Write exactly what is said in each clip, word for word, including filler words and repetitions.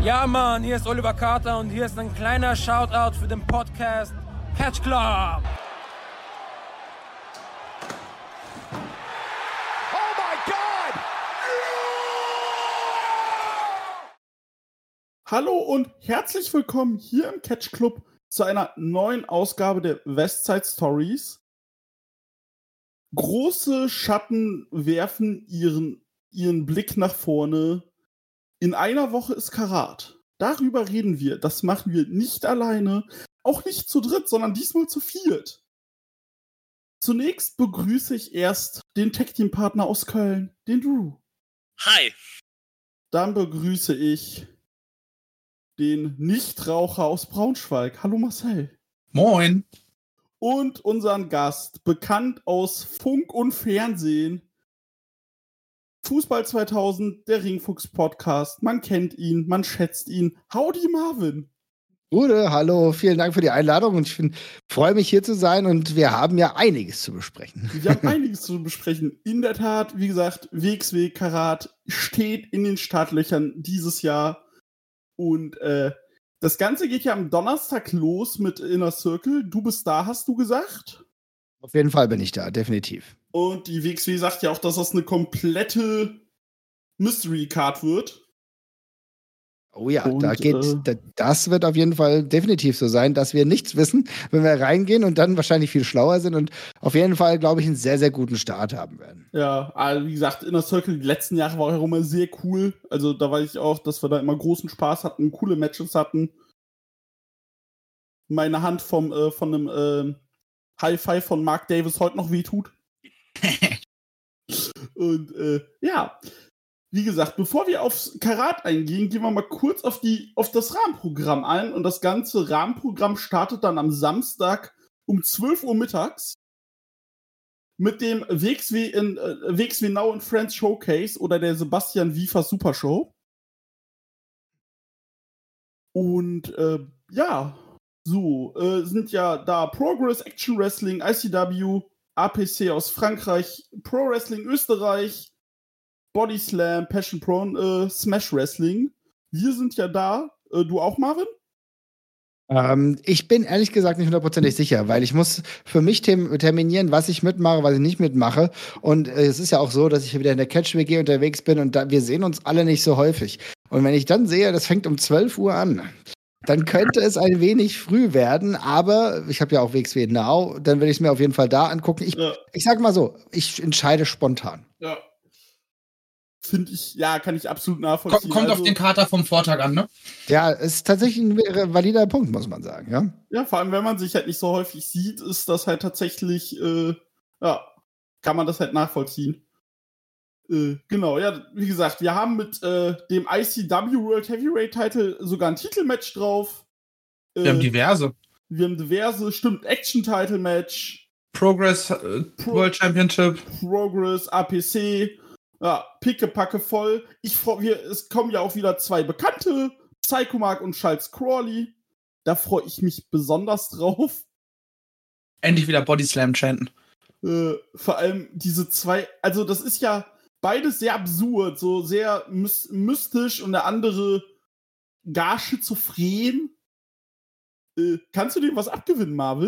Ja, Mann, hier ist Oliver Carter und hier ist ein kleiner Shoutout für den Podcast Catch Club. Oh my God! Hallo und herzlich willkommen hier im Catch Club zu einer neuen Ausgabe der Westside Stories. Große Schatten werfen ihren, ihren Blick nach vorne. In einer Woche ist Karat. Darüber reden wir. Das machen wir nicht alleine, auch nicht zu dritt, sondern diesmal zu viert. Zunächst begrüße ich erst den Tag-Team-Partner aus Köln, den Drew. Hi. Dann begrüße ich den Nichtraucher aus Braunschweig. Hallo Marcel. Moin. Und unseren Gast, bekannt aus Funk und Fernsehen, Fußball zweitausend, der Ringfuchs-Podcast. Man kennt ihn, man schätzt ihn. Howdy, Marvin. Gute, hallo, vielen Dank für die Einladung und ich freue mich hier zu sein und wir haben ja einiges zu besprechen. Wir haben einiges zu besprechen. In der Tat, wie gesagt, W X W Karat steht in den Startlöchern dieses Jahr und äh, das Ganze geht ja am Donnerstag los mit Inner Circle. Du bist da, hast du gesagt? Auf jeden Fall bin ich da, definitiv. Und die W X W sagt ja auch, dass das eine komplette Mystery-Card wird. Oh ja, und, da geht, äh, da, das wird auf jeden Fall definitiv so sein, dass wir nichts wissen, wenn wir reingehen und dann wahrscheinlich viel schlauer sind und auf jeden Fall, glaube ich, einen sehr, sehr guten Start haben werden. Ja, also wie gesagt, Inner Circle die letzten Jahre war auch immer sehr cool. Also da weiß ich auch, dass wir da immer großen Spaß hatten, coole Matches hatten. Meine Hand vom, äh, von einem äh, High Five von Mark Davis heute noch wehtut. Und äh, ja, wie gesagt, bevor wir aufs Karat eingehen, gehen wir mal kurz auf, die, auf das Rahmenprogramm ein. Und das ganze Rahmenprogramm startet dann am Samstag um zwölf Uhr mittags mit dem W X W, in, äh, W X W Now and Friends Showcase oder der Sebastian Wiefer Super Show. Und äh, ja, so äh, sind ja da Progress, Action Wrestling, I C W, A P C aus Frankreich, Pro Wrestling Österreich, Body Slam, Passion Pro und äh, Smash Wrestling. Wir sind ja da. Äh, du auch, Marvin? Ähm, ich bin ehrlich gesagt nicht hundertprozentig sicher, weil ich muss für mich tem- terminieren, was ich mitmache, was ich nicht mitmache. Und äh, es ist ja auch so, dass ich wieder in der Catch-W G unterwegs bin und da, wir sehen uns alle nicht so häufig. Und wenn ich dann sehe, das fängt um zwölf Uhr an, dann könnte es ein wenig früh werden, aber ich habe ja auch W X W Now, dann will ich es mir auf jeden Fall da angucken. Ich, Ja. ich sag mal so, ich entscheide spontan. Ja. Finde ich, ja, kann ich absolut nachvollziehen. Kommt also, auf den Kater vom Vortag an, ne? Ja, ist tatsächlich ein valider Punkt, muss man sagen, ja. Ja, vor allem, wenn man sich halt nicht so häufig sieht, ist das halt tatsächlich, äh, ja, kann man das halt nachvollziehen. Äh, genau, ja, wie gesagt, wir haben mit äh, dem I C W World Heavyweight Title sogar ein Titelmatch drauf. Äh, Wir haben diverse. wir haben diverse, stimmt, Action-Title-Match, Progress äh, Pro- World Championship. Progress, A P C, ja, pickepacke voll. Ich freu, wir, es kommen ja auch wieder zwei Bekannte, Psycho Mark und Charles Crawley. Da freue ich mich besonders drauf. Endlich wieder Body Slam chanten. Äh, vor allem diese zwei, also das ist ja beides sehr absurd, so sehr mys- mystisch und der andere gar schizophren. Äh, kannst du dem was abgewinnen, Marvin?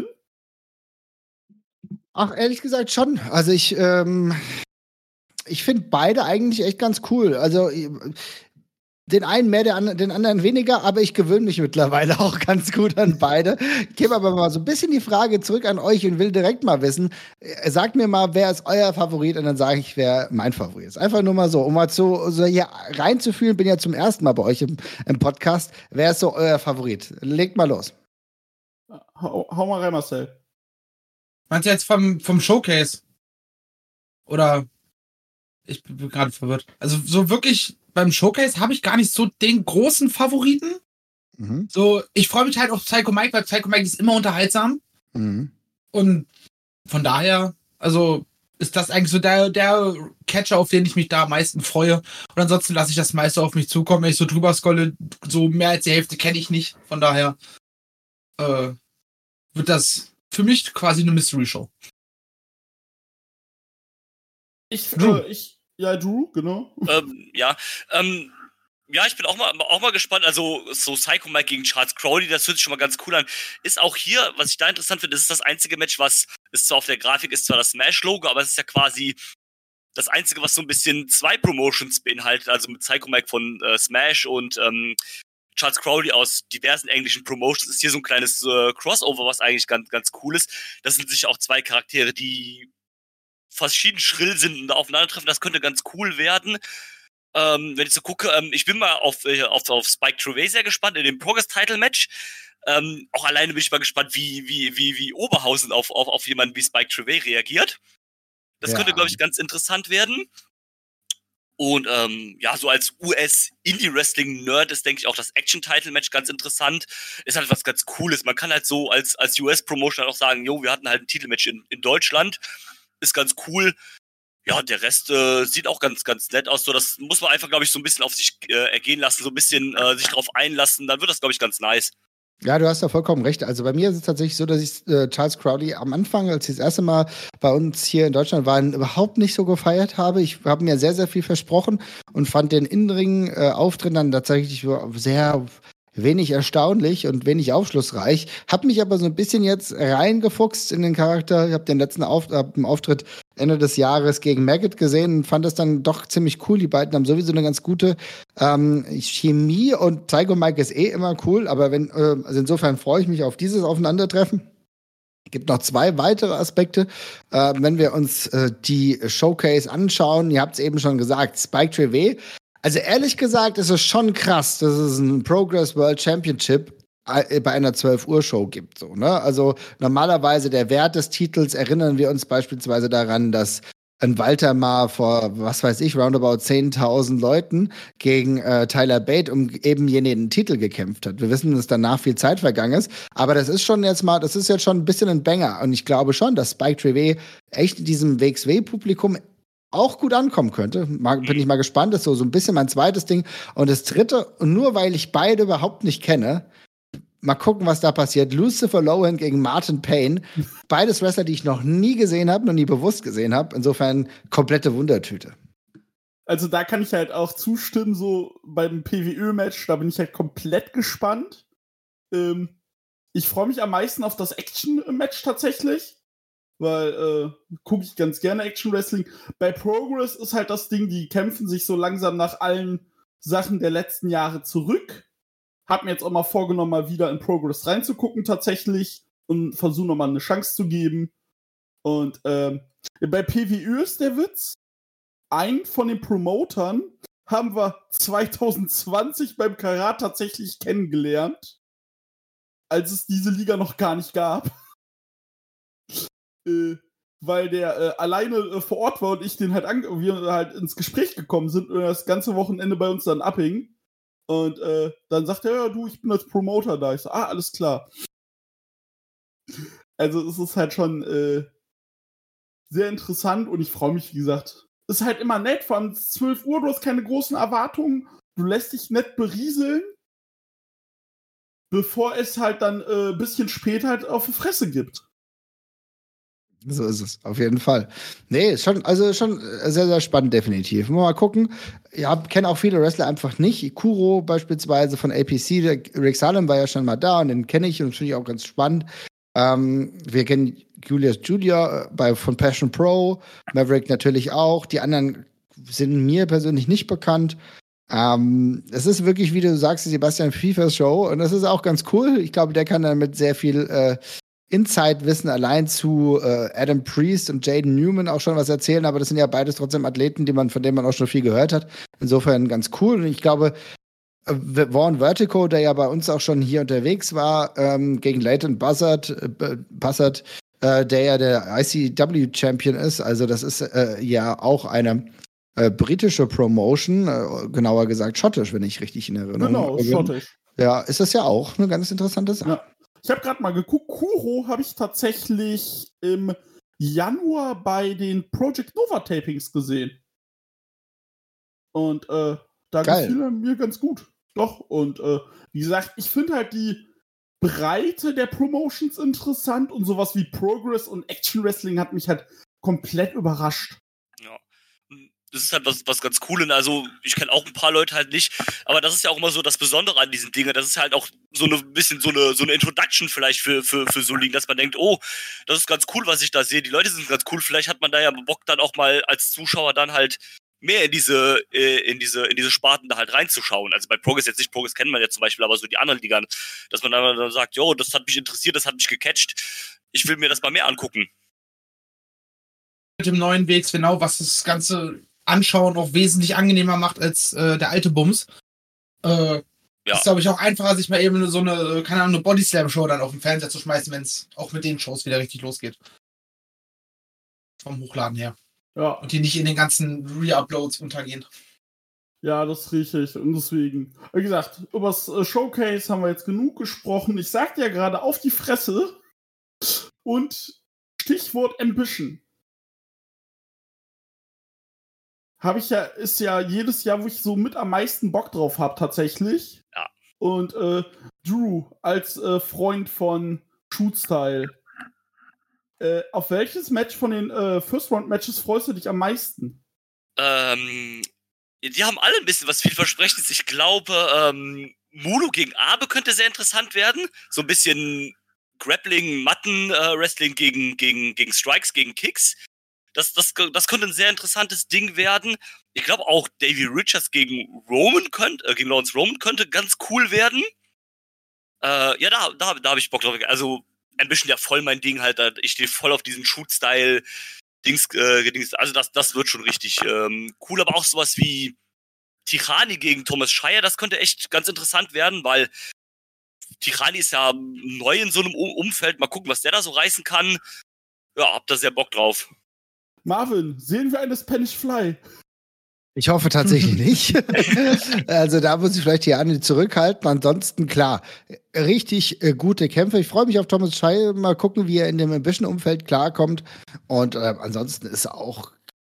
Ach, ehrlich gesagt schon. Also ich, ähm, ich finde beide eigentlich echt ganz cool. Also äh, den einen mehr, der an, den anderen weniger, aber ich gewöhne mich mittlerweile auch ganz gut an beide. Ich gebe aber mal so ein bisschen die Frage zurück an euch und will direkt mal wissen, äh, sagt mir mal, wer ist euer Favorit und dann sage ich, wer mein Favorit ist. Einfach nur mal so, um mal so, so hier reinzufühlen, bin ja zum ersten Mal bei euch im, im Podcast. Wer ist so euer Favorit? Legt mal los. Hau, hau mal rein, Marcel. Meinst du jetzt vom, vom Showcase? Oder? Ich bin gerade verwirrt. Also so wirklich beim Showcase habe ich gar nicht so den großen Favoriten. Mhm. So, ich freue mich halt auf Psycho Mike, weil Psycho Mike ist immer unterhaltsam. Mhm. Und von daher, also ist das eigentlich so der, der Catcher, auf den ich mich da am meisten freue. Und ansonsten lasse ich das meiste auf mich zukommen, wenn ich so drüber scrolle. So mehr als die Hälfte kenne ich nicht. Von daher äh, wird das für mich quasi eine Mystery-Show. Ich, Drew. äh, ich, ja, Drew, genau. ähm, ja, ähm, Ja, ich bin auch mal, auch mal gespannt. Also, so Psycho Mike gegen Charles Crowley, das hört sich schon mal ganz cool an. Ist auch hier, was ich da interessant finde, das ist das einzige Match, was ist zwar auf der Grafik, ist zwar das Smash-Logo, aber es ist ja quasi das einzige, was so ein bisschen zwei Promotions beinhaltet. Also mit Psycho Mike von äh, Smash und ähm, Charles Crowley aus diversen englischen Promotions ist hier so ein kleines äh, Crossover, was eigentlich ganz, ganz cool ist. Das sind sicher auch zwei Charaktere, die verschieden schrill sind und aufeinandertreffen. Das könnte ganz cool werden. Ähm, wenn ich so gucke, ähm, ich bin mal auf, äh, auf, auf Spike Trivet sehr gespannt in dem Progress-Title-Match. Ähm, auch alleine bin ich mal gespannt, wie, wie, wie, wie Oberhausen auf, auf, auf jemanden wie Spike Trivet reagiert. Das Ja. könnte, glaube ich, ganz interessant werden. Und ähm, ja, so als U S-Indie-Wrestling-Nerd ist, denke ich, auch das Action-Title-Match ganz interessant. Ist halt was ganz Cooles. Man kann halt so als, als U S-Promotion halt auch sagen, jo, wir hatten halt ein Titelmatch in, in Deutschland. Ist ganz cool. Ja, der Rest äh, sieht auch ganz, ganz nett aus. So, das muss man einfach, glaube ich, so ein bisschen auf sich äh, ergehen lassen, so ein bisschen äh, sich drauf einlassen. Dann wird das, glaube ich, ganz nice. Ja, du hast da vollkommen recht. Also bei mir ist es tatsächlich so, dass ich äh, Charles Crowley am Anfang, als ich das erste Mal bei uns hier in Deutschland waren, überhaupt nicht so gefeiert habe. Ich habe mir sehr, sehr viel versprochen und fand den In-Ring-Auftritt dann tatsächlich sehr wenig erstaunlich und wenig aufschlussreich. Hab mich aber so ein bisschen jetzt reingefuchst in den Charakter. Ich habe den letzten Auf hab einen Auftritt Ende des Jahres gegen Maggot gesehen und fand das dann doch ziemlich cool. Die beiden haben sowieso eine ganz gute ähm, Chemie und Psycho Mike ist eh immer cool, aber wenn, äh, also insofern freue ich mich auf dieses Aufeinandertreffen. Es gibt noch zwei weitere Aspekte, äh, wenn wir uns äh, die Showcase anschauen. Ihr habt es eben schon gesagt, Spike Trivet. Also ehrlich gesagt ist es schon krass, dass es ein Progress World Championship bei einer zwölf Uhr Show gibt. So, ne? Also normalerweise der Wert des Titels, erinnern wir uns beispielsweise daran, dass ein Walter mal vor, was weiß ich, roundabout zehntausend Leuten gegen äh, Tyler Bate um eben jenen Titel gekämpft hat. Wir wissen, dass danach viel Zeit vergangen ist, aber das ist schon jetzt mal, das ist jetzt schon ein bisschen ein Banger und ich glaube schon, dass Spike Trivet echt in diesem W X W-Publikum auch gut ankommen könnte. Mal, bin ich mal gespannt. Das ist so, so ein bisschen mein zweites Ding. Und das dritte, und nur weil ich beide überhaupt nicht kenne, mal gucken, was da passiert. Lucifer Lohan gegen Martin Payne. Beides Wrestler, die ich noch nie gesehen habe, noch nie bewusst gesehen habe. Insofern komplette Wundertüte. Also da kann ich halt auch zustimmen, so beim P W Ö-Match, da bin ich halt komplett gespannt. Ähm, ich freue mich am meisten auf das Action-Match tatsächlich. Weil, äh, gucke ich ganz gerne Action-Wrestling. Bei Progress ist halt das Ding, die kämpfen sich so langsam nach allen Sachen der letzten Jahre zurück. Hab mir jetzt auch mal vorgenommen, mal wieder in Progress reinzugucken tatsächlich und versuche nochmal eine Chance zu geben. Und ähm, bei P W Ö ist der Witz, einen von den Promotern haben wir zwanzig zwanzig beim Karat tatsächlich kennengelernt, als es diese Liga noch gar nicht gab. Äh, weil der äh, alleine äh, vor Ort war und ich den halt, ange- wir halt ins Gespräch gekommen sind und das ganze Wochenende bei uns dann abhing. Und äh, dann sagt er, ja, du, ich bin als Promoter da. Ich so, ah, alles klar. Also es ist halt schon äh, sehr interessant und ich freue mich, wie gesagt. Ist halt immer nett, vor allem zwölf Uhr, du hast keine großen Erwartungen, du lässt dich nett berieseln, bevor es halt dann ein äh, bisschen später halt auf die Fresse gibt. So ist es, auf jeden Fall. Nee, ist schon, also schon sehr, sehr spannend, definitiv. Mal gucken. Ich kenne auch viele Wrestler einfach nicht. Kuro beispielsweise von A P C, der Rick Salem war ja schon mal da und den kenne ich und finde ich auch ganz spannend. Ähm, wir kennen Julius Junior bei, von Passion Pro, Maverick natürlich auch. Die anderen sind mir persönlich nicht bekannt. Ähm, es ist wirklich, wie du sagst, die Sebastian Fiefers Show und das ist auch ganz cool. Ich glaube, der kann damit sehr viel äh, Inside-Wissen allein zu äh, Adam Priest und Jaden Newman auch schon was erzählen, aber das sind ja beides trotzdem Athleten, die man, von denen man auch schon viel gehört hat. Insofern ganz cool. Und ich glaube, äh, Vaughn Vertigo, der ja bei uns auch schon hier unterwegs war, ähm, gegen Leighton Buzzard, äh, Buzzard äh, der ja der I C W-Champion ist, also das ist äh, ja auch eine äh, britische Promotion, äh, genauer gesagt schottisch, wenn ich richtig in Erinnerung Genau, bin. schottisch. Ja, ist das ja auch eine ganz interessante Sache. Ja. Ich habe gerade mal geguckt, Kuro habe ich tatsächlich im Januar bei den Project Nova Tapings gesehen. Und äh, da gefiel er mir ganz gut. Doch, und äh, wie gesagt, ich finde halt die Breite der Promotions interessant und sowas wie Progress und Action Wrestling hat mich halt komplett überrascht. Ja. das ist halt was, was ganz Cooles. Also, ich kenne auch ein paar Leute halt nicht, aber das ist ja auch immer so das Besondere an diesen Dingen. Das ist halt auch so eine bisschen so eine, so eine Introduction vielleicht für, für, für so Ligen, dass man denkt, oh, das ist ganz cool, was ich da sehe. Die Leute sind ganz cool. Vielleicht hat man da ja Bock, dann auch mal als Zuschauer dann halt mehr in diese, äh, in diese, in diese Sparten da halt reinzuschauen. Also bei Progress jetzt nicht, Progress kennen wir ja zum Beispiel, aber so die anderen Ligern, dass man dann, dann sagt, jo, das hat mich interessiert, das hat mich gecatcht. Ich will mir das mal mehr angucken. Mit dem neuen W X W Now, was das Ganze Anschauen auch wesentlich angenehmer macht als äh, der alte Bums. Äh, ja. Ist, glaube ich, auch einfacher, sich mal eben so eine, keine Ahnung, eine Bodyslam-Show dann auf den Fernseher zu schmeißen, wenn es auch mit den Shows wieder richtig losgeht. Vom Hochladen her. Ja. Und die nicht in den ganzen Re-Uploads untergehen. Ja, das ist richtig. Und deswegen, wie gesagt, über das Showcase haben wir jetzt genug gesprochen. Ich sagte ja gerade auf die Fresse und Stichwort Ambition. Habe ich ja, ist ja jedes Jahr, wo ich so mit am meisten Bock drauf habe, tatsächlich. Ja. Und äh, Drew als äh, Freund von Shoot-Style. Äh, auf welches Match von den äh, First-Round-Matches freust du dich am meisten? Ähm, die haben alle ein bisschen was vielversprechendes. Ich glaube, ähm, Mulo gegen Abe könnte sehr interessant werden. So ein bisschen Grappling, Matten-Wrestling äh, gegen, gegen, gegen Strikes, gegen Kicks. Das, das, das könnte ein sehr interessantes Ding werden. Ich glaube auch Davey Richards gegen Roman könnte, äh, gegen Lawrence Roman könnte ganz cool werden. Äh, ja, da, da, da habe ich Bock drauf. Also Ambition ja voll mein Ding halt. Ich stehe voll auf diesen Shoot-Style-Dings. Äh, Dings. Also das, das wird schon richtig ähm, cool. Aber auch sowas wie Tichani gegen Thomas Schreier, das könnte echt ganz interessant werden, weil Tichani ist ja neu in so einem Umfeld. Mal gucken, was der da so reißen kann. Ja, hab da sehr Bock drauf. Marvin, sehen wir eine Spanish Fly? Ich hoffe tatsächlich nicht. Also da muss ich vielleicht hier Anni zurückhalten. Ansonsten, klar, richtig äh, gute Kämpfe. Ich freue mich auf Thomas Schei. Mal gucken, wie er in dem Ambition-Umfeld klarkommt. Und äh, ansonsten ist auch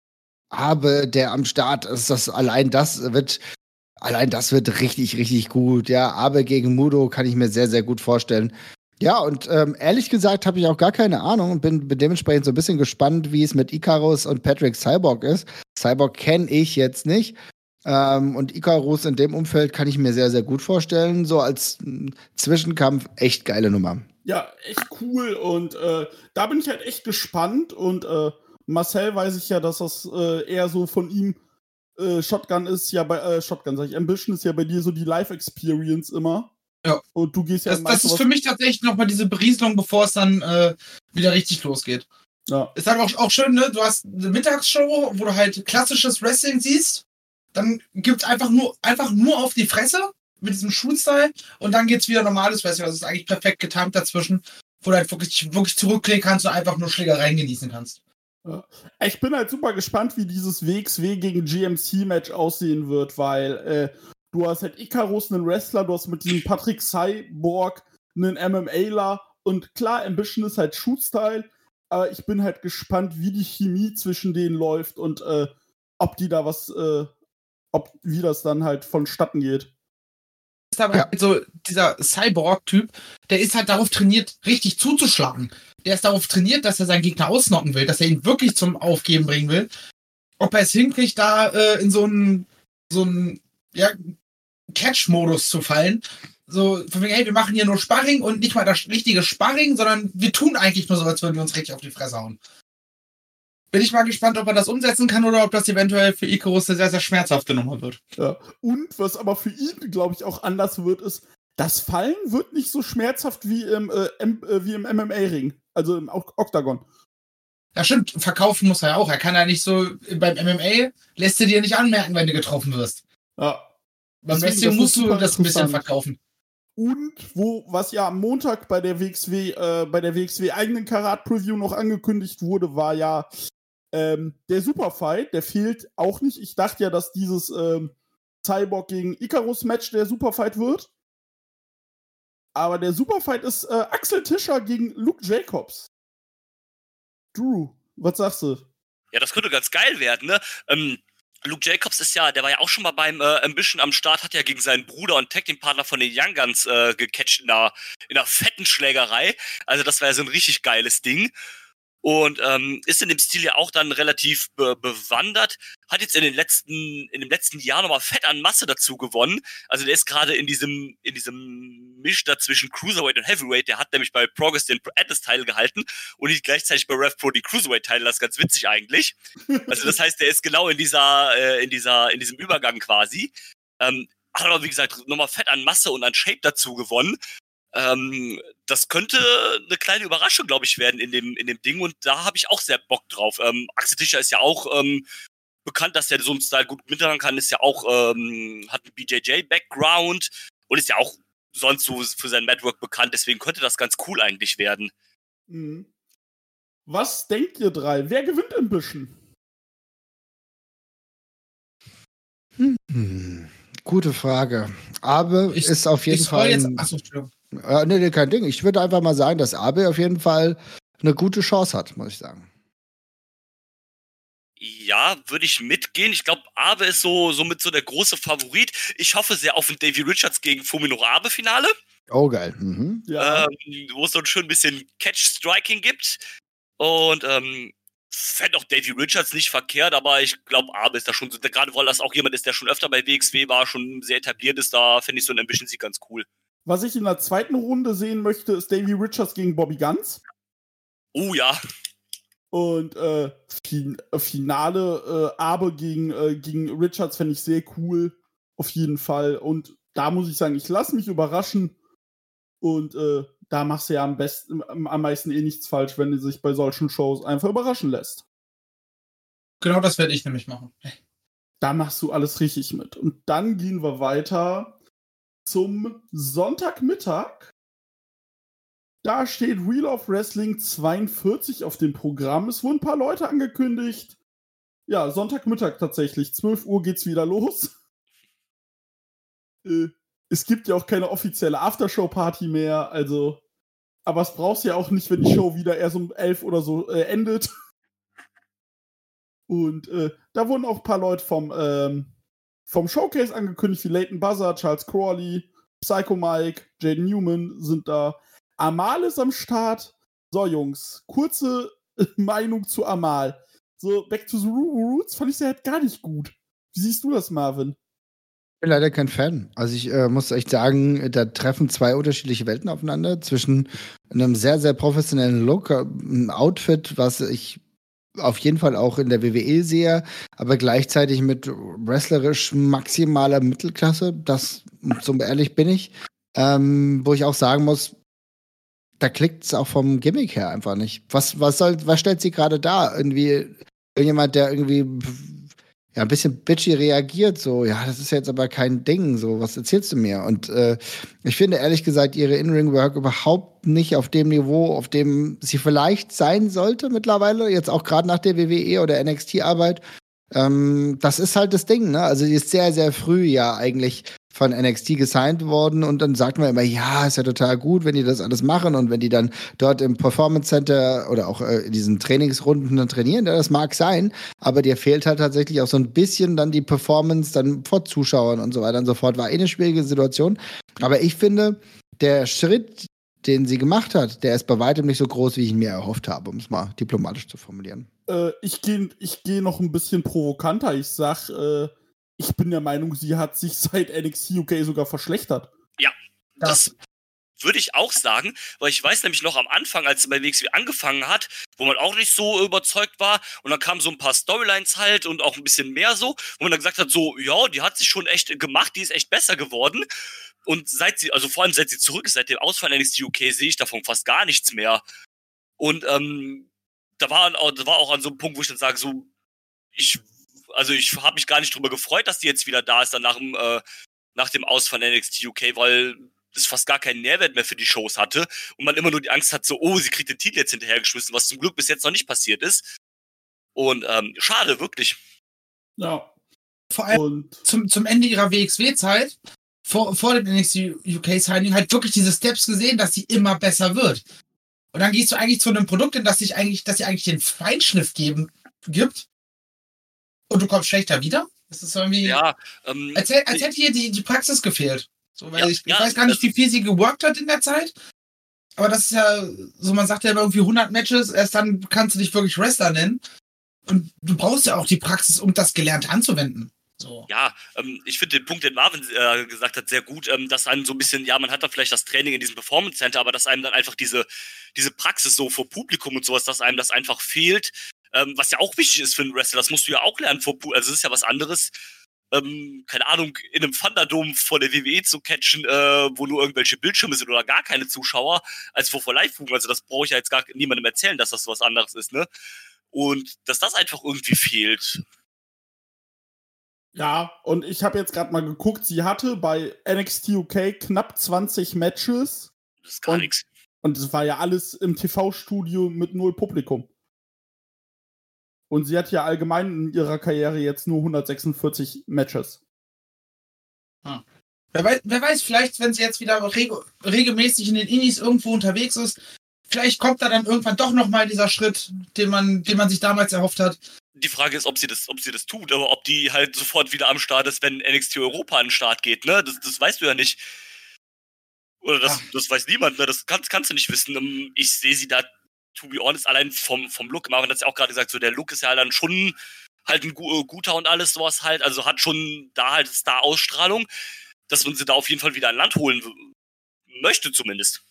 Abe, der am Start ist, das allein das wird allein das wird richtig, richtig gut. Ja, Abe gegen Mudo kann ich mir sehr, sehr gut vorstellen. Ja, und ähm, ehrlich gesagt habe ich auch gar keine Ahnung und bin, bin dementsprechend so ein bisschen gespannt, wie es mit Icarus und Patrick Cyborg ist. Cyborg kenne ich jetzt nicht. Ähm, und Icarus in dem Umfeld kann ich mir sehr, sehr gut vorstellen. So als m, Zwischenkampf echt geile Nummer. Ja, echt cool. Und äh, da bin ich halt echt gespannt. Und äh, Marcel weiß ich ja, dass das äh, eher so von ihm äh, Shotgun ist. Ja, bei äh, Shotgun sag ich. Ambition ist ja bei dir so die Live-Experience immer. Ja. Und du gehst ja Das, das ist für mich tatsächlich nochmal diese Berieselung, bevor es dann äh, wieder richtig losgeht. Ja. Ist halt auch, auch schön, ne? Du hast eine Mittagsshow, wo du halt klassisches Wrestling siehst. Dann gibt's einfach nur, einfach nur auf die Fresse mit diesem Shoot-Style und dann geht's wieder normales Wrestling. Das ist eigentlich perfekt getimt dazwischen, wo du halt wirklich, wirklich zurücklegen kannst und einfach nur Schlägereien genießen kannst. Ja. Ich bin halt super gespannt, wie dieses W X W gegen G M C-Match aussehen wird, weil äh, du hast halt Icarus, einen Wrestler, du hast mit diesem Patrick Cyborg einen MMAler und klar, Ambition ist halt Shoot-Style, aber ich bin halt gespannt, wie die Chemie zwischen denen läuft und äh, ob die da was, äh, ob wie das dann halt vonstatten geht. Ist aber Ja. halt so, dieser Cyborg-Typ, der ist halt darauf trainiert, richtig zuzuschlagen. Der ist darauf trainiert, dass er seinen Gegner ausnocken will, dass er ihn wirklich zum Aufgeben bringen will. Ob er es hinkriegt, da äh, in so einen so einen, ja, Catch-Modus zu fallen. So, von wegen, hey, wir machen hier nur Sparring und nicht mal das richtige Sparring, sondern wir tun eigentlich nur so, als würden wir uns richtig auf die Fresse hauen. Bin ich mal gespannt, ob er das umsetzen kann oder ob das eventuell für Icarus eine sehr, sehr schmerzhafte Nummer wird. Ja. Und was aber für ihn, glaube ich, auch anders wird, ist, das Fallen wird nicht so schmerzhaft wie im, äh, M- äh, wie im M M A-Ring, also im O- Octagon. Ja, stimmt. Verkaufen muss er ja auch. Er kann ja nicht so, beim M M A lässt er dir nicht anmerken, wenn du getroffen wirst. Ja. Beim Deswegen, Wrestling das musst wird du super das ein bisschen interessant. verkaufen. Und wo, was ja am Montag bei der W X W, äh, bei der W X W eigenen Karat-Preview noch angekündigt wurde, war ja ähm, der Superfight. Der fehlt auch nicht. Ich dachte ja, dass dieses ähm, Cyborg gegen Icarus-Match der Superfight wird. Aber der Superfight ist äh, Axel Tischer gegen Luke Jacobs. Drew, was sagst du? Ja, das könnte ganz geil werden, ne? Ähm, Luke Jacobs ist ja, der war ja auch schon mal beim äh, Ambition am Start, hat ja gegen seinen Bruder und Tag-Team-Partner von den Young Guns äh, gecatcht in einer, in einer fetten Schlägerei. Also das war ja so ein richtig geiles Ding. Und ähm, ist in dem Stil ja auch dann relativ be- bewandert. Hat jetzt in den letzten, in dem letzten Jahr nochmal fett an Masse dazu gewonnen. Also der ist gerade in diesem, in diesem Misch da zwischen Cruiserweight und Heavyweight. Der hat nämlich bei Progress den Atlas-Teil gehalten und nicht gleichzeitig bei RevPro die Cruiserweight-Teile. Das ist ganz witzig eigentlich. Also das heißt, der ist genau in dieser, äh, in dieser, in diesem Übergang quasi. Ähm, hat aber, wie gesagt, nochmal fett an Masse und an Shape dazu gewonnen. Ähm, das könnte eine kleine Überraschung, glaube ich, werden in dem, in dem Ding und da habe ich auch sehr Bock drauf. Ähm, Axel Tischer ist ja auch ähm, bekannt, dass er so einen Style gut mitmachen kann, ist ja auch, ähm, hat einen B J J-Background und ist ja auch sonst so für sein Network bekannt, deswegen könnte das ganz cool eigentlich werden. Mhm. Was denkt ihr drei? Wer gewinnt im Büschen? Hm, gute Frage. Abe Ich- ist auf jeden Ich soll Fall. jetzt. ein- Achso, Entschuldigung. Äh, nee, nee, kein Ding. Ich würde einfach mal sagen, dass Abe auf jeden Fall eine gute Chance hat, muss ich sagen. Ja, würde ich mitgehen. Ich glaube, Abe ist so somit so der große Favorit. Ich hoffe sehr auf ein Davey Richards gegen Fumino Abe-Finale. Oh, geil. Mhm. Ja. ähm, wo es so ein schön bisschen Catch-Striking gibt. Und ähm, fände auch Davey Richards nicht verkehrt, aber ich glaube, Abe ist da schon, so, gerade weil das auch jemand ist, der schon öfter bei W X W war, schon sehr etabliert ist, da finde ich so ein Ambition-Sieg ganz cool. Was ich in der zweiten Runde sehen möchte, ist Davey Richards gegen Bobby Guns. Oh ja, Und äh, fin Finale äh, Abe gegen, äh, gegen Richards fände ich sehr cool. Auf jeden Fall. Und da muss ich sagen, ich lasse mich überraschen. Und äh, da machst du ja am besten, am, am meisten eh nichts falsch, wenn du sich bei solchen Shows einfach überraschen lässt. Genau das werde ich nämlich machen. Da machst du alles richtig mit. Und dann gehen wir weiter zum Sonntagmittag. Da steht Wheel of Wrestling zweiundvierzig auf dem Programm. Es wurden ein paar Leute angekündigt. Ja, Sonntagmittag tatsächlich. zwölf Uhr geht's wieder los. Äh, es gibt ja auch keine offizielle Aftershow-Party mehr. Also, aber es brauchst ja auch nicht, wenn die Show wieder erst um elf oder so äh, endet. Und äh, da wurden auch ein paar Leute vom, ähm, vom Showcase angekündigt, wie Leighton Buzzard, Charles Crawley, Psycho Mike, Jaden Newman sind da. Amal ist am Start. So, Jungs, kurze Meinung zu Amal. So, Back to the Roots fand ich sie halt gar nicht gut. Wie siehst du das, Marvin? Ich bin leider kein Fan. Also ich äh, muss echt sagen, da treffen zwei unterschiedliche Welten aufeinander. Zwischen einem sehr, sehr professionellen Look, einem Outfit, was ich auf jeden Fall auch in der W W E sehe, aber gleichzeitig mit wrestlerisch maximaler Mittelklasse. Das, so ehrlich bin ich. Ähm, wo ich auch sagen muss, da klickt es auch vom Gimmick her einfach nicht. Was, was, soll, was stellt sie gerade da? Irgendwie irgendjemand, der irgendwie ja, ein bisschen bitchy reagiert, so, ja, das ist jetzt aber kein Ding, so, was erzählst du mir? Und äh, ich finde ehrlich gesagt ihre In-Ring-Work überhaupt nicht auf dem Niveau, auf dem sie vielleicht sein sollte mittlerweile, jetzt auch gerade nach der W W E oder N X T-Arbeit. Ähm, das ist halt das Ding, ne? Also sie ist sehr, sehr früh ja eigentlich von N X T gesigned worden und dann sagt man immer, ja, ist ja total gut, wenn die das alles machen und wenn die dann dort im Performance Center oder auch äh, in diesen Trainingsrunden dann trainieren, ja, das mag sein, aber dir fehlt halt tatsächlich auch so ein bisschen dann die Performance dann vor Zuschauern und so weiter und so fort. War eh eine schwierige Situation, aber ich finde, der Schritt, den sie gemacht hat, der ist bei weitem nicht so groß, wie ich mir erhofft habe, um es mal diplomatisch zu formulieren. Äh, ich gehe ich geh noch ein bisschen provokanter. Ich sag, äh, ich bin der Meinung, sie hat sich seit N X T U K sogar verschlechtert. Ja, das würde ich auch sagen, weil ich weiß nämlich noch am Anfang, als es bei W X W angefangen hat, wo man auch nicht so überzeugt war und dann kamen so ein paar Storylines halt und auch ein bisschen mehr so, wo man dann gesagt hat, so, ja, die hat sich schon echt gemacht, die ist echt besser geworden und seit sie, also vor allem seit sie zurück ist, seit dem Ausfall N X T U K sehe ich davon fast gar nichts mehr und ähm, da war, da war auch an so einem Punkt, wo ich dann sage, so, ich Also ich habe mich gar nicht drüber gefreut, dass die jetzt wieder da ist, dann nach dem, äh, nach dem Aus von N X T U K, weil es fast gar keinen Nährwert mehr für die Shows hatte und man immer nur die Angst hat, so, oh, sie kriegt den Titel jetzt hinterhergeschmissen, was zum Glück bis jetzt noch nicht passiert ist. Und ähm, schade, wirklich. Ja. Vor allem Und zum, zum Ende ihrer W X W-Zeit, vor, vor dem N X T U K-Signing, halt wirklich diese Steps gesehen, dass sie immer besser wird. Und dann gehst du eigentlich zu einem Produkt, in das sich eigentlich, das sie eigentlich den Feinschliff geben, gibt. Und du kommst schlechter wieder? Das ist irgendwie. Ja, ähm, Als, als hätte hier die, die Praxis gefehlt. So, weil Ja, ich, ich ja, weiß gar nicht, das- wie viel sie geworkt hat in der Zeit. aber das ist ja, so man sagt ja immer irgendwie hundert Matches, erst dann kannst du dich wirklich Wrestler nennen. Und du brauchst ja auch die Praxis, um das gelernt anzuwenden. So. Ja, ähm, ich finde den Punkt, den Marvin äh, gesagt hat, sehr gut, ähm, dass einem so ein bisschen, ja, man hat da vielleicht das Training in diesem Performance Center, aber dass einem dann einfach diese, diese Praxis so vor Publikum und sowas, dass einem das einfach fehlt, ähm, was ja auch wichtig ist für einen Wrestler, das musst du ja auch lernen vor Publikum, also es ist ja was anderes, ähm, keine Ahnung, in einem Thunderdome vor der W W E zu catchen, äh, wo nur irgendwelche Bildschirme sind oder gar keine Zuschauer, als vor vor Live-Fugen, also das brauche ich ja jetzt gar niemandem erzählen, dass das was anderes ist, ne? Und dass das einfach irgendwie fehlt. Ja, und ich habe jetzt gerade mal geguckt, sie hatte bei N X T U K knapp zwanzig Matches. Das ist gar und, nichts. Und das war ja alles im T V-Studio mit null Publikum. Und sie hat ja allgemein in ihrer Karriere jetzt nur hundertsechsundvierzig Matches. Hm. Wer weiß, wer weiß, vielleicht, wenn sie jetzt wieder reg- regelmäßig in den Indies irgendwo unterwegs ist, vielleicht kommt da dann irgendwann doch nochmal dieser Schritt, den man, den man sich damals erhofft hat. Die Frage ist, ob sie das, ob sie das tut, aber ob die halt sofort wieder am Start ist, wenn N X T Europa an den Start geht, ne? Das, das weißt du ja nicht. Oder das, das weiß niemand, ne? Das kannst, kannst du nicht wissen. Ich sehe sie da, to be honest, allein vom, vom Look. Marvin hat es ja auch gerade gesagt, so der Look ist ja dann schon halt ein guter und alles sowas halt. Also hat schon da halt Star-Ausstrahlung, dass man sie da auf jeden Fall wieder an Land holen möchte zumindest.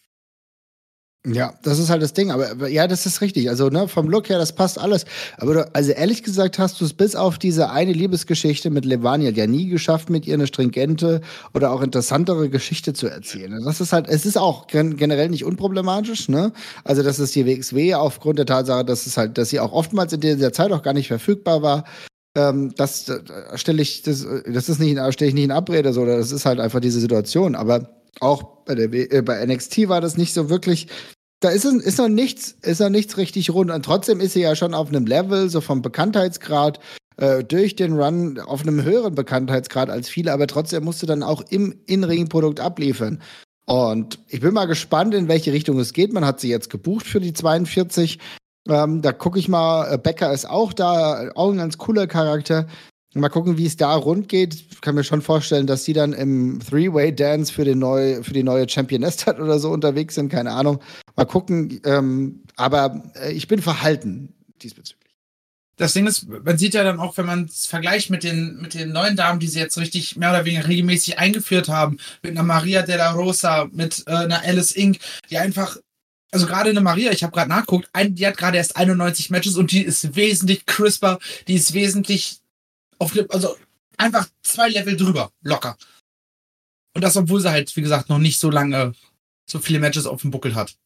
Ja, das ist halt das Ding, aber, aber ja, das ist richtig. Also, ne, vom Look her, das passt alles. Aber du, also ehrlich gesagt hast du es bis auf diese eine Liebesgeschichte mit Levania ja nie geschafft, mit ihr eine stringente oder auch interessantere Geschichte zu erzählen. Das ist halt, es ist auch gen- generell nicht unproblematisch, ne? Also, das ist die W X W aufgrund der Tatsache, dass es halt, dass sie auch oftmals in dieser Zeit auch gar nicht verfügbar war. Ähm, das da stelle ich, das, das ist nicht, stelle ich nicht in Abrede, so, das ist halt einfach diese Situation. Aber auch bei der w- äh, bei N X T war das nicht so wirklich. Da ist, ist noch nichts, ist noch nichts richtig rund. Und trotzdem ist sie ja schon auf einem Level, so vom Bekanntheitsgrad, äh, durch den Run auf einem höheren Bekanntheitsgrad als viele, aber trotzdem musst du dann auch im In-Ring-Produkt abliefern. Und ich bin mal gespannt, in welche Richtung es geht. Man hat sie jetzt gebucht für die zweiundvierzig. Ähm, da gucke ich mal, Becker ist auch da, auch ein ganz cooler Charakter. Mal gucken, wie es da rund geht. Ich kann mir schon vorstellen, dass sie dann im Three-Way-Dance für, den neu, für die neue Championess hat oder so unterwegs sind. Keine Ahnung. Mal gucken. Ähm, aber äh, ich bin verhalten diesbezüglich. Das Ding ist, man sieht ja dann auch, wenn man es vergleicht mit den, mit den neuen Damen, die sie jetzt richtig mehr oder weniger regelmäßig eingeführt haben, mit einer Maria de la Rosa, mit äh, einer Alice Inc., die einfach, also gerade eine Maria, ich habe gerade nachgeguckt, ein, die hat gerade erst einundneunzig Matches und die ist wesentlich crisper, die ist wesentlich auf, also einfach zwei Level drüber, locker. Und das, obwohl sie halt, wie gesagt, noch nicht so lange, so viele Matches auf dem Buckel hat.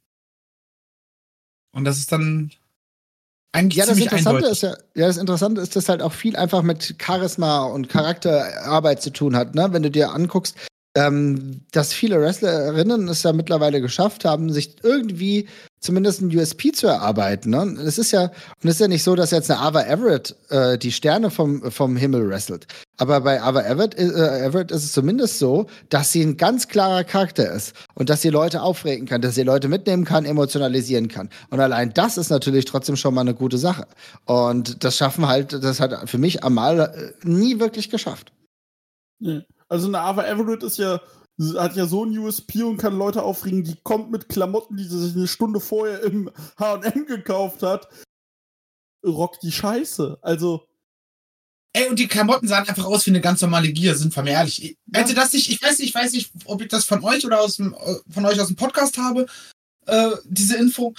Und das ist dann eigentlich Ja, das ziemlich Interessante eindeutig. ist ja, ja, das Interessante ist, dass halt auch viel einfach mit Charisma und Charakterarbeit zu tun hat, ne? Wenn du dir anguckst, ähm, dass viele Wrestlerinnen es ja mittlerweile geschafft haben, sich irgendwie zumindest ein U S P zu erarbeiten. Ne? Es ist ja, und es ist ja nicht so, dass jetzt eine Ava Everett äh, die Sterne vom, vom Himmel wrestelt. Aber bei Ava Everett, äh, Everett ist es zumindest so, dass sie ein ganz klarer Charakter ist und dass sie Leute aufregen kann, dass sie Leute mitnehmen kann, emotionalisieren kann. Und allein das ist natürlich trotzdem schon mal eine gute Sache. Und das schaffen halt, das hat für mich Amal äh, nie wirklich geschafft. Ja. Also eine Ava Everett ist ja, hat ja so ein U S P und kann Leute aufregen, die kommt mit Klamotten, die sie sich eine Stunde vorher im H und M gekauft hat, rockt die Scheiße. Also Ey, und die Klamotten sahen einfach aus wie eine ganz normale Gier, sind wir mal ehrlich. Ich, Ja. hätte das nicht, ich weiß nicht, ich weiß nicht, ob ich das von euch oder aus dem, äh, von euch aus dem Podcast habe, äh, diese Info.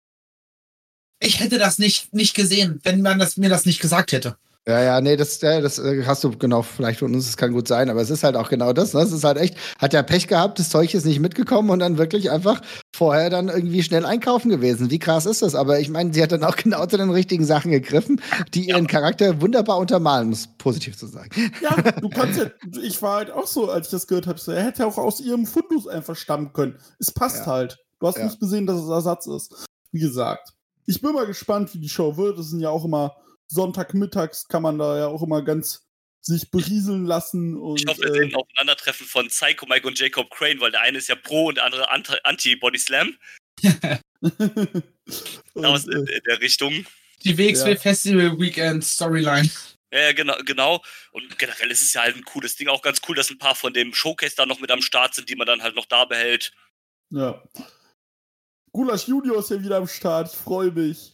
Ich hätte das nicht, nicht gesehen, wenn man das, mir das nicht gesagt hätte. Ja, ja, nee, das, ja, das äh, hast du genau vielleicht von uns, das kann gut sein, aber es ist halt auch genau das, ne? Es ist halt echt, hat ja Pech gehabt, das Zeug ist nicht mitgekommen und dann wirklich einfach vorher dann irgendwie schnell einkaufen gewesen. Wie krass ist das? Aber ich meine, sie hat dann auch genau zu den richtigen Sachen gegriffen, die ihren Charakter wunderbar untermalen, um es positiv zu sagen. ja, du kannst ja, ich war halt auch so, als ich das gehört habe, so, er hätte auch aus ihrem Fundus einfach stammen können. Es passt Ja. halt. Du hast Ja. nicht gesehen, dass es Ersatz ist. Wie gesagt, ich bin mal gespannt, wie die Show wird. Das sind ja auch immer Sonntagmittags, kann man da ja auch immer ganz sich berieseln lassen. Und, Ich hoffe, wir äh, sehen ein Aufeinandertreffen von Psycho Mike und Jacob Crane, weil der eine ist ja pro und der andere Anti-Body Slam. Aus und, in, äh, in der Richtung. Die W X W Ja. Festival Weekend Storyline. Ja, ja, genau, genau. Und generell ist es ja halt ein cooles Ding. Auch ganz cool, dass ein paar von dem Showcase da noch mit am Start sind, die man dann halt noch da behält. ja. Gulasch Junior ist ja wieder am Start. Ich freue mich.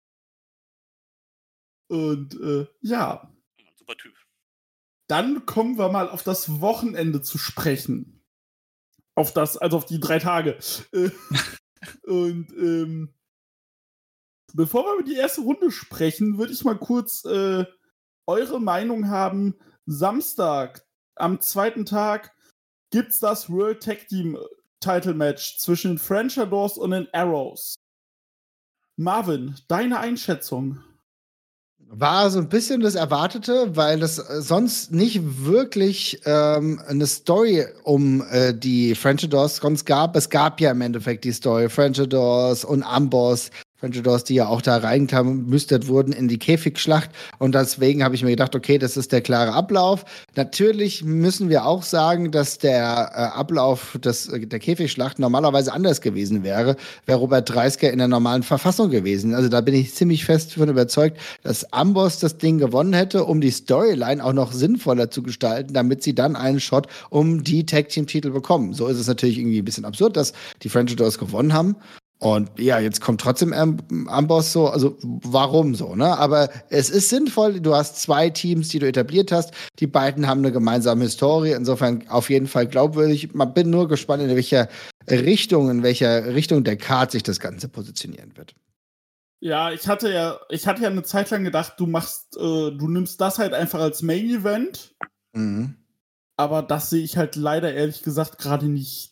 Und äh, ja. Super Typ. Dann kommen wir mal auf das Wochenende zu sprechen. Auf das, also auf die drei Tage. Und ähm, bevor wir über die erste Runde sprechen, würde ich mal kurz äh, eure Meinung haben. Samstag, am zweiten Tag, gibt's das World Tag Team Title Match zwischen den French Adors und den Arrows. Marvin, deine Einschätzung? War so ein bisschen das Erwartete, weil es sonst nicht wirklich ähm, eine Story um äh, die French Adors sonst gab. Es gab ja im Endeffekt die Story French Adors und Amboss. French Adors, die ja auch da reingemüstert wurden in die Käfigschlacht. Und deswegen habe ich mir gedacht, okay, das ist der klare Ablauf. Natürlich müssen wir auch sagen, dass der äh, Ablauf des, äh, der Käfigschlacht normalerweise anders gewesen wäre, wäre Robert Dreisker in der normalen Verfassung gewesen. Also da bin ich ziemlich fest davon überzeugt, dass Amboss das Ding gewonnen hätte, um die Storyline auch noch sinnvoller zu gestalten, damit sie dann einen Shot um die Tag-Team-Titel bekommen. So ist es natürlich irgendwie ein bisschen absurd, dass die French Adors gewonnen haben. Und ja, jetzt kommt trotzdem Amboss so, also warum so, ne? Aber es ist sinnvoll, du hast zwei Teams, die du etabliert hast, die beiden haben eine gemeinsame Historie, insofern auf jeden Fall glaubwürdig. Man bin nur gespannt, in welcher Richtung, in welcher Richtung der Card sich das Ganze positionieren wird. Ja, ich hatte ja, ich hatte ja eine Zeit lang gedacht, du machst, äh, du nimmst das halt einfach als Main Event. Mhm. Aber das sehe ich halt leider ehrlich gesagt gerade nicht.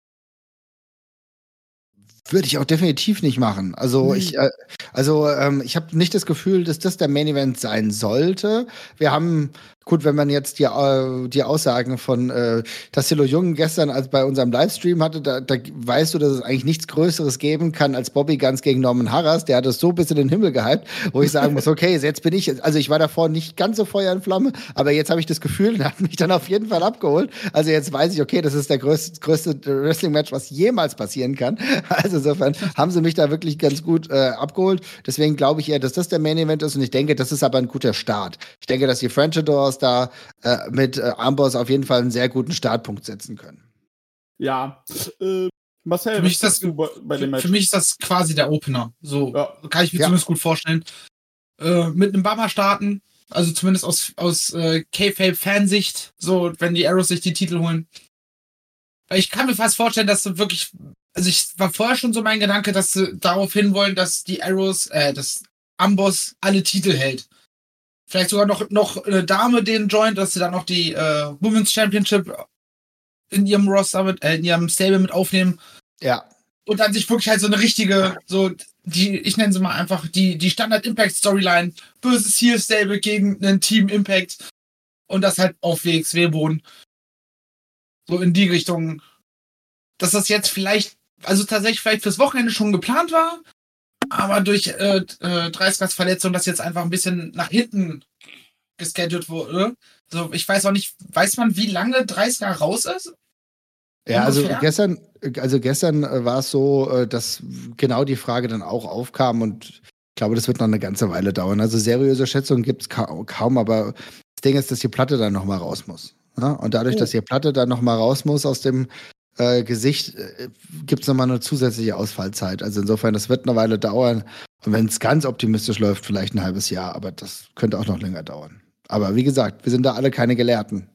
Würde ich auch definitiv nicht machen. Also Nee. ich, äh, also ähm, ich habe nicht das Gefühl, dass das der Main Event sein sollte. Wir haben, gut, wenn man jetzt die, äh, die Aussagen von äh, Tassilo Jung gestern als bei unserem Livestream hatte, da, da weißt du, dass es eigentlich nichts Größeres geben kann als Bobby Guns gegen Norman Harras. Der hat es so bis in den Himmel gehypt, wo ich sagen muss, okay, jetzt bin ich, also ich war davor nicht ganz so Feuer und Flamme, aber jetzt habe ich das Gefühl, der hat mich dann auf jeden Fall abgeholt. Also jetzt weiß ich, okay, das ist der größte, größte Wrestling-Match, was jemals passieren kann. Also insofern haben sie mich da wirklich ganz gut äh, abgeholt. Deswegen glaube ich eher, dass das der Main Event ist und ich denke, das ist aber ein guter Start. Ich denke, dass die French Adors da äh, mit äh, Amboss auf jeden Fall einen sehr guten Startpunkt setzen können. Ja. Äh, Marcel, Für was mich, ist das, sagst du bei, bei dem für, Match? für mich ist das quasi der Opener. So Ja. kann ich mir Ja. zumindest gut vorstellen. Äh, mit einem Bummer starten, also zumindest aus, aus äh, K-Fape-Fansicht, so wenn die Arrows sich die Titel holen. Weil ich kann mir fast vorstellen, dass du wirklich, also ich war vorher schon so mein Gedanke, dass sie darauf hinwollen, dass die Arrows, äh, dass Amboss alle Titel hält. Vielleicht sogar noch, noch eine Dame den joint, dass sie dann noch die äh, Women's Championship in ihrem Roster mit, äh, in ihrem Stable mit aufnehmen. Ja. Und dann sich wirklich halt so eine richtige, so, die, ich nenne sie mal einfach, die, die Standard-Impact-Storyline, böses Heel-Stable gegen ein Team Impact und das halt auf W X W-Boden. So in die Richtung, dass das jetzt vielleicht, also tatsächlich vielleicht fürs Wochenende schon geplant war, aber durch äh, äh, Dreiskers Verletzung das jetzt einfach ein bisschen nach hinten gescheduled wurde. Also ich weiß auch nicht, weiß man, wie lange Dreisker raus ist? Ja, also Ungefähr? gestern, also gestern äh, war es so, äh, dass genau die Frage dann auch aufkam und ich glaube, das wird noch eine ganze Weile dauern. Also seriöse Schätzungen gibt es ka- kaum, aber das Ding ist, dass die Platte dann noch mal raus muss. Ja? Und dadurch, Oh. dass die Platte dann noch mal raus muss aus dem äh, Gesicht, äh, gibt es noch mal eine zusätzliche Ausfallzeit. Also insofern, das wird eine Weile dauern. Und wenn es ganz optimistisch läuft, vielleicht ein halbes Jahr, aber das könnte auch noch länger dauern. Aber wie gesagt, wir sind da alle keine Gelehrten.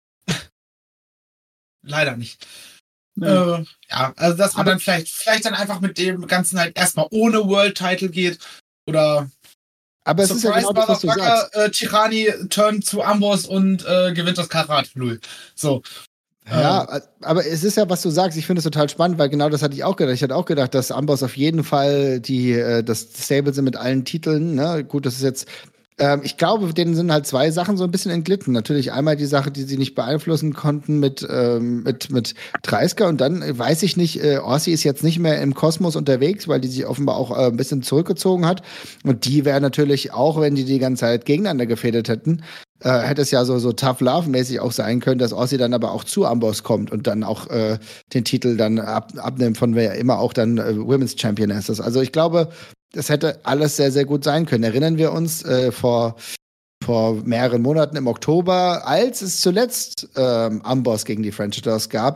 Leider nicht. Nee. Äh, ja, also dass man Aber- dann vielleicht, vielleicht dann einfach mit dem Ganzen halt erstmal ohne World Title geht. Oder Aber es ist ja genau das, was du sagst. äh, Tirani turn zu Amboss und äh, gewinnt das Karat. Null. So. Ja, aber es ist ja, was du sagst, ich finde es total spannend, weil genau das hatte ich auch gedacht. Ich hatte auch gedacht, dass Amboss auf jeden Fall die, äh, das Stable sind mit allen Titeln, ne? Gut, das ist jetzt, ähm, ich glaube, denen sind halt zwei Sachen so ein bisschen entglitten. Natürlich einmal die Sache, die sie nicht beeinflussen konnten mit, ähm, mit, mit Dreisker und dann äh, weiß ich nicht, äh, Orsi ist jetzt nicht mehr im Kosmos unterwegs, weil die sich offenbar auch äh, ein bisschen zurückgezogen hat und die wäre natürlich auch, wenn die die ganze Zeit gegeneinander gefädelt hätten, Äh, hätte es ja so, so Tough Love-mäßig auch sein können, dass Aussie dann aber auch zu Amboss kommt und dann auch äh, den Titel dann ab, abnimmt, von wer immer auch dann äh, Women's Championess ist. Also ich glaube, das hätte alles sehr, sehr gut sein können. Erinnern wir uns äh, vor, vor mehreren Monaten im Oktober, als es zuletzt ähm, Amboss gegen die French Adors gab,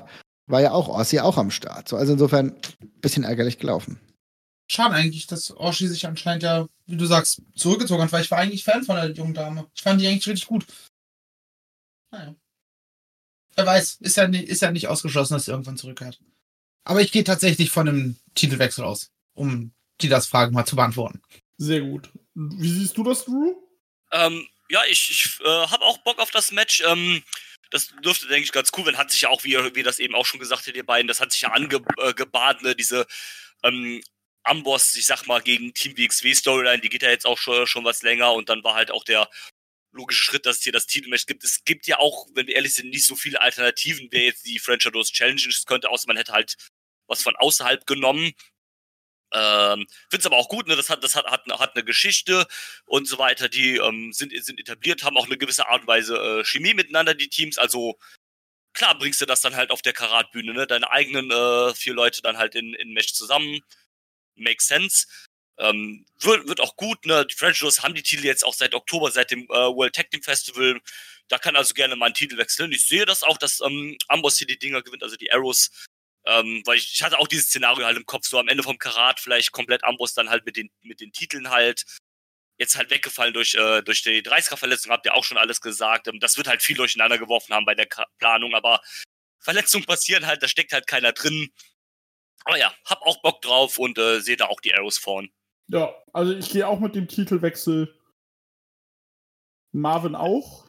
war ja auch Aussie auch am Start. So, also insofern ein bisschen ärgerlich gelaufen. Schade eigentlich, dass Oshi sich anscheinend ja, wie du sagst, zurückgezogen hat, weil ich war eigentlich Fan von der jungen Dame. Ich fand die eigentlich richtig gut. Naja. Wer weiß, ist ja, nicht, ist ja nicht ausgeschlossen, dass sie irgendwann zurückkehrt. Aber ich gehe tatsächlich von einem Titelwechsel aus, um die das Fragen mal zu beantworten. Sehr gut. Wie siehst du das, Drew? Ähm, ja, ich, ich äh, habe auch Bock auf das Match. Ähm, das dürfte, denke ich, ganz cool werden. Hat sich ja auch, wie ihr, wie ihr das eben auch schon gesagt habt, ihr beiden, das hat sich ja angebahnt, ne? Diese ähm, Amboss, ich sag mal, gegen Team W X W-Storyline, die geht ja jetzt auch schon, schon was länger und dann war halt auch der logische Schritt, dass es hier das Titelmatch gibt. Es gibt ja auch, wenn wir ehrlich sind, nicht so viele Alternativen, wer jetzt die French Shadows Challenge könnte, außer man hätte halt was von außerhalb genommen. Ähm, find's aber auch gut, ne? Das hat, das hat, hat, hat eine Geschichte und so weiter, die ähm, sind, sind etabliert, haben auch eine gewisse Art und Weise äh, Chemie miteinander, die Teams, also klar bringst du das dann halt auf der Karatbühne, ne? Deine eigenen äh, vier Leute dann halt in, in Match zusammen, makes sense. Ähm, wird, wird auch gut, ne? Die French Shadows haben die Titel jetzt auch seit Oktober, seit dem äh, World Tag Team Festival, da kann also gerne mal ein Titel wechseln. Ich sehe das auch, dass ähm, Amboss hier die Dinger gewinnt, also die Arrows. Ähm, weil ich, ich hatte auch dieses Szenario halt im Kopf, so am Ende vom Karat vielleicht komplett Amboss dann halt mit den mit den Titeln halt jetzt halt weggefallen durch äh, durch die dreißiger-Verletzung, habt ihr auch schon alles gesagt. Ähm, das wird halt viel durcheinander geworfen haben bei der Ka- Planung, aber Verletzungen passieren halt, da steckt halt keiner drin. Aber ja, hab auch Bock drauf und äh, sehe da auch die Arrows vorn. Ja, also ich gehe auch mit dem Titelwechsel. Marvin auch.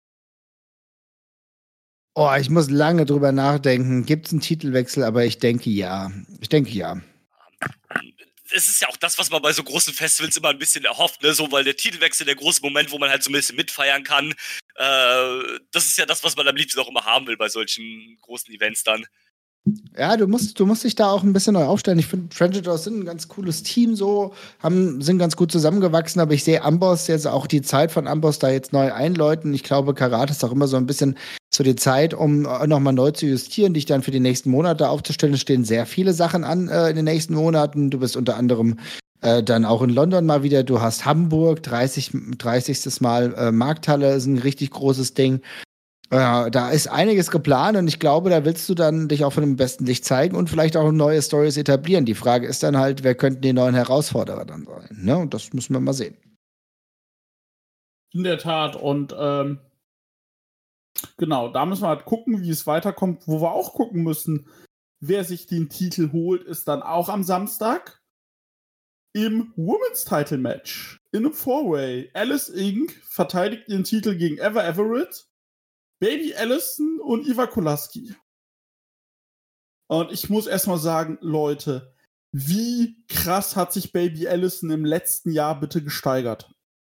Oh, ich muss lange drüber nachdenken. Gibt es einen Titelwechsel? Aber ich denke ja. Ich denke ja. Es ist ja auch das, was man bei so großen Festivals immer ein bisschen erhofft, ne? So, weil der Titelwechsel, der große Moment, wo man halt so ein bisschen mitfeiern kann, äh, das ist ja das, was man am liebsten auch immer haben will bei solchen großen Events dann. Ja, du musst, du musst dich da auch ein bisschen neu aufstellen. Ich finde, French Shadows sind ein ganz cooles Team, so, haben, sind ganz gut zusammengewachsen, aber ich sehe Amboss jetzt auch die Zeit von Amboss da jetzt neu einläuten. Ich glaube, Karat ist auch immer so ein bisschen so die Zeit, um nochmal neu zu justieren, dich dann für die nächsten Monate aufzustellen. Es stehen sehr viele Sachen an äh, in den nächsten Monaten. Du bist unter anderem äh, dann auch in London mal wieder. Du hast Hamburg, dreißig, dreißigstes Mal äh, Markthalle, ist ein richtig großes Ding. Ja, da ist einiges geplant und ich glaube, da willst du dann dich auch von dem besten Licht zeigen und vielleicht auch neue Stories etablieren. Die Frage ist dann halt, wer könnten die neuen Herausforderer dann sein? Ne? Und das müssen wir mal sehen. In der Tat. Und ähm, genau, da müssen wir halt gucken, wie es weiterkommt. Wo wir auch gucken müssen, wer sich den Titel holt, ist dann auch am Samstag im Women's Title Match. In einem Four-Way. Alice Incorporated verteidigt ihren Titel gegen Ever Everett, Baby Allison und Iva Kolaski. Und ich muss erstmal sagen, Leute, wie krass hat sich Baby Allison im letzten Jahr bitte gesteigert?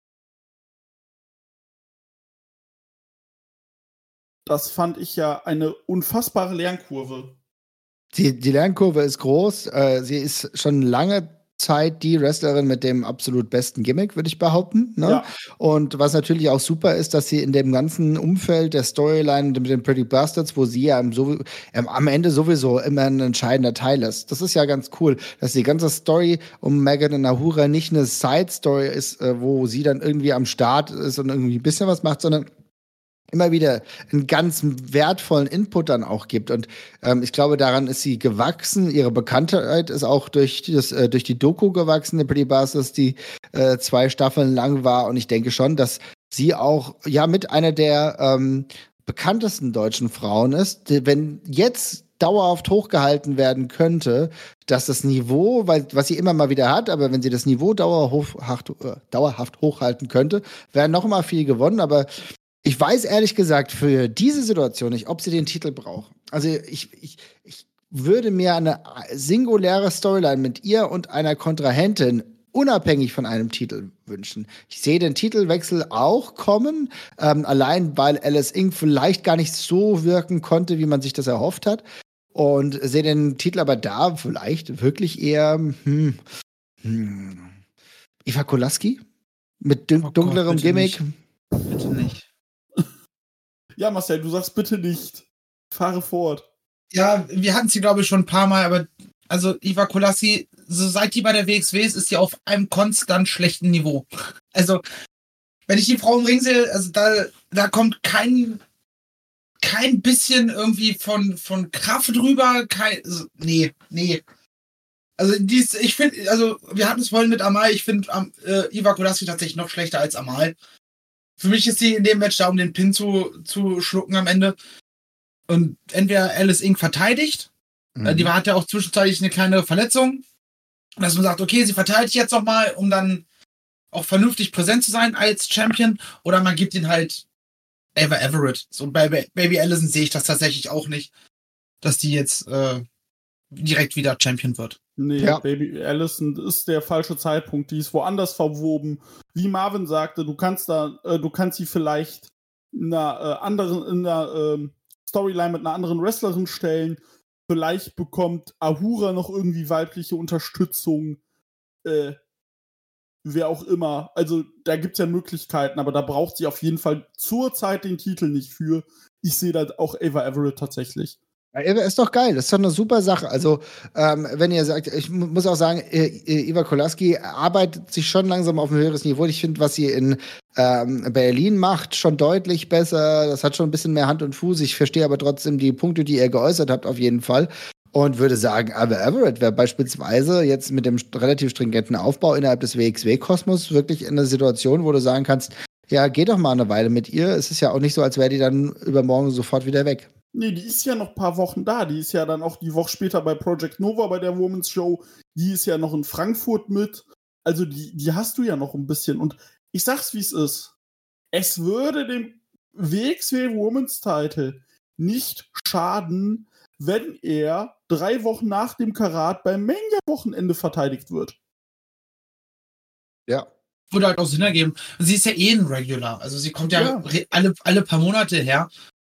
Das fand ich ja eine unfassbare Lernkurve. Die, die Lernkurve ist groß. Äh, sie ist schon lange Zeit die Wrestlerin mit dem absolut besten Gimmick, würde ich behaupten. Ne? Ja. Und was natürlich auch super ist, dass sie in dem ganzen Umfeld der Storyline mit den Pretty Bastards, wo sie ja im, so, ähm, am Ende sowieso immer ein entscheidender Teil ist. Das ist ja ganz cool, dass die ganze Story um Megan und Ahura nicht eine Side-Story ist, äh, wo sie dann irgendwie am Start ist und irgendwie ein bisschen was macht, sondern immer wieder einen ganz wertvollen Input dann auch gibt. Und ähm, ich glaube, daran ist sie gewachsen. Ihre Bekanntheit ist auch durch, das, äh, durch die Doku gewachsen, die Pretty Bastards, die äh, zwei Staffeln lang war. Und ich denke schon, dass sie auch ja mit einer der ähm, bekanntesten deutschen Frauen ist. Die, wenn jetzt dauerhaft hochgehalten werden könnte, dass das Niveau, weil, was sie immer mal wieder hat, aber wenn sie das Niveau dauerhaft, äh, dauerhaft hochhalten könnte, wäre noch mal viel gewonnen. Aber ich weiß ehrlich gesagt für diese Situation nicht, ob sie den Titel braucht. Also ich, ich, ich würde mir eine singuläre Storyline mit ihr und einer Kontrahentin unabhängig von einem Titel wünschen. Ich sehe den Titelwechsel auch kommen, ähm, allein weil Alice Incorporated vielleicht gar nicht so wirken konnte, wie man sich das erhofft hat. Und sehe den Titel aber da vielleicht wirklich eher hm, hm, Iva Kolaski mit dun- Oh Gott, dunklerem bitte Gimmick. nicht. Bitte nicht. Ja, Marcel, du sagst bitte nicht. Fahre fort. Ja, wir hatten sie, glaube ich, schon ein paar Mal, aber also Iva Kolaski, so seit die bei der W X W ist, ist sie auf einem konstant schlechten Niveau. Also, wenn ich die Frau im Ring sehe, also da, da kommt kein, kein bisschen irgendwie von, von Kraft drüber. Kein, also, nee, nee. Also, dies, ich finde, also, wir hatten es vorhin mit Amal, ich finde äh, Iva Kolaski tatsächlich noch schlechter als Amal. Für mich ist sie in dem Match da, um den Pin zu, zu schlucken am Ende. Und entweder Alice Inc. verteidigt, mhm. äh, die hat ja auch zwischenzeitlich eine kleine Verletzung, dass man sagt, okay, sie verteidigt jetzt noch mal, um dann auch vernünftig präsent zu sein als Champion, oder man gibt ihn halt Ava Everett. So bei Baby Allison sehe ich das tatsächlich auch nicht, dass die jetzt äh, direkt wieder Champion wird. Nee, ja. Baby Allison ist der falsche Zeitpunkt, die ist woanders verwoben. Wie Marvin sagte, du kannst da, äh, du kannst sie vielleicht in einer äh, anderen, in einer äh, Storyline mit einer anderen Wrestlerin stellen. Vielleicht bekommt Ahura noch irgendwie weibliche Unterstützung. Äh, wer auch immer. Also da gibt es ja Möglichkeiten, aber da braucht sie auf jeden Fall zurzeit den Titel nicht für. Ich sehe da auch Ava Everett tatsächlich. Ja, ist doch geil, das ist doch eine super Sache. Also, ähm, wenn ihr sagt, ich mu- muss auch sagen, äh, äh, Iva Kolaski arbeitet sich schon langsam auf ein höheres Niveau. Ich finde, was sie in ähm, Berlin macht, schon deutlich besser. Das hat schon ein bisschen mehr Hand und Fuß. Ich verstehe aber trotzdem die Punkte, die ihr geäußert habt, auf jeden Fall. Und würde sagen, Ava Everett wäre beispielsweise jetzt mit dem st- relativ stringenten Aufbau innerhalb des W X W-Kosmos wirklich in einer Situation, wo du sagen kannst, ja, geh doch mal eine Weile mit ihr. Es ist ja auch nicht so, als wäre die dann übermorgen sofort wieder weg. Nee, die ist ja noch ein paar Wochen da. Die ist ja dann auch die Woche später bei Project Nova bei der Women's Show. Die ist ja noch in Frankfurt mit. Also die, die hast du ja noch ein bisschen. Und ich sag's, wie es ist. Es würde dem W X W Women's Title nicht schaden, wenn er drei Wochen nach dem Karat beim Mania-Wochenende verteidigt wird. Ja. Würde halt auch Sinn ergeben. Sie ist ja eh ein Regular. Also sie kommt ja, Ja. re- alle, alle paar Monate her.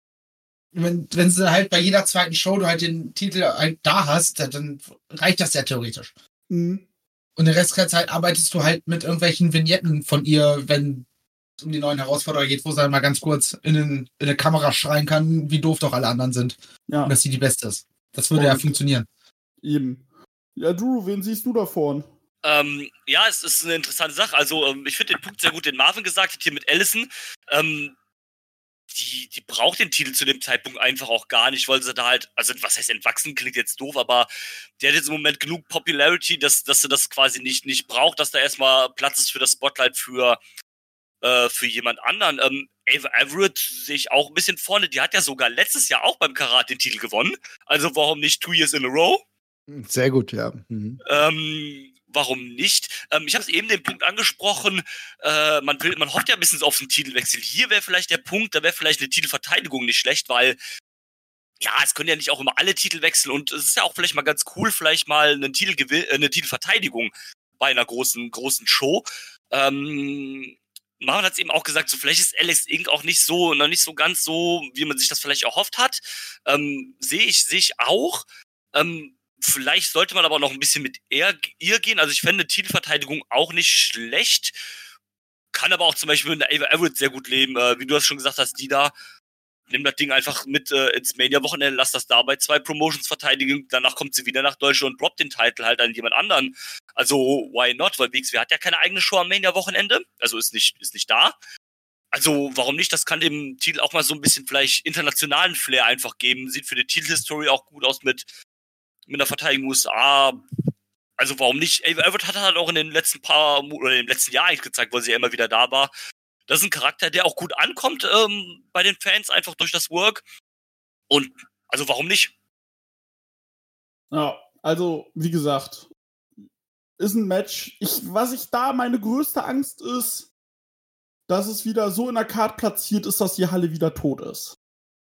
Wenn, wenn sie halt bei jeder zweiten Show du halt den Titel halt da hast, dann reicht das ja theoretisch. Mhm. Und den Rest der Zeit arbeitest du halt mit irgendwelchen Vignetten von ihr, wenn es um die neuen Herausforderer geht, wo sie dann mal ganz kurz in, den, in eine Kamera schreien kann, wie doof doch alle anderen sind. Ja, Und dass sie die Beste ist. Das würde ja Und- funktionieren. eben. Ja, Drew, wen siehst du da vorn? Ähm, ja, es ist eine interessante Sache. Also, ähm, ich finde den Punkt sehr gut, den Marvin gesagt hat, hier mit Allison. Ähm, die, die braucht den Titel zu dem Zeitpunkt einfach auch gar nicht, weil sie da halt, also was heißt entwachsen, klingt jetzt doof, aber der hat jetzt im Moment genug Popularity, dass, dass sie das quasi nicht, nicht braucht, dass da erstmal Platz ist für das Spotlight für, äh, für jemand anderen. Ähm, Ava Everett sehe ich auch ein bisschen vorne, die hat ja sogar letztes Jahr auch beim Karat den Titel gewonnen, also warum nicht two years in a row? Sehr gut, ja. Mhm. Ähm, warum nicht? Ähm, ich habe es eben den Punkt angesprochen, äh, man will, man hofft ja ein bisschen auf den Titelwechsel. Hier wäre vielleicht der Punkt, da wäre vielleicht eine Titelverteidigung nicht schlecht, weil ja, es können ja nicht auch immer alle Titel wechseln und es ist ja auch vielleicht mal ganz cool, vielleicht mal einen Titelgewinn, äh, eine Titelverteidigung bei einer großen, großen Show. Ähm, Marvin hat es eben auch gesagt, so vielleicht ist Alex Inc auch nicht so, noch nicht so ganz so, wie man sich das vielleicht erhofft hat. Ähm, sehe ich, sehe ich auch. Ähm, Vielleicht sollte man aber noch ein bisschen mit ihr, ihr gehen. Also ich fände eine Titelverteidigung auch nicht schlecht. Kann aber auch zum Beispiel mit Ava Everett sehr gut leben. Äh, wie du das schon gesagt hast, die da, nimm das Ding einfach mit äh, ins Mania-Wochenende, lass das da bei zwei Promotions verteidigen. Danach kommt sie wieder nach Deutschland und droppt den Titel halt an jemand anderen. Also why not? Weil W X W hat ja keine eigene Show am Mania-Wochenende. Also ist nicht, ist nicht da. Also warum nicht? Das kann dem Titel auch mal so ein bisschen vielleicht internationalen Flair einfach geben. Sieht für die Titelhistory auch gut aus mit mit einer Verteidigung U S A, also warum nicht? Ava Everett hat halt auch in den letzten paar, oder im letzten Jahr eigentlich gezeigt, weil sie ja immer wieder da war. Das ist ein Charakter, der auch gut ankommt ähm, bei den Fans, einfach durch das Work. Und, also warum nicht? Ja, also, wie gesagt, ist ein Match. Ich, was ich da, meine größte Angst ist, dass es wieder so in der Card platziert ist, dass die Halle wieder tot ist.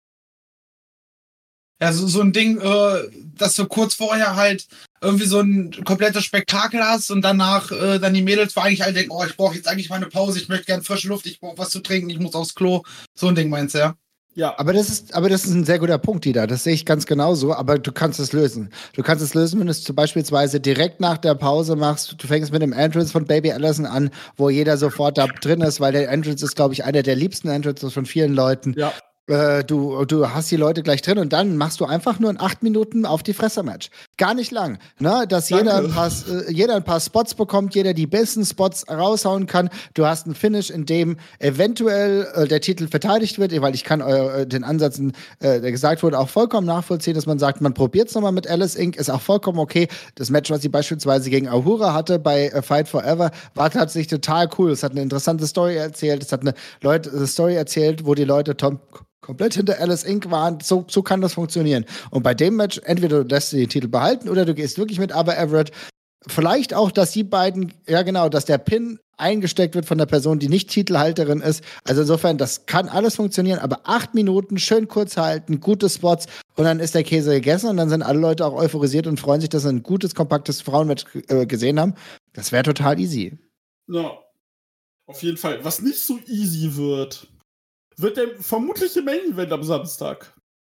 Ja, so, so ein Ding, äh, dass du kurz vorher halt irgendwie so ein komplettes Spektakel hast und danach äh, dann die Mädels vor eigentlich alle denken, oh, ich brauche jetzt eigentlich mal eine Pause, ich möchte gerne frische Luft, ich brauche was zu trinken, ich muss aufs Klo. So ein Ding meinst du, ja? Ja. Aber das ist, aber das ist ein sehr guter Punkt, Dieter. Das sehe ich ganz genauso. Aber du kannst es lösen. Du kannst es lösen, wenn du es zum beispielsweise direkt nach der Pause machst. Du fängst mit dem Entrance von Baby Allison an, wo jeder sofort da drin ist, weil der Entrance ist, glaube ich, einer der liebsten Entrances von vielen Leuten. Ja. Äh, du, du hast die Leute gleich drin und dann machst du einfach nur ein acht Minuten auf die Fresse-Match. Gar nicht lang, ne? Dass jeder ein, paar, äh, jeder ein paar Spots bekommt, jeder die besten Spots raushauen kann. Du hast ein Finish, in dem eventuell äh, der Titel verteidigt wird, weil ich kann äh, den Ansatz, äh, der gesagt wurde, auch vollkommen nachvollziehen, dass man sagt, man probiert es nochmal mit Alice Incorporated, ist auch vollkommen okay. Das Match, was sie beispielsweise gegen Ahura hatte bei äh, Fight Forever, war tatsächlich total cool. Es hat eine interessante Story erzählt, es hat eine, Leute, eine Story erzählt, wo die Leute Tom komplett hinter Alice Incorporated waren, so, so kann das funktionieren. Und bei dem Match, entweder du lässt den Titel behalten oder du gehst wirklich mit Aber Everett. Vielleicht auch, dass die beiden, ja genau, dass der Pin eingesteckt wird von der Person, die nicht Titelhalterin ist. Also insofern, das kann alles funktionieren, aber acht Minuten, schön kurz halten, gute Spots und dann ist der Käse gegessen und dann sind alle Leute auch euphorisiert und freuen sich, dass sie ein gutes, kompaktes Frauenmatch äh, gesehen haben. Das wäre total easy. Ja, auf jeden Fall. Was nicht so easy wird, wird der vermutliche Main Event am Samstag.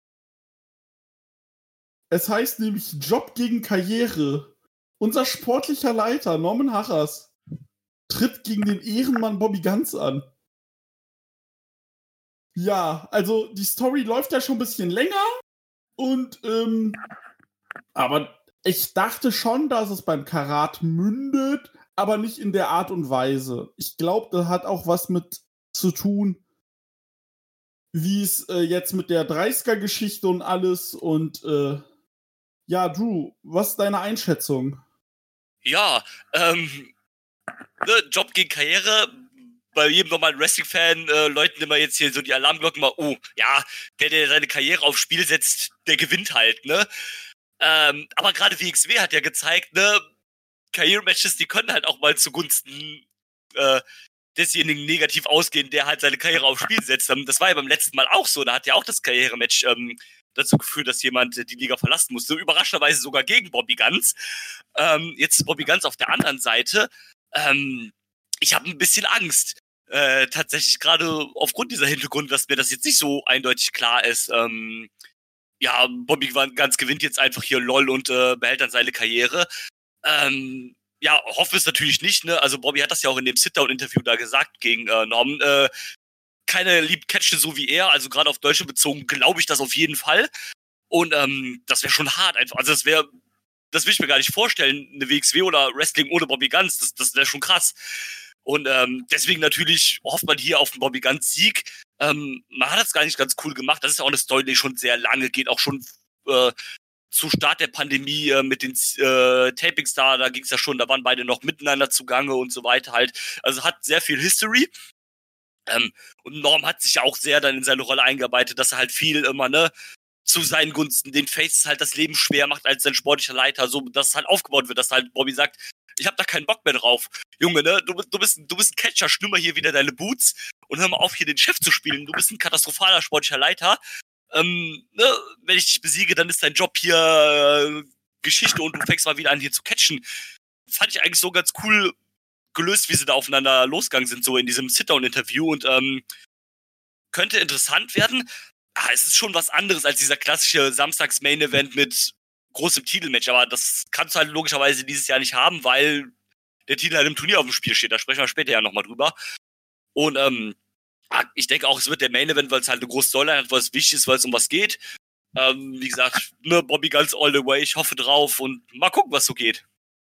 Es heißt nämlich Job gegen Karriere. Unser sportlicher Leiter Norman Harras tritt gegen den Ehrenmann Bobby Guns an. Ja, also die Story läuft ja schon ein bisschen länger und ähm, aber ich dachte schon, dass es beim Karat mündet, aber nicht in der Art und Weise. Ich glaube, das hat auch was mit zu tun, wie es äh, jetzt mit der dreißiger-Geschichte und alles und äh, ja, Drew, was ist deine Einschätzung? Ja, ähm, ne, Job gegen Karriere, bei jedem normalen Wrestling-Fan äh, läuten immer jetzt hier so die Alarmglocken mal, oh, ja, der, der seine Karriere aufs Spiel setzt, der gewinnt halt, ne? Ähm, aber gerade W X W hat ja gezeigt, ne, Karriere-Matches, die können halt auch mal zugunsten äh, desjenigen negativ ausgehen, der halt seine Karriere aufs Spiel setzt. Das war ja beim letzten Mal auch so. Da hat ja auch das Karrierematch ähm, dazu geführt, dass jemand die Liga verlassen musste. Überraschenderweise sogar gegen Bobby Guns. Ähm, jetzt ist Bobby Guns auf der anderen Seite. Ähm, ich habe ein bisschen Angst. Äh, tatsächlich gerade aufgrund dieser Hintergründe, dass mir das jetzt nicht so eindeutig klar ist. Ähm, ja, Bobby Guns gewinnt jetzt einfach hier LOL und äh, behält dann seine Karriere. Ähm, Ja, hoffe es natürlich nicht, ne? Also Bobby hat das ja auch in dem Sit-Down-Interview da gesagt gegen äh, Norman. Äh, keine liebt Catchen so wie er, also gerade auf Deutsche bezogen, glaube ich das auf jeden Fall. Und ähm, das wäre schon hart einfach. Also das wäre, das will ich mir gar nicht vorstellen, eine W X W oder Wrestling ohne Bobby Guns, das, das wäre schon krass. Und ähm, deswegen natürlich hofft man hier auf den Bobby Guns Sieg. Ähm, man hat das gar nicht ganz cool gemacht. Das ist auch eine Story, die schon sehr lange geht, auch schon äh, zu Start der Pandemie äh, mit den äh, Tapings da, da ging es ja schon, da waren beide noch miteinander zugange und so weiter halt. Also hat sehr viel History. Ähm, und Norm hat sich ja auch sehr dann in seine Rolle eingearbeitet, dass er halt viel immer, ne, zu seinen Gunsten den Faces halt das Leben schwer macht als sein sportlicher Leiter, so, dass es halt aufgebaut wird, dass halt Bobby sagt, ich hab da keinen Bock mehr drauf. Junge, ne, du, du, bist, du bist ein Catcher, schnümmer hier wieder deine Boots und hör mal auf, hier den Chef zu spielen. Du bist ein katastrophaler sportlicher Leiter. Ähm, ne, wenn ich dich besiege, dann ist dein Job hier äh, Geschichte und du fängst mal wieder an, hier zu catchen. Fand ich eigentlich so ganz cool gelöst, wie sie da aufeinander losgegangen sind, so in diesem Sit-Down-Interview und ähm, könnte interessant werden. Ah, es ist schon was anderes als dieser klassische Samstags-Main-Event mit großem Titelmatch, aber das kannst du halt logischerweise dieses Jahr nicht haben, weil der Titel halt im Turnier auf dem Spiel steht. Da sprechen wir später ja nochmal drüber. Und ähm, ich denke auch, es wird der Main-Event, weil es halt eine große Storyline hat, weil es wichtig ist, weil es um was geht. Ähm, wie gesagt, ne, Bobby Guns all the way, ich hoffe drauf und mal gucken, was so geht.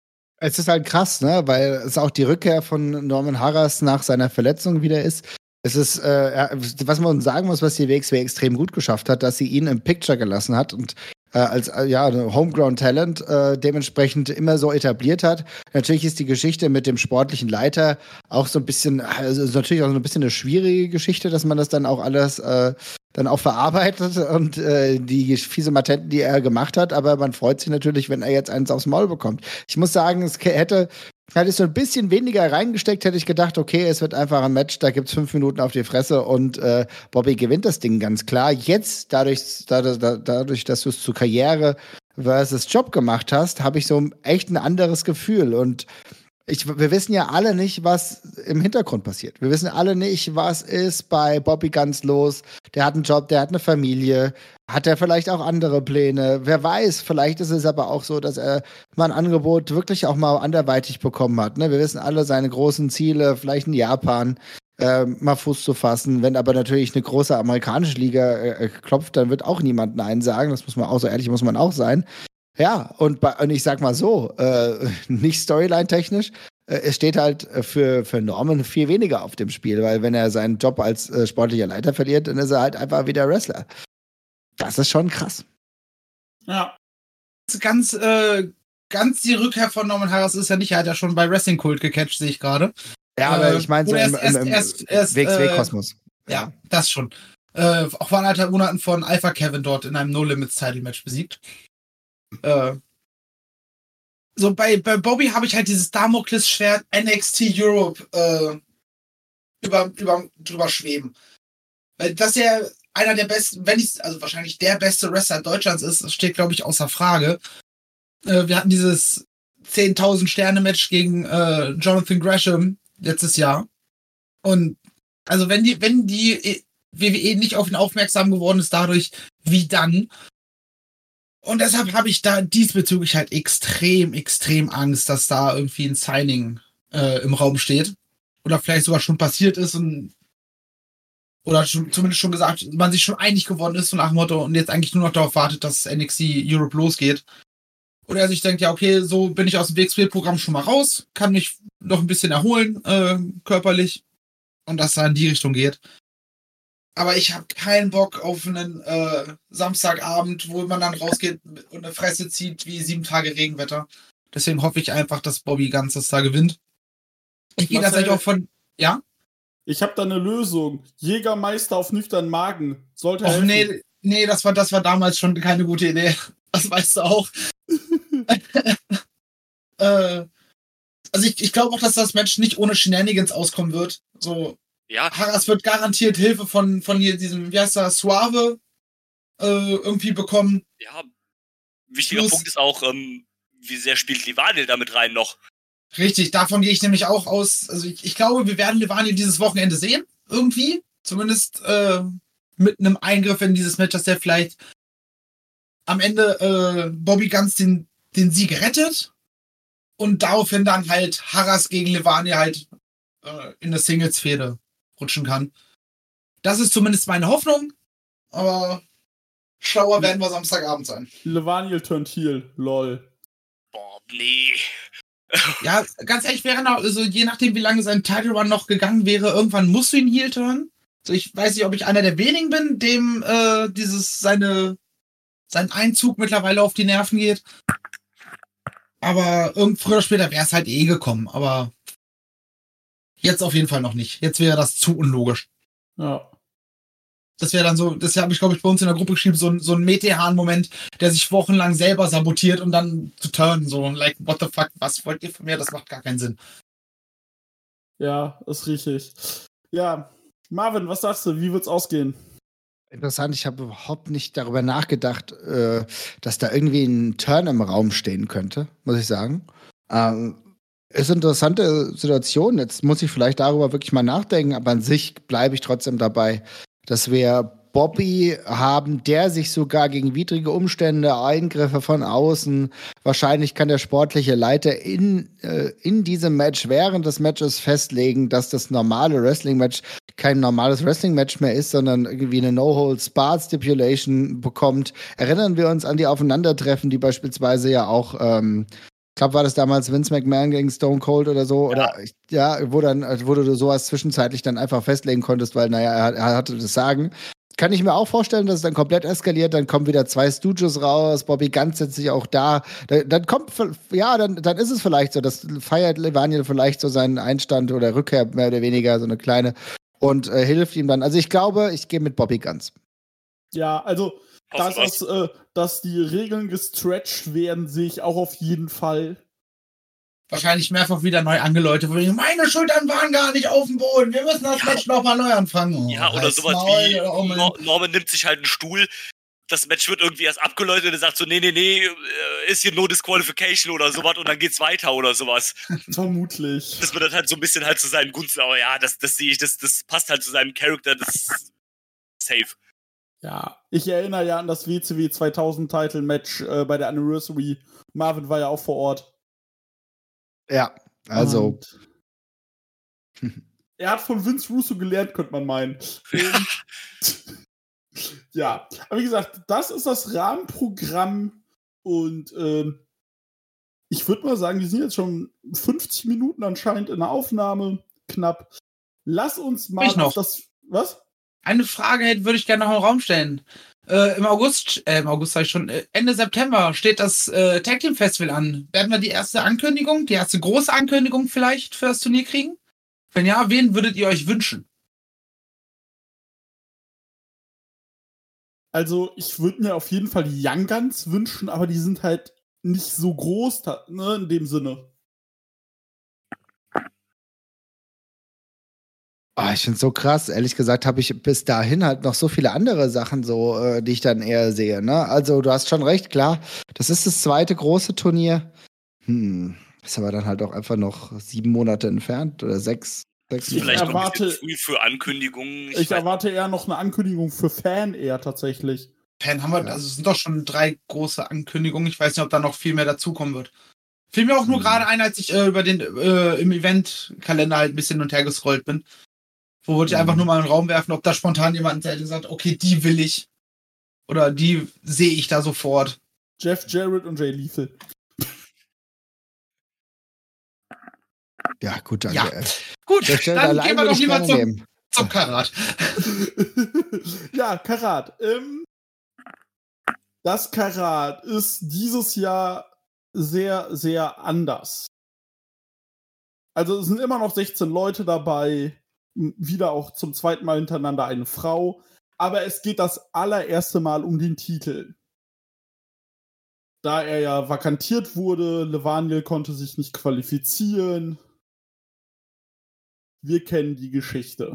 Es ist halt krass, ne, weil es auch die Rückkehr von Norman Harras nach seiner Verletzung wieder ist. Es ist, äh, was man sagen muss, was die W X W extrem gut geschafft hat, dass sie ihn im Picture gelassen hat und äh, als äh, ja, Homegrown Talent äh, dementsprechend immer so etabliert hat. Natürlich ist die Geschichte mit dem sportlichen Leiter auch so ein bisschen, also ist natürlich auch so ein bisschen eine schwierige Geschichte, dass man das dann auch alles äh, dann auch verarbeitet und äh, die fiese Matenten, die er gemacht hat, aber man freut sich natürlich, wenn er jetzt eins aufs Maul bekommt. Ich muss sagen, es hätte Hätte ich so ein bisschen weniger reingesteckt, hätte ich gedacht, okay, es wird einfach ein Match, da gibt's fünf Minuten auf die Fresse und äh, Bobby gewinnt das Ding ganz klar. Jetzt, dadurch, dadurch, dadurch dass du es zu Karriere versus Job gemacht hast, habe ich so echt ein anderes Gefühl. Und ich, wir wissen ja alle nicht, was im Hintergrund passiert. Wir wissen alle nicht, was ist bei Bobby Guns los. Der hat einen Job, der hat eine Familie. Hat er vielleicht auch andere Pläne? Wer weiß, vielleicht ist es aber auch so, dass er mal ein Angebot wirklich auch mal anderweitig bekommen hat. Ne? Wir wissen alle seine großen Ziele, vielleicht in Japan äh, mal Fuß zu fassen. Wenn aber natürlich eine große amerikanische Liga äh, klopft, dann wird auch niemand Nein sagen. Das muss man auch so ehrlich muss man auch sein. Ja, und, bei, und ich sag mal so, äh, nicht Storyline-technisch, äh, es steht halt für, für Norman viel weniger auf dem Spiel, weil wenn er seinen Job als äh, sportlicher Leiter verliert, dann ist er halt einfach wieder Wrestler. Das ist schon krass. Ja. Ganz, äh, ganz die Rückkehr von Norman Harras ist ja nicht, er hat ja schon bei Wrestling Kult gecatcht, sehe ich gerade. Ja, aber äh, ich meine so im, erst, im, im erst, erst, W X äh, W-Kosmos. Ja, Ja. das schon. Äh, auch vor anderthalb Monaten von Alpha Kevin dort in einem No-Limits-Title-Match besiegt. Äh, so bei, bei Bobby habe ich halt dieses Damoklesschwert N X T Europe äh, über, über, drüber schweben. Weil das ja einer der besten, wenn nicht, also wahrscheinlich der beste Wrestler Deutschlands ist, das steht, glaube ich, außer Frage. Äh, wir hatten dieses zehntausend Sterne Match gegen äh, Jonathan Gresham letztes Jahr. Und also wenn die, wenn die W W E nicht auf ihn aufmerksam geworden ist dadurch, wie dann? Und deshalb habe ich da diesbezüglich halt extrem, extrem Angst, dass da irgendwie ein Signing äh, im Raum steht. Oder vielleicht sogar schon passiert ist und oder schon, zumindest schon gesagt, man sich schon einig geworden ist, so nach dem Motto, und jetzt eigentlich nur noch darauf wartet, dass N X T Europe losgeht. Oder er sich denkt, ja, okay, so bin ich aus dem W X W-Programm schon mal raus, kann mich noch ein bisschen erholen, äh, körperlich. Und dass da in die Richtung geht. Aber ich habe keinen Bock auf einen äh, Samstagabend, wo man dann rausgeht und eine Fresse zieht wie sieben Tage Regenwetter. Deswegen hoffe ich einfach, dass Bobby Guns das da gewinnt. Ich gehe tatsächlich auch von... Ja? Ich habe da eine Lösung. Jägermeister auf nüchternen Magen. Sollte Och, helfen. nee, nee, das war, das war damals schon keine gute Idee. Das weißt du auch. äh, also ich, ich glaube auch, dass das Match nicht ohne Shenanigans auskommen wird. So, Ja, Harras wird garantiert Hilfe von, von hier diesem, wie heißt der, Suave äh, irgendwie bekommen. ja. Wichtiger Plus- Punkt ist auch, ähm, wie sehr spielt Livanil damit rein noch? Richtig, davon gehe ich nämlich auch aus. Also ich, ich glaube, wir werden Levani dieses Wochenende sehen. Irgendwie. Zumindest äh, mit einem Eingriff in dieses Match, dass der vielleicht am Ende äh, Bobby Guns den, den Sieg rettet. Und daraufhin dann halt Harras gegen Levani halt äh, in der Singles-Fehde rutschen kann. Das ist zumindest meine Hoffnung. Aber schlauer werden wir Samstagabend sein. Levaniel turned heel. Lol. Boah, nee. Ja, ganz ehrlich, wäre noch, also je nachdem, wie lange sein Title Run noch gegangen wäre, irgendwann musst du ihn heel turnen. Also ich weiß nicht, ob ich einer der wenigen bin, dem äh, dieses seine sein Einzug mittlerweile auf die Nerven geht. Aber irgend früher oder später wäre es halt eh gekommen. Aber jetzt auf jeden Fall noch nicht. Jetzt wäre das zu unlogisch. Ja. Das wäre dann so, das habe ich, glaube ich, bei uns in der Gruppe geschrieben, so, ein- so ein Metehan-Moment, der sich wochenlang selber sabotiert, um dann zu turnen. So, like, what the fuck, was wollt ihr von mir? Das macht gar keinen Sinn. Ja, ist richtig. Ja, Marvin, was sagst du? Wie wird's ausgehen? Interessant, ich habe überhaupt nicht darüber nachgedacht, äh, dass da irgendwie ein Turn im Raum stehen könnte, muss ich sagen. Ähm, ist eine interessante Situation. Jetzt muss ich vielleicht darüber wirklich mal nachdenken, aber an sich bleibe ich trotzdem dabei, dass wir Bobby haben, der sich sogar gegen widrige Umstände, Eingriffe von außen, wahrscheinlich kann der sportliche Leiter in, äh, in diesem Match während des Matches festlegen, dass das normale Wrestling-Match kein normales Wrestling-Match mehr ist, sondern irgendwie eine No-Hold-Spart-Stipulation bekommt. Erinnern wir uns an die Aufeinandertreffen, die beispielsweise ja auch, ähm, ich glaube, war das damals Vince McMahon gegen Stone Cold oder so, Ja. oder ja, wo dann, wo du sowas zwischenzeitlich dann einfach festlegen konntest, weil, naja, er, er hatte das Sagen. Kann ich mir auch vorstellen, dass es dann komplett eskaliert, dann kommen wieder zwei Stooges raus, Bobby Guns setzt sich auch da, dann, dann kommt, ja, dann, dann ist es vielleicht so, das feiert Levaniel vielleicht so seinen Einstand oder Rückkehr mehr oder weniger, so eine kleine, und äh, hilft ihm dann. Also ich glaube, ich gehe mit Bobby Guns. Ja, also, dass, Hoffen das, äh, dass die Regeln gestretched werden, sehe ich auch auf jeden Fall. Wahrscheinlich mehrfach wieder neu angeläutet. wo ich, Meine Schultern waren gar nicht auf dem Boden. Wir müssen das Ja. Match nochmal neu anfangen. Oh, Ja, oder halt's sowas Maul, wie oh mein- Nor- Norman nimmt sich halt einen Stuhl, das Match wird irgendwie erst abgeläutet und er sagt so, nee, nee, nee, äh, ist hier no disqualification oder sowas und dann geht's weiter oder sowas. Vermutlich. Das wird dann halt so ein bisschen halt zu seinen Gunsten, aber ja, das, das sehe ich, das, das passt halt zu seinem Charakter, das ist safe. Ja, ich erinnere ja an das W C W zweitausend Title Match äh, bei der Anniversary. Marvin war ja auch vor Ort. Ja, also. Und er hat von Vince Russo gelernt, könnte man meinen. Ähm, ja, aber wie gesagt, das ist das Rahmenprogramm Und ähm, ich würde mal sagen, wir sind jetzt schon fünfzig Minuten anscheinend in der Aufnahme, knapp. Lass uns mal Ich noch. auf das... Was? Eine Frage hätte, würde ich gerne noch im Raum stellen. Äh, Im August, äh, im August sag ich schon, äh, Ende September steht das äh, Tag Team Festival an. Werden wir die erste Ankündigung, die erste große Ankündigung vielleicht für das Turnier kriegen? Wenn ja, wen würdet ihr euch wünschen? Also, ich würde mir auf jeden Fall die Young Guns wünschen, aber die sind halt nicht so groß, ne, in dem Sinne. Oh, ich finde es so krass. Ehrlich gesagt habe ich bis dahin halt noch so viele andere Sachen, so, äh, die ich dann eher sehe. Ne? Also, du hast schon recht, klar. Das ist das zweite große Turnier. Hm. Ist aber dann halt auch einfach noch sieben Monate entfernt oder sechs. sechs Ich Vielleicht noch ein erwarte- bisschen früh für Ankündigungen. Ich erwarte eher noch eine Ankündigung für Fan eher tatsächlich. Fan haben wir, also es sind doch schon drei große Ankündigungen. Ich weiß nicht, ob da noch viel mehr dazukommen wird. Fiel mir auch nur Hm. gerade ein, als ich äh, über den äh, im Event-Kalender halt ein bisschen hin und her gescrollt bin. Wo wollte ich einfach nur mal in den Raum werfen, ob da spontan jemand hätte gesagt, okay, die will ich. Oder die sehe ich da sofort. Jeff Jarrett und Jay Lethal. Ja, gut, danke. Ja. Äh, Gut, der Stelle dann allein gehen wir würde doch ich lieber gerne zum, nehmen. zum Karat. Ja, Karat. Ähm, das Karat ist dieses Jahr sehr, sehr anders. Also es sind immer noch sechzehn Leute dabei, m- wieder auch zum zweiten Mal hintereinander eine Frau, aber es geht das allererste Mal um den Titel. Da er ja vakantiert wurde, Levaniel konnte sich nicht qualifizieren. Wir kennen die Geschichte.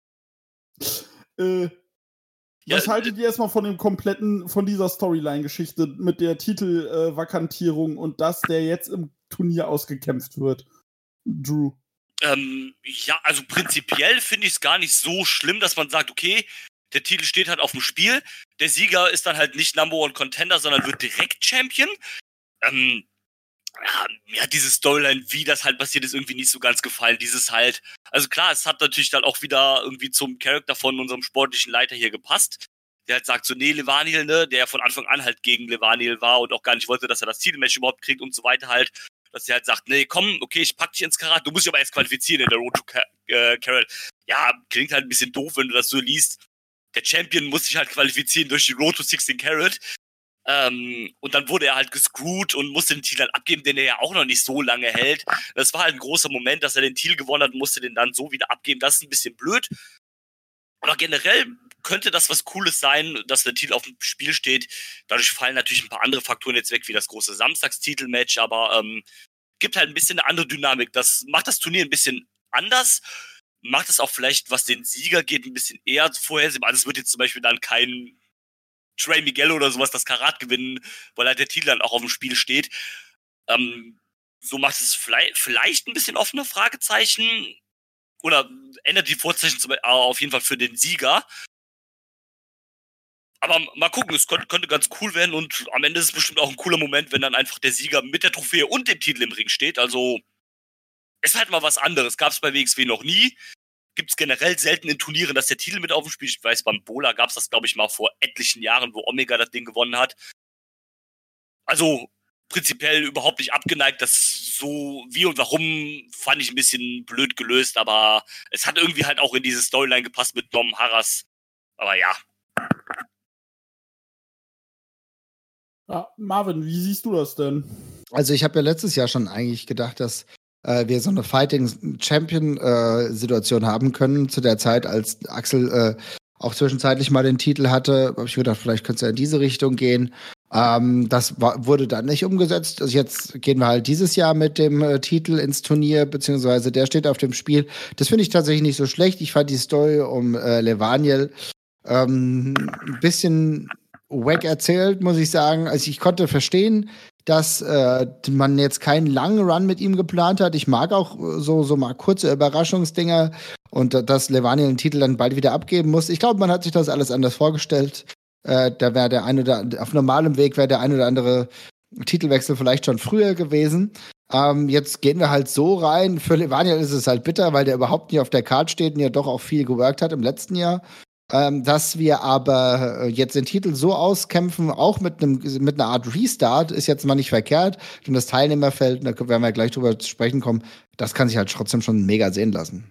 äh, Ja, was haltet ihr erstmal von dem kompletten, von dieser Storyline-Geschichte mit der Titelvakantierung äh, und dass der jetzt im Turnier ausgekämpft wird? Drew. Ähm, ja, also prinzipiell finde ich es gar nicht so schlimm, dass man sagt, okay, der Titel steht halt auf dem Spiel, der Sieger ist dann halt nicht Number One Contender, sondern wird direkt Champion. Ähm, ja, mir hat diese Storyline, wie das halt passiert ist, irgendwie nicht so ganz gefallen. Dieses halt, also klar, es hat natürlich dann auch wieder irgendwie zum Charakter von unserem sportlichen Leiter hier gepasst. Der halt sagt so, nee, Levaniel, ne, der von Anfang an halt gegen Levaniel war und auch gar nicht wollte, dass er das Titelmatch überhaupt kriegt und so weiter halt. Dass er halt sagt, nee, komm, okay, ich pack dich ins Karat, du musst dich aber erst qualifizieren in der Road to Car- äh, Carrot. Ja, klingt halt ein bisschen doof, wenn du das so liest. Der Champion muss sich halt qualifizieren durch die Road to sechzehn Carat. Ähm, und dann wurde er halt gescrewt und musste den Titel halt abgeben, den er ja auch noch nicht so lange hält. Das war halt ein großer Moment, dass er den Titel gewonnen hat und musste den dann so wieder abgeben. Das ist ein bisschen blöd. Aber generell könnte das was Cooles sein, dass der Titel auf dem Spiel steht. Dadurch fallen natürlich ein paar andere Faktoren jetzt weg, wie das große Samstagstitelmatch, aber ähm, gibt halt ein bisschen eine andere Dynamik. Das macht das Turnier ein bisschen anders. Macht es auch vielleicht, was den Sieger geht, ein bisschen eher vorhersehbar. Also es wird jetzt zum Beispiel dann kein Trey Miguel oder sowas das Karat gewinnen, weil halt der Titel dann auch auf dem Spiel steht. Ähm, so macht es vielleicht, vielleicht ein bisschen offene Fragezeichen oder ändert die Vorzeichen zum, auf jeden Fall für den Sieger. Aber mal gucken, es könnte, könnte ganz cool werden und am Ende ist es bestimmt auch ein cooler Moment, wenn dann einfach der Sieger mit der Trophäe und dem Titel im Ring steht. Also ist halt mal was anderes. Gab es bei W X W noch nie. Gibt es generell selten in Turnieren, dass der Titel mit auf dem Spiel steht. Ich weiß, beim Bola gab es das, glaube ich, mal vor etlichen Jahren, wo Omega das Ding gewonnen hat. Also prinzipiell überhaupt nicht abgeneigt. Das so wie und warum fand ich ein bisschen blöd gelöst, aber es hat irgendwie halt auch in diese Storyline gepasst mit Dom Harras. Aber ja. Ja, Marvin, wie siehst du das denn? Also ich habe ja letztes Jahr schon eigentlich gedacht, dass äh, wir so eine Fighting-Champion-Situation haben können. Zu der Zeit, als Axel äh, auch zwischenzeitlich mal den Titel hatte, habe ich gedacht, vielleicht könnte es ja in diese Richtung gehen. Ähm, das war, wurde dann nicht umgesetzt. Also jetzt gehen wir halt dieses Jahr mit dem äh, Titel ins Turnier, beziehungsweise der steht auf dem Spiel. Das finde ich tatsächlich nicht so schlecht. Ich fand die Story um äh, Levaniel ähm, ein bisschen wack erzählt, muss ich sagen. Also ich konnte verstehen, dass äh, man jetzt keinen langen Run mit ihm geplant hat. Ich mag auch so, so mal kurze Überraschungsdinger und äh, dass Levaniel den Titel dann bald wieder abgeben muss. Ich glaube, man hat sich das alles anders vorgestellt. Äh, da wäre der eine oder auf normalem Weg wäre der ein oder andere Titelwechsel vielleicht schon früher gewesen. Ähm, jetzt gehen wir halt so rein. Für Levaniel ist es halt bitter, weil der überhaupt nicht auf der Card steht und ja doch auch viel geworkt hat im letzten Jahr. Ähm, dass wir aber äh, jetzt den Titel so auskämpfen, auch mit einem mit einer Art Restart, ist jetzt mal nicht verkehrt. Und das Teilnehmerfeld, da werden wir gleich drüber zu sprechen kommen, das kann sich halt trotzdem schon mega sehen lassen.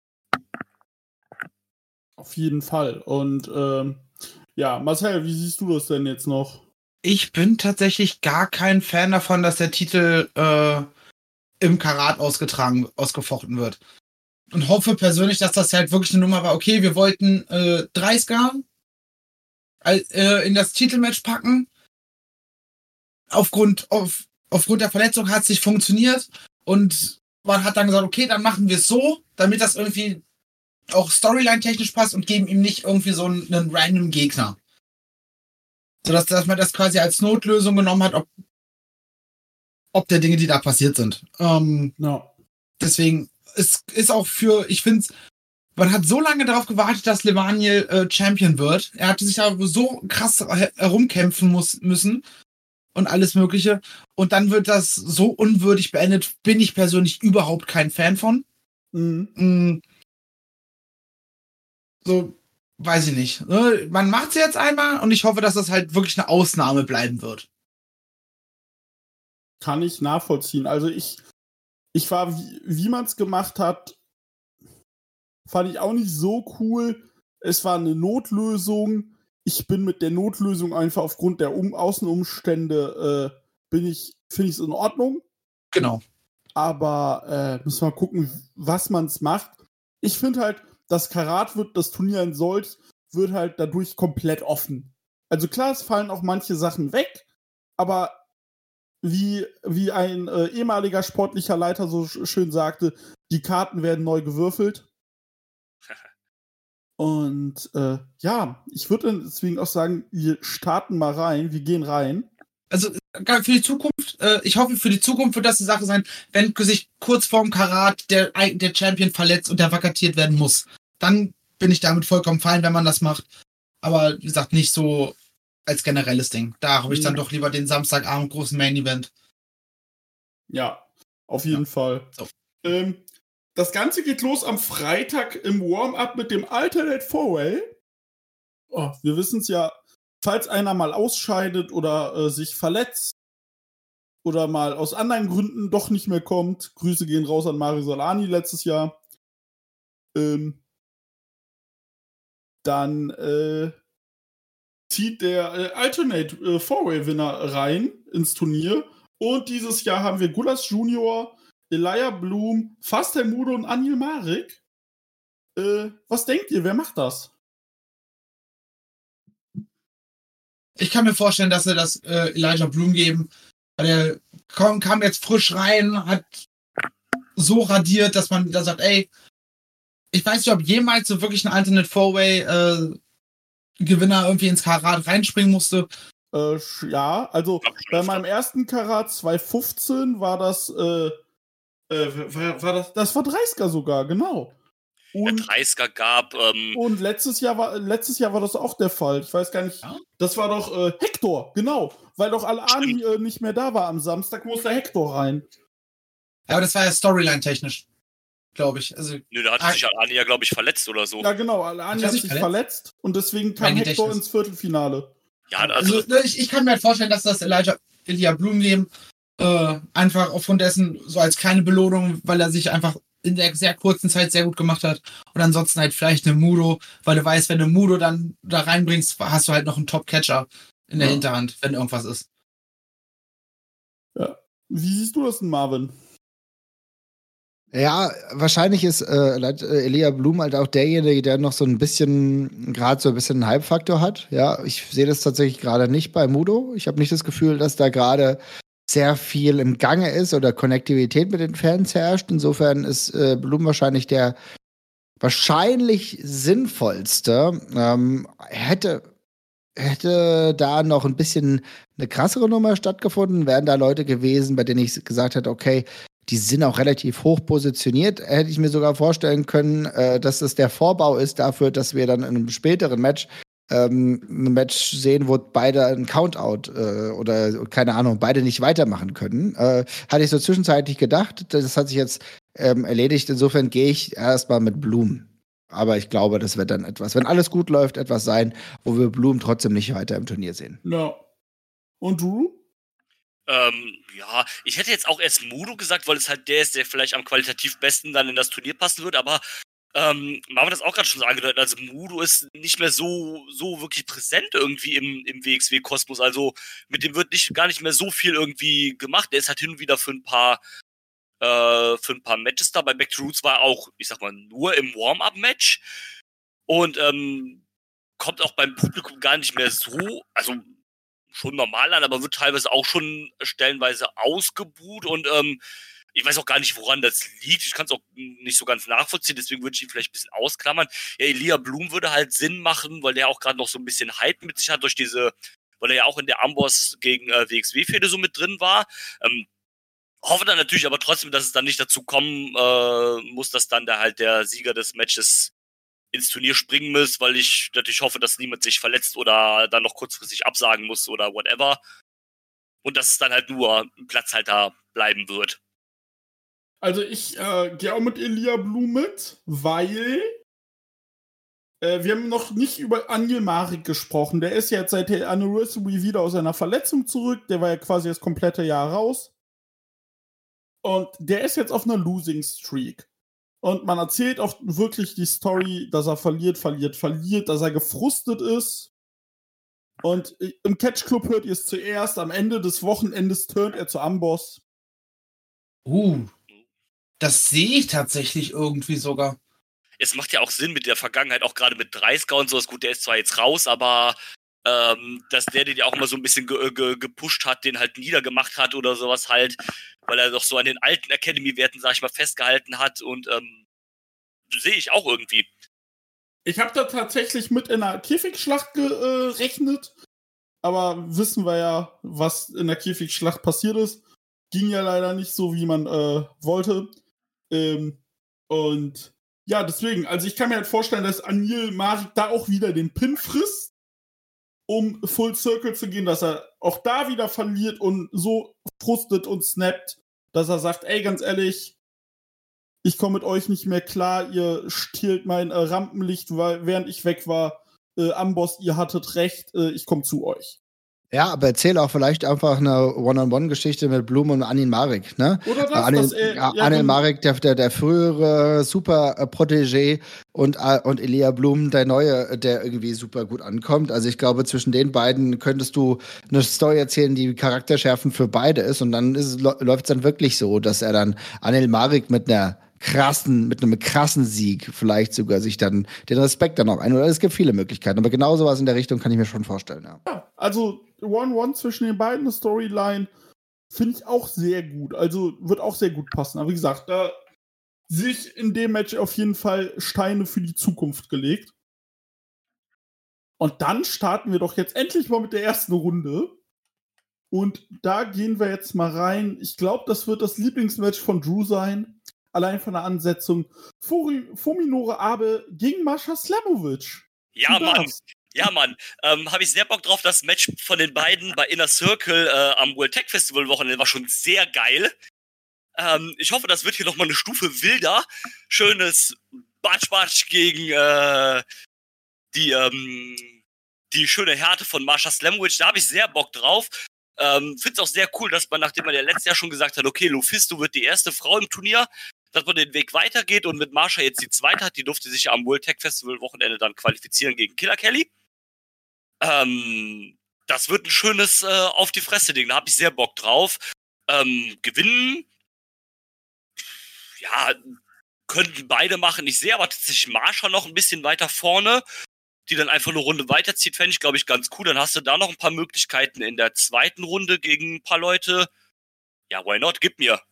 Auf jeden Fall. Und ähm, ja, Marcel, wie siehst du das denn jetzt noch? Ich bin tatsächlich gar kein Fan davon, dass der Titel äh, im Karat ausgetragen, ausgefochten wird. Und hoffe persönlich, dass das halt wirklich eine Nummer war. Okay, wir wollten äh, dreißiger äh, in das Titelmatch packen. Aufgrund, auf, aufgrund der Verletzung hat es nicht funktioniert. Und man hat dann gesagt, okay, dann machen wir es so, damit das irgendwie auch Storyline-technisch passt und geben ihm nicht irgendwie so einen, einen random Gegner. Sodass dass man das quasi als Notlösung genommen hat, ob, ob der Dinge, die da passiert sind. Ähm, Ja. Deswegen, es ist auch für, ich finde, man hat so lange darauf gewartet, dass Levaniel äh, Champion wird. Er hatte sich da so krass her- herumkämpfen muss, müssen und alles Mögliche. Und dann wird das so unwürdig beendet, bin ich persönlich überhaupt kein Fan von. Mhm. Mm. So, weiß ich nicht. Ne? Man macht es jetzt einmal und ich hoffe, dass das halt wirklich eine Ausnahme bleiben wird. Kann ich nachvollziehen. Also ich, ich war, wie, wie man es gemacht hat, fand ich auch nicht so cool. Es war eine Notlösung. Ich bin mit der Notlösung einfach aufgrund der um Außenumstände, äh, bin ich, finde ich es in Ordnung. Genau. Aber äh, müssen wir mal gucken, was man es macht. Ich finde halt, das Karat wird, das Turnier in Solt, wird halt dadurch komplett offen. Also klar, es fallen auch manche Sachen weg, aber wie, wie ein äh, ehemaliger sportlicher Leiter so sch- schön sagte, die Karten werden neu gewürfelt. Und äh, ja, ich würde deswegen auch sagen, wir starten mal rein, wir gehen rein. Also für die Zukunft, äh, ich hoffe, für die Zukunft wird das eine Sache sein, wenn sich kurz vorm Karat der, der Champion verletzt und der vakatiert werden muss. Dann bin ich damit vollkommen fein, wenn man das macht. Aber wie gesagt, nicht so als generelles Ding. Da habe ich dann doch lieber den Samstagabend großen Main-Event. Ja, auf jeden Ja. Fall. So. Ähm, das Ganze geht los am Freitag im Warm-Up mit dem Alternate Four-Way. Oh, wir wissen es ja, falls einer mal ausscheidet oder äh, sich verletzt oder mal aus anderen Gründen doch nicht mehr kommt, Grüße gehen raus an Mario Solani letztes Jahr, ähm, dann äh, zieht der äh, Alternate äh, Four-Way-Winner rein ins Turnier. Und dieses Jahr haben wir Gulas Junior, Elijah Bloom, Fastel Mudo und Anil Marik. Äh, was denkt ihr, wer macht das? Ich kann mir vorstellen, dass sie das äh, Elijah Bloom geben. Weil er kam, kam jetzt frisch rein, hat so radiert, dass man da sagt, ey, ich weiß nicht, ob jemals so wirklich ein Alternate Four-Way äh, Gewinner irgendwie ins Karat reinspringen musste. Äh, ja, also bei meinem ersten Karat zwanzig fünfzehn war das, äh, äh, war, war das, das war dreißiger sogar, genau. Der Und, dreißiger gab, ähm, und letztes Jahr war letztes Jahr war das auch der Fall. Ich weiß gar nicht. Ja? Das war doch äh, Hector, genau. Weil doch Al-Ani äh, nicht mehr da war am Samstag, musste Hector rein. Ja, aber das war ja Storyline-technisch, glaube ich. Also, nö, da hat Ah. sich Alani ja, glaube ich, verletzt oder so. Ja, genau. Al-Ani Hat er hat sich sich verletzt? verletzt und deswegen kam Mein Hector Gedächtnis. ins Viertelfinale. Ja, also, also ich, ich kann mir halt vorstellen, dass das Elijah Elijah Bloom geben, äh, einfach aufgrund dessen so als kleine Belohnung, weil er sich einfach in der sehr kurzen Zeit sehr gut gemacht hat. Und ansonsten halt vielleicht eine Mudo, weil du weißt, wenn du Mudo dann da reinbringst, hast du halt noch einen Top-Catcher in der Ja. Hinterhand, wenn irgendwas ist. Wie siehst du das denn, Marvin? Ja, wahrscheinlich ist äh, Elijah Bloom halt auch derjenige, der noch so ein bisschen, gerade so ein bisschen einen Hype-Faktor hat. Ja, ich sehe das tatsächlich gerade nicht bei Mudo. Ich habe nicht das Gefühl, dass da gerade sehr viel im Gange ist oder Konnektivität mit den Fans herrscht. Insofern ist äh, Bloom wahrscheinlich der wahrscheinlich sinnvollste. Ähm, hätte, hätte da noch ein bisschen eine krassere Nummer stattgefunden, wären da Leute gewesen, bei denen ich gesagt hätte, okay, die sind auch relativ hoch positioniert. Hätte ich mir sogar vorstellen können, äh, dass das der Vorbau ist dafür, dass wir dann in einem späteren Match ähm, ein Match sehen, wo beide einen Countout äh, oder keine Ahnung, beide nicht weitermachen können. Äh, hatte ich so zwischenzeitlich gedacht. Das hat sich jetzt ähm, erledigt. Insofern gehe ich erstmal mit Bloom. Aber ich glaube, das wird dann etwas, wenn alles gut läuft, etwas sein, wo wir Bloom trotzdem nicht weiter im Turnier sehen. Ja. Und du? Ähm, ja, ich hätte jetzt auch erst Mudo gesagt, weil es halt der ist, der vielleicht am qualitativ besten dann in das Turnier passen wird, aber ähm, Marvin hat das auch gerade schon so angedeutet, also Mudo ist nicht mehr so so wirklich präsent irgendwie im, im W X W-Kosmos, also mit dem wird nicht gar nicht mehr so viel irgendwie gemacht, der ist halt hin und wieder für ein paar äh, für ein paar Matches da, bei Back to Roots war er auch, ich sag mal, nur im Warm-Up-Match und ähm, kommt auch beim Publikum gar nicht mehr so, also schon normal an, aber wird teilweise auch schon stellenweise ausgebuht und ähm, ich weiß auch gar nicht, woran das liegt. Ich kann es auch nicht so ganz nachvollziehen, deswegen würde ich ihn vielleicht ein bisschen ausklammern. Ja, Elia Bloom würde halt Sinn machen, weil der auch gerade noch so ein bisschen Hype mit sich hat durch diese, weil er ja auch in der Amboss gegen äh, W X W-Fehde so mit drin war. Ähm, hoffe dann natürlich aber trotzdem, dass es dann nicht dazu kommen äh, muss, dass dann da halt der Sieger des Matches ins Turnier springen muss, weil ich natürlich hoffe, dass niemand sich verletzt oder dann noch kurzfristig absagen muss oder whatever. Und dass es dann halt nur ein Platzhalter bleiben wird. Also ich äh, gehe auch mit Elia Blum mit, weil äh, wir haben noch nicht über Angel Marek gesprochen. Der ist jetzt seit der Anniversary wieder aus seiner Verletzung zurück. Der war ja quasi das komplette Jahr raus. Und der ist jetzt auf einer Losing Streak. Und man erzählt auch wirklich die Story, dass er verliert, verliert, verliert, dass er gefrustet ist. Und im Catch Club hört ihr es zuerst. Am Ende des Wochenendes turnt er zu Amboss. Uh, das sehe ich tatsächlich irgendwie sogar. Es macht ja auch Sinn mit der Vergangenheit, auch gerade mit dreißiger und so. Ist gut, der ist zwar jetzt raus, aber ähm, dass der den ja auch immer so ein bisschen ge- ge- gepusht hat, den halt niedergemacht hat oder sowas halt, weil er doch so an den alten Academy-Werten, sag ich mal, festgehalten hat und ähm, sehe ich auch irgendwie. Ich habe da tatsächlich mit in einer Käfigschlacht gerechnet, aber wissen wir ja, was in der Käfigschlacht passiert ist. Ging ja leider nicht so, wie man äh, wollte. Ähm, und ja, deswegen, also ich kann mir halt vorstellen, dass Anil Marek da auch wieder den Pin frisst, um Full Circle zu gehen, dass er auch da wieder verliert und so frustet und snappt, dass er sagt, ey, ganz ehrlich, ich komme mit euch nicht mehr klar, ihr stehlt mein äh, Rampenlicht, weil während ich weg war, äh, Amboss, ihr hattet recht, äh, ich komme zu euch. Ja, aber erzähl auch vielleicht einfach eine One-on-One-Geschichte mit Blum und Anil Marek, ne? Oder das, äh, Anil, dass er, ja, ja, Anil Marek, der, der, der frühere super äh, Protégé und, äh, und Elia Blum, der neue, der irgendwie super gut ankommt. Also ich glaube, zwischen den beiden könntest du eine Story erzählen, die charakterschärfend für beide ist und dann ist, läuft es dann wirklich so, dass er dann Anil Marek mit einer krassen, mit einem krassen Sieg vielleicht sogar sich dann den Respekt dann auch ein. Oder es gibt viele Möglichkeiten, aber genau sowas in der Richtung kann ich mir schon vorstellen, ja. Ja, also One-One zwischen den beiden Storyline finde ich auch sehr gut. Also wird auch sehr gut passen. Aber wie gesagt, da sehe ich in dem Match auf jeden Fall Steine für die Zukunft gelegt. Und dann starten wir doch jetzt endlich mal mit der ersten Runde. Und da gehen wir jetzt mal rein. Ich glaube, das wird das Lieblingsmatch von Drew sein. Allein von der Ansetzung. Fuminore Abe gegen Masha Slamovic. Ja, Mann. Ja, Mann. Ähm, habe ich sehr Bock drauf. Das Match von den beiden bei Inner Circle äh, am World Tech Festival Wochenende war schon sehr geil. Ähm, ich hoffe, das wird hier nochmal eine Stufe wilder. Schönes Batsch-Batsch gegen äh, die, ähm, die schöne Härte von Masha Slamovic. Da habe ich sehr Bock drauf. Ähm, Finde es auch sehr cool, dass man, nachdem man ja letztes Jahr schon gesagt hat, okay, Lufisto wird die erste Frau im Turnier, dass man den Weg weitergeht und mit Masha jetzt die zweite hat. Die durfte sich ja am World Tech Festival Wochenende dann qualifizieren gegen Killer Kelly. Ähm, das wird ein schönes äh, auf die Fresse-Ding. Da habe ich sehr Bock drauf. Ähm, gewinnen, ja, könnten beide machen. Ich sehe aber tatsächlich Masha noch ein bisschen weiter vorne, die dann einfach eine Runde weiterzieht, fände ich, glaube ich, ganz cool. Dann hast du da noch ein paar Möglichkeiten in der zweiten Runde gegen ein paar Leute. Ja, why not? Gib mir.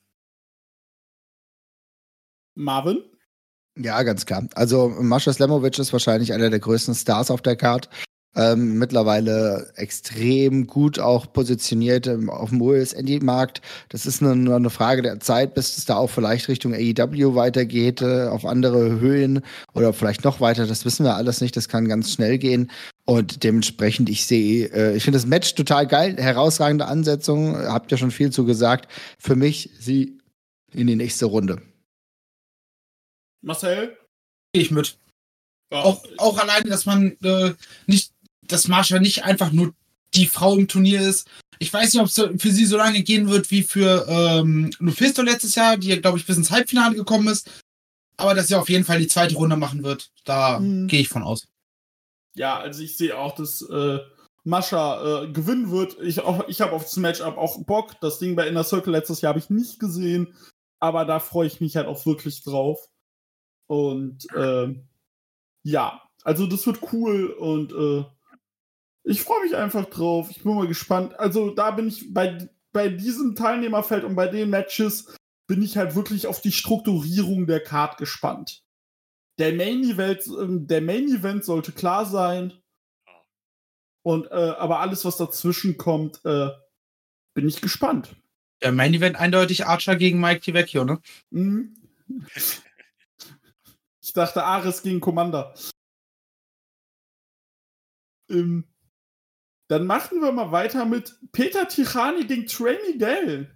Marvin? Ja, ganz klar. Also Masha Slamovic ist wahrscheinlich einer der größten Stars auf der Card. Ähm, mittlerweile extrem gut auch positioniert ähm, auf dem U S Indie-Markt. Das ist nur, nur eine Frage der Zeit, bis es da auch vielleicht Richtung A E W weitergeht, äh, auf andere Höhen oder vielleicht noch weiter. Das wissen wir alles nicht. Das kann ganz schnell gehen. Und dementsprechend, ich sehe, äh, ich finde das Match total geil. Herausragende Ansetzung. Habt ja schon viel zu gesagt. Für mich sie in die nächste Runde. Marcel? Gehe ich mit. Ja. Auch, auch alleine, dass man äh, nicht, dass Marsha nicht einfach nur die Frau im Turnier ist. Ich weiß nicht, ob es für sie so lange gehen wird wie für ähm, Lufisto letztes Jahr, die, glaube ich, bis ins Halbfinale gekommen ist. Aber dass sie auf jeden Fall die zweite Runde machen wird, da Mhm. gehe ich von aus. Ja, also ich sehe auch, dass äh, Mascha äh, gewinnen wird. Ich, auch- ich habe auf das Matchup auch Bock. Das Ding bei Inner Circle letztes Jahr habe ich nicht gesehen. Aber da freue ich mich halt auch wirklich drauf. Und ähm, ja, also das wird cool und äh, ich freue mich einfach drauf. Ich bin mal gespannt. Also da bin ich bei, bei diesem Teilnehmerfeld und bei den Matches bin ich halt wirklich auf die Strukturierung der Card gespannt. Der Main Event, ähm, der Main Event sollte klar sein. Und äh, aber alles, was dazwischen kommt, äh, bin ich gespannt. Der Main Event eindeutig Archer gegen Mike Tivecchio, ne? Mhm. Ich dachte Ares gegen Commander. Ähm, dann machen wir mal weiter mit Peter Tichani gegen Trey Miguel.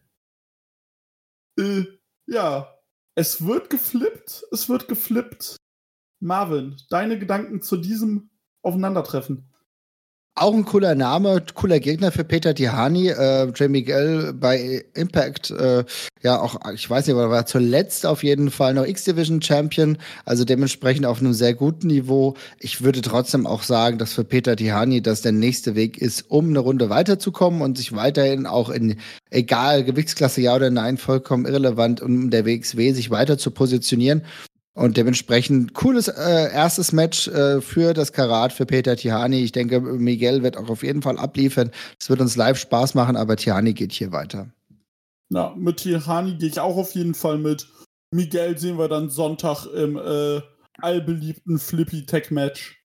Äh, ja, es wird geflippt, es wird geflippt. Marvin, deine Gedanken zu diesem Aufeinandertreffen? Auch ein cooler Name, cooler Gegner für Peter Tihani, äh, Trey Miguel bei Impact, äh, ja auch, ich weiß nicht, aber war zuletzt auf jeden Fall noch X-Division Champion, also dementsprechend auf einem sehr guten Niveau. Ich würde trotzdem auch sagen, dass für Peter Tihani das der nächste Weg ist, um eine Runde weiterzukommen und sich weiterhin auch in, egal, Gewichtsklasse ja oder nein, vollkommen irrelevant, um der W X W sich weiter zu positionieren. Und dementsprechend cooles äh, erstes Match äh, für das Karat, für Peter Tihani. Ich denke, Miguel wird auch auf jeden Fall abliefern. Es wird uns live Spaß machen, aber Tihani geht hier weiter. Ja, mit Tihani gehe ich auch auf jeden Fall mit. Miguel sehen wir dann Sonntag im äh, allbeliebten Flippy-Tech-Match.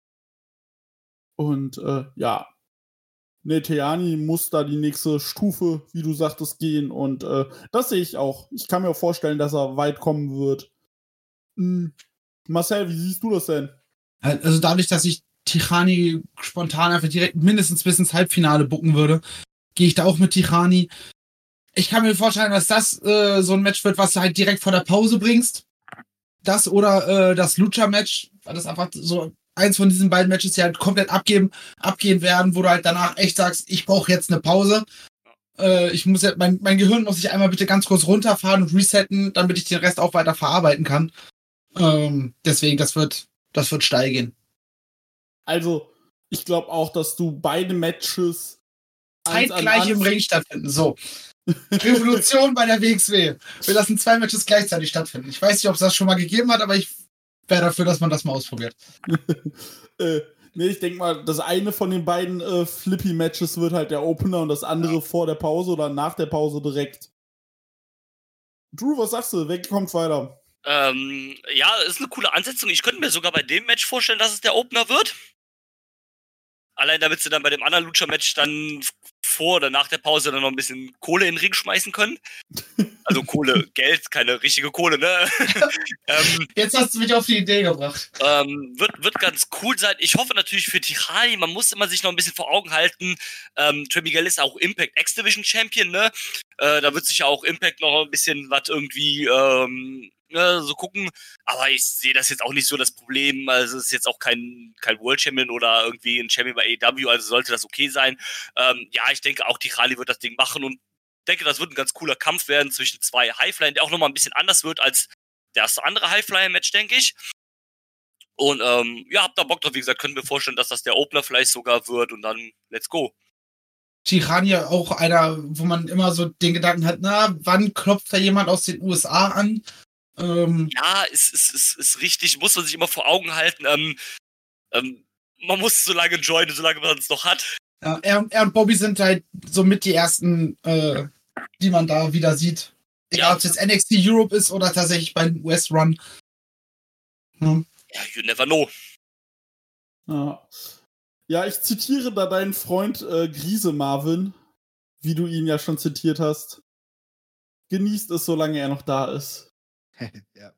Und äh, ja, ne, Tihani muss da die nächste Stufe, wie du sagtest, gehen. Und äh, das sehe ich auch. Ich kann mir auch vorstellen, dass er weit kommen wird. Hm. Marcel, wie siehst du das denn? Also dadurch, dass ich Tichani spontan einfach direkt mindestens bis ins Halbfinale bucken würde, gehe ich da auch mit Tichani. Ich kann mir vorstellen, dass das äh, so ein Match wird, was du halt direkt vor der Pause bringst. Das oder äh, das Lucha-Match, weil das einfach so eins von diesen beiden Matches, die halt komplett abgeben, abgehen werden, wo du halt danach echt sagst, ich brauche jetzt eine Pause. Äh, ich muss ja, mein, mein Gehirn muss sich einmal bitte ganz kurz runterfahren und resetten, damit ich den Rest auch weiter verarbeiten kann. Ähm, deswegen, das wird, das wird steil gehen. Also, ich glaube auch, dass du beide Matches eins an Zeitgleich im eins- Ring stattfinden. So. Revolution bei der W X W. Wir lassen zwei Matches gleichzeitig stattfinden. Ich weiß nicht, ob es das schon mal gegeben hat, aber ich wäre dafür, dass man das mal ausprobiert. äh, nee, ich denke mal, das eine von den beiden äh, Flippy-Matches wird halt der Opener und das andere ja. vor der Pause oder nach der Pause direkt. Drew, was sagst du? Wer kommt weiter? Ähm, ja, ist eine coole Ansetzung. Ich könnte mir sogar bei dem Match vorstellen, dass es der Opener wird. Allein damit sie dann bei dem anderen Lucha-Match dann vor oder nach der Pause dann noch ein bisschen Kohle in den Ring schmeißen können. Also Kohle, Geld, keine richtige Kohle, ne? ähm, Jetzt hast du mich auf die Idee gebracht. Ähm, wird, wird ganz cool sein. Ich hoffe natürlich für Tichani, man muss immer sich noch ein bisschen vor Augen halten. Ähm, Trey Miguel ist auch Impact X-Division Champion, ne? Äh, da wird sich ja auch Impact noch ein bisschen was irgendwie ähm, ne, so gucken. Aber ich sehe das jetzt auch nicht so das Problem. Also es ist jetzt auch kein, kein World Champion oder irgendwie ein Champion bei A E W, also sollte das okay sein. Ähm, ja, ich denke auch, Tichani wird das Ding machen und denke, das wird ein ganz cooler Kampf werden zwischen zwei Highflyern, der auch nochmal ein bisschen anders wird als das andere Highflyer-Match, denke ich. Und ähm, ja, hab da Bock drauf. Wie gesagt, können wir vorstellen, dass das der Opener vielleicht sogar wird und dann let's go. Tichani auch einer, wo man immer so den Gedanken hat, na, wann klopft da jemand aus den U S A an? Ähm, ja, ist, ist, ist, ist richtig, muss man sich immer vor Augen halten. Ähm, ähm, man muss so lange joinen, solange man es noch hat. Ja, er, er und Bobby sind halt so mit die ersten, äh, die man da wieder sieht. Egal, ja. Ob es jetzt N X T Europe ist oder tatsächlich beim U S-Run. Hm. Ja, you never know. Ja, ja ich zitiere da deinen Freund äh, Griese Marvin, wie du ihn ja schon zitiert hast. Genießt es, solange er noch da ist. Ja.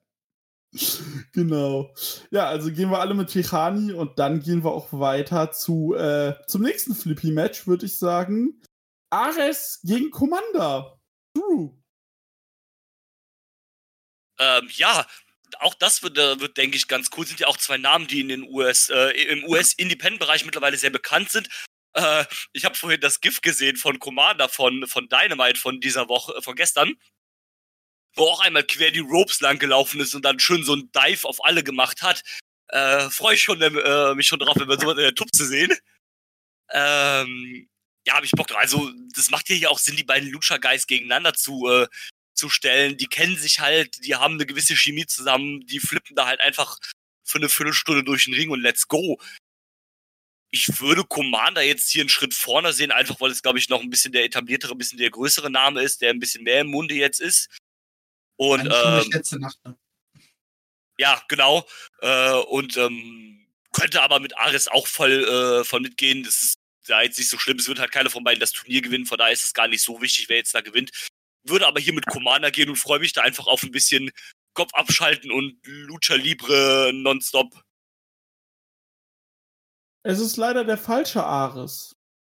Genau. Ja, also gehen wir alle mit Tichani und dann gehen wir auch weiter zu äh, zum nächsten Flippy-Match, würde ich sagen. Ares gegen Commander. Drew. Ähm, ja, auch das wird, äh, wird, denke ich, ganz cool. Sind ja auch zwei Namen, die in den U S, äh, im U S-Independent-Bereich mittlerweile sehr bekannt sind. Äh, ich habe vorhin das GIF gesehen von Commander von, von Dynamite von dieser Woche, von gestern, wo auch einmal quer die Ropes lang gelaufen ist und dann schön so ein Dive auf alle gemacht hat. Äh, freue ich schon, äh, mich schon drauf, wenn wir sowas in der Tupse sehen. Ähm, ja, hab ich Bock drauf. Also, das macht hier ja auch Sinn, die beiden Lucha-Guys gegeneinander zu, äh, zu stellen. Die kennen sich halt, die haben eine gewisse Chemie zusammen, die flippen da halt einfach für eine Viertelstunde durch den Ring und let's go. Ich würde Commander jetzt hier einen Schritt vorne sehen, einfach weil es, glaube ich, noch ein bisschen der etabliertere, ein bisschen der größere Name ist, der ein bisschen mehr im Munde jetzt ist. Und, ähm, letzte Nacht, ne? Ja, genau. Äh, und ähm, könnte aber mit Ares auch voll, äh, voll mitgehen. Das ist ja jetzt nicht so schlimm. Es wird halt keiner von beiden das Turnier gewinnen. Von daher ist es gar nicht so wichtig, wer jetzt da gewinnt. Würde aber hier mit Commander gehen und freue mich da einfach auf ein bisschen Kopf abschalten und Lucha Libre nonstop. Es ist leider der falsche Ares.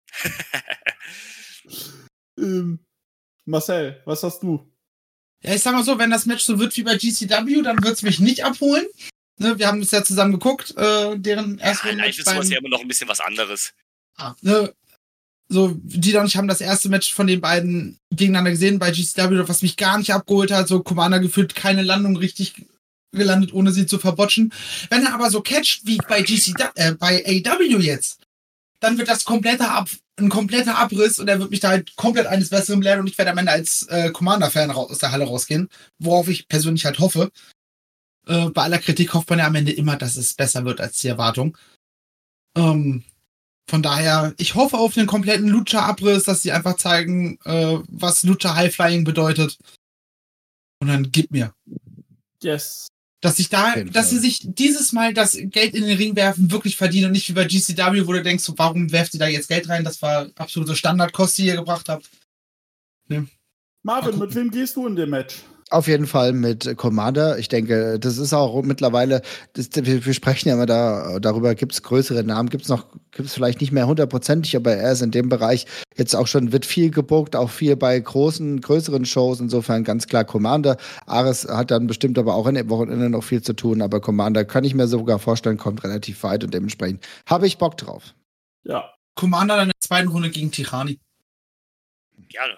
ähm, Marcel, was hast du? Ja, ich sag mal so, wenn das Match so wird wie bei G C W, dann wird's mich nicht abholen. Ne, wir haben es ja zusammen geguckt, äh, deren erste Ja, Match. live ist sowas ja immer noch ein bisschen was anderes. Ah, ne, so, die und ich haben das erste Match von den beiden gegeneinander gesehen bei G C W, was mich gar nicht abgeholt hat. So Commander gefühlt keine Landung richtig gelandet, ohne sie zu verbotschen. Wenn er aber so catcht wie bei G C W, äh, bei A E W jetzt, dann wird das kompletter Ab ein kompletter Abriss und er wird mich da halt komplett eines Besseren belehren und ich werde am Ende als äh, Commander-Fan aus der Halle rausgehen, worauf ich persönlich halt hoffe. Äh, bei aller Kritik hofft man ja am Ende immer, dass es besser wird als die Erwartung. Ähm, von daher, ich hoffe auf einen kompletten Lucha-Abriss, dass sie einfach zeigen, äh, was Lucha High-Flying bedeutet. Und dann gib mir. Yes. Dass sich da, dass sie sich dieses Mal das Geld in den Ring werfen, wirklich verdienen und nicht wie bei G C W, wo du denkst, so, warum werft ihr da jetzt Geld rein? Das war absolute Standardkost, die ihr gebracht habt. Ne? Marvin, mit wem gehst du in dem Match? Auf jeden Fall mit Commander. Ich denke, das ist auch mittlerweile, das, wir, wir sprechen ja immer da, darüber, gibt es größere Namen, gibt es noch, gibt es vielleicht nicht mehr hundertprozentig, aber er ist in dem Bereich jetzt auch schon, wird viel gebuckt, auch viel bei großen, größeren Shows, insofern ganz klar Commander. Ares hat dann bestimmt aber auch in dem Wochenende noch viel zu tun, aber Commander kann ich mir sogar vorstellen, kommt relativ weit und dementsprechend habe ich Bock drauf. Ja. Commander in der zweiten Runde gegen Tirani. Gerne.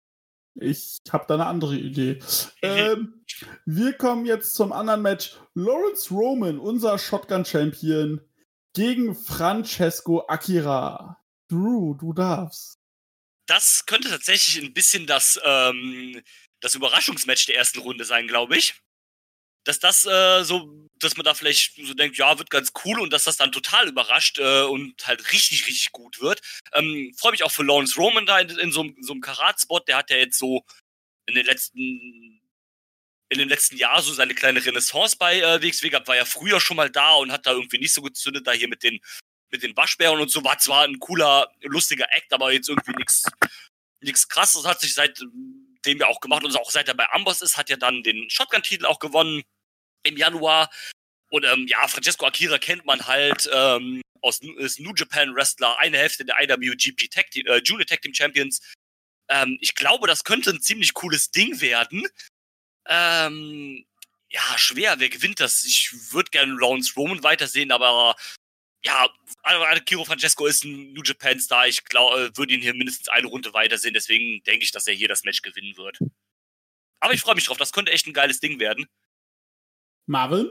Ich habe da eine andere Idee. ähm, wir kommen jetzt zum anderen Match. Lawrence Roman, unser Shotgun-Champion, gegen Francesco Akira. Drew, du darfst. Das könnte tatsächlich ein bisschen das, ähm, das Überraschungsmatch der ersten Runde sein, glaube ich. Dass das äh, so, dass man da vielleicht so denkt, ja, wird ganz cool und dass das dann total überrascht äh, und halt richtig, richtig gut wird. Ähm, freue mich auch für Lawrence Roman da in, in so, so einem Karat-Spot. Der hat ja jetzt so in den letzten in den letzten Jahren so seine kleine Renaissance bei äh, W X W gehabt. War ja früher schon mal da und hat da irgendwie nicht so gezündet, da hier mit den mit den Waschbären und so. War zwar ein cooler, lustiger Act, aber jetzt irgendwie nichts nichts Krasses. Hat sich seit dem ja auch gemacht und auch seit er bei Amboss ist, hat ja dann den Shotgun-Titel auch gewonnen im Januar. Und ähm, ja, Francesco Akira kennt man halt ähm, aus ist New Japan Wrestler, eine Hälfte der I W G P Tag Team, äh, Junior Tag Team Champions. Ähm, ich glaube, das könnte ein ziemlich cooles Ding werden. Ähm, ja, schwer, wer gewinnt das? Ich würde gerne Lawrence Roman weitersehen, aber ja, Akira Francesco ist ein New Japan Star. Ich glaube, würde ihn hier mindestens eine Runde weitersehen. Deswegen denke ich, dass er hier das Match gewinnen wird. Aber ich freue mich drauf. Das könnte echt ein geiles Ding werden. Marvin?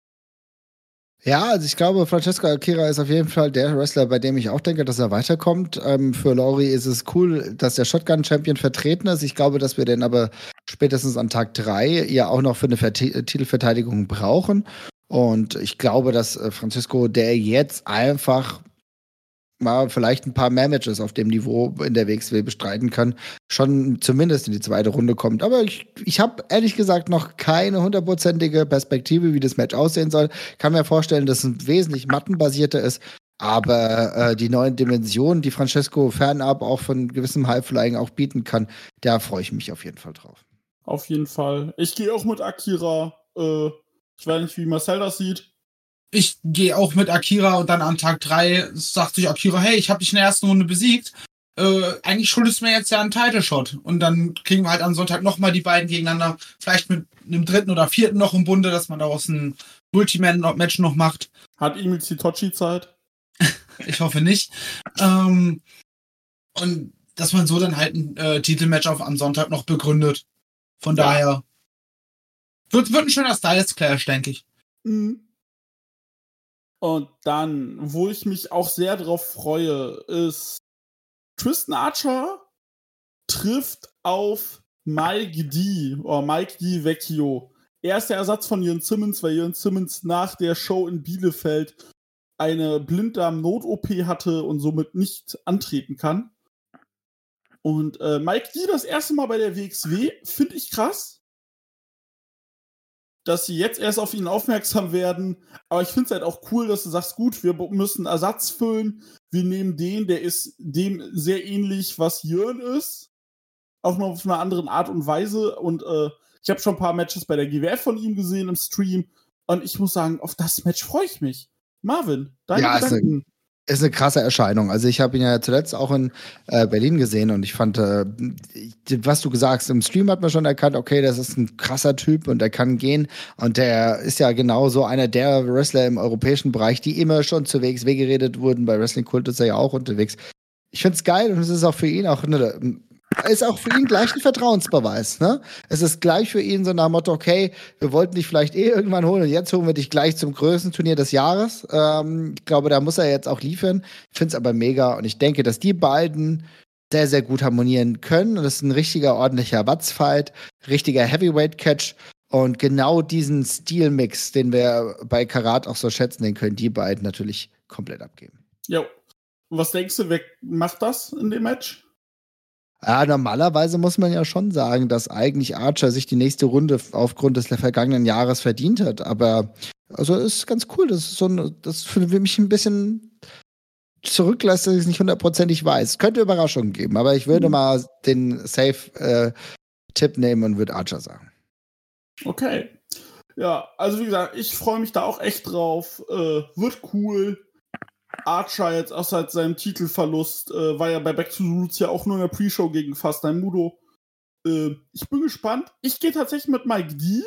Ja, also ich glaube, Francesco Akira ist auf jeden Fall der Wrestler, bei dem ich auch denke, dass er weiterkommt. Ähm, für Laurie ist es cool, dass der Shotgun-Champion vertreten ist. Ich glaube, dass wir den aber spätestens an Tag drei ja auch noch für eine Vert- Titelverteidigung brauchen. Und ich glaube, dass äh, Francesco, der jetzt einfach mal vielleicht ein paar mehr Matches auf dem Niveau in der W X W bestreiten kann, schon zumindest in die zweite Runde kommt. Aber ich, ich habe ehrlich gesagt noch keine hundertprozentige Perspektive, wie das Match aussehen soll. Kann mir vorstellen, dass es wesentlich mattenbasierter ist. Aber äh, die neuen Dimensionen, die Francesco fernab auch von gewissem Highflying auch bieten kann, da freue ich mich auf jeden Fall drauf. Auf jeden Fall. Ich gehe auch mit Akira. Äh, ich weiß nicht, wie Marcel das sieht. Ich gehe auch mit Akira und dann an Tag drei sagt sich Akira, hey, ich habe dich in der ersten Runde besiegt. äh, eigentlich schuldest du mir jetzt ja einen Title-Shot. Und dann kriegen wir halt am Sonntag nochmal die beiden gegeneinander. Vielleicht mit einem dritten oder vierten noch im Bunde, dass man daraus ein Multiman-Match noch macht. Hat Emil Sitochi Zeit? Ich hoffe nicht. Ähm, und dass man so dann halt ein äh, Titelmatch auf am Sonntag noch begründet. Von Ja. daher wird, wird ein schöner Styles-Clash, denke ich. Mhm. Und dann, wo ich mich auch sehr drauf freue, ist Tristan Archer trifft auf Mike D. oder Mike D. Vecchio. Er ist der Ersatz von Jörn Simmons, weil Jörn Simmons nach der Show in Bielefeld eine Blinddarm-Not-O P hatte und somit nicht antreten kann. Und äh, Mike D. das erste Mal bei der W X W, finde ich krass, dass sie jetzt erst auf ihn aufmerksam werden. Aber ich finde es halt auch cool, dass du sagst, gut, wir müssen Ersatz füllen. Wir nehmen den, der ist dem sehr ähnlich, was Jörn ist. Auch noch auf eine andere Art und Weise. Und äh, ich habe schon ein paar Matches bei der G W F von ihm gesehen im Stream. Und ich muss sagen, auf das Match freue ich mich. Marvin, deine Ja, ist eine, Gedanken? ist eine krasse Erscheinung. Also ich habe ihn ja zuletzt auch in äh, Berlin gesehen und ich fand, äh, was du gesagt hast, im Stream hat man schon erkannt, okay, das ist ein krasser Typ und der kann gehen. Und der ist ja genau so einer der Wrestler im europäischen Bereich, die immer schon zu W X W geredet wurden. Bei Wrestling Kult ist er ja auch unterwegs. Ich finde es geil und es ist auch für ihn auch eine, ist auch für ihn gleich ein Vertrauensbeweis. Ne? Es ist gleich für ihn so nach dem Motto, okay, wir wollten dich vielleicht eh irgendwann holen und jetzt holen wir dich gleich zum größten Turnier des Jahres. Ähm, ich glaube, da muss er jetzt auch liefern. Ich finde es aber mega und ich denke, dass die beiden sehr, sehr gut harmonieren können. Und das ist ein richtiger, ordentlicher Watz-Fight, richtiger Heavyweight-Catch. Und genau diesen Stilmix, den wir bei Karat auch so schätzen, den können die beiden natürlich komplett abgeben. Jo. Und was denkst du, wer macht das in dem Match? Ja, normalerweise muss man ja schon sagen, dass eigentlich Archer sich die nächste Runde aufgrund des vergangenen Jahres verdient hat. Aber also ist ganz cool. Das ist so ein, das für mich ein bisschen zurücklässt, dass ich es nicht hundertprozentig weiß. Könnte Überraschungen geben, aber ich würde mal den Safe-Tipp nehmen und würde Archer sagen. Okay. Ja, also wie gesagt, ich freue mich da auch echt drauf. Äh, wird cool. Archer jetzt auch seit seinem Titelverlust äh, war ja bei Back to the Roots ja auch nur in der Pre-Show gegen Fastlane Mudo. Äh, ich bin gespannt. Ich gehe tatsächlich mit Mike D.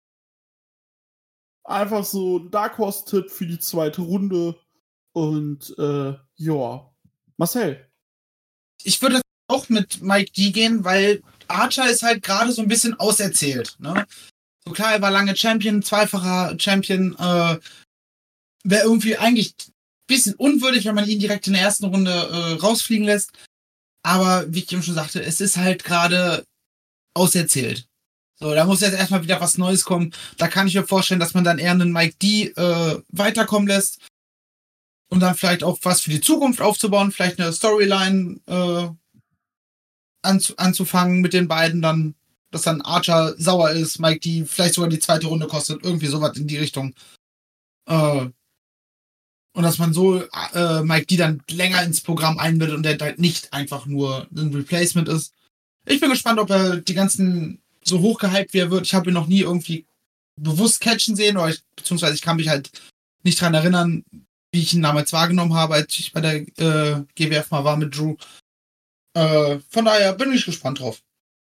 Einfach so ein Dark Horse-Tipp für die zweite Runde. Und äh, ja. Marcel. Ich würde auch mit Mike D gehen, weil Archer ist halt gerade so ein bisschen auserzählt. Ne? So klar, er war lange Champion, zweifacher Champion. Äh, Wäre irgendwie eigentlich ein bisschen unwürdig, wenn man ihn direkt in der ersten Runde äh, rausfliegen lässt. Aber wie ich eben schon sagte, es ist halt gerade auserzählt. So, da muss jetzt erstmal wieder was Neues kommen. Da kann ich mir vorstellen, dass man dann eher einen Mike D äh, weiterkommen lässt. Und dann vielleicht auch was für die Zukunft aufzubauen, vielleicht eine Storyline äh, anzu- anzufangen mit den beiden, dann, dass dann Archer sauer ist, Mike D vielleicht sogar die zweite Runde kostet, irgendwie sowas in die Richtung. Äh, und dass man so äh, Mike D dann länger ins Programm einbindet und der halt nicht einfach nur ein Replacement ist. Ich bin gespannt, ob er die ganzen so hochgehypt wie er wird. Ich habe ihn noch nie irgendwie bewusst catchen sehen, oder ich, beziehungsweise ich kann mich halt nicht dran erinnern, wie ich ihn damals wahrgenommen habe, als ich bei der äh, G W F mal war mit Drew. Äh, von daher bin ich gespannt drauf.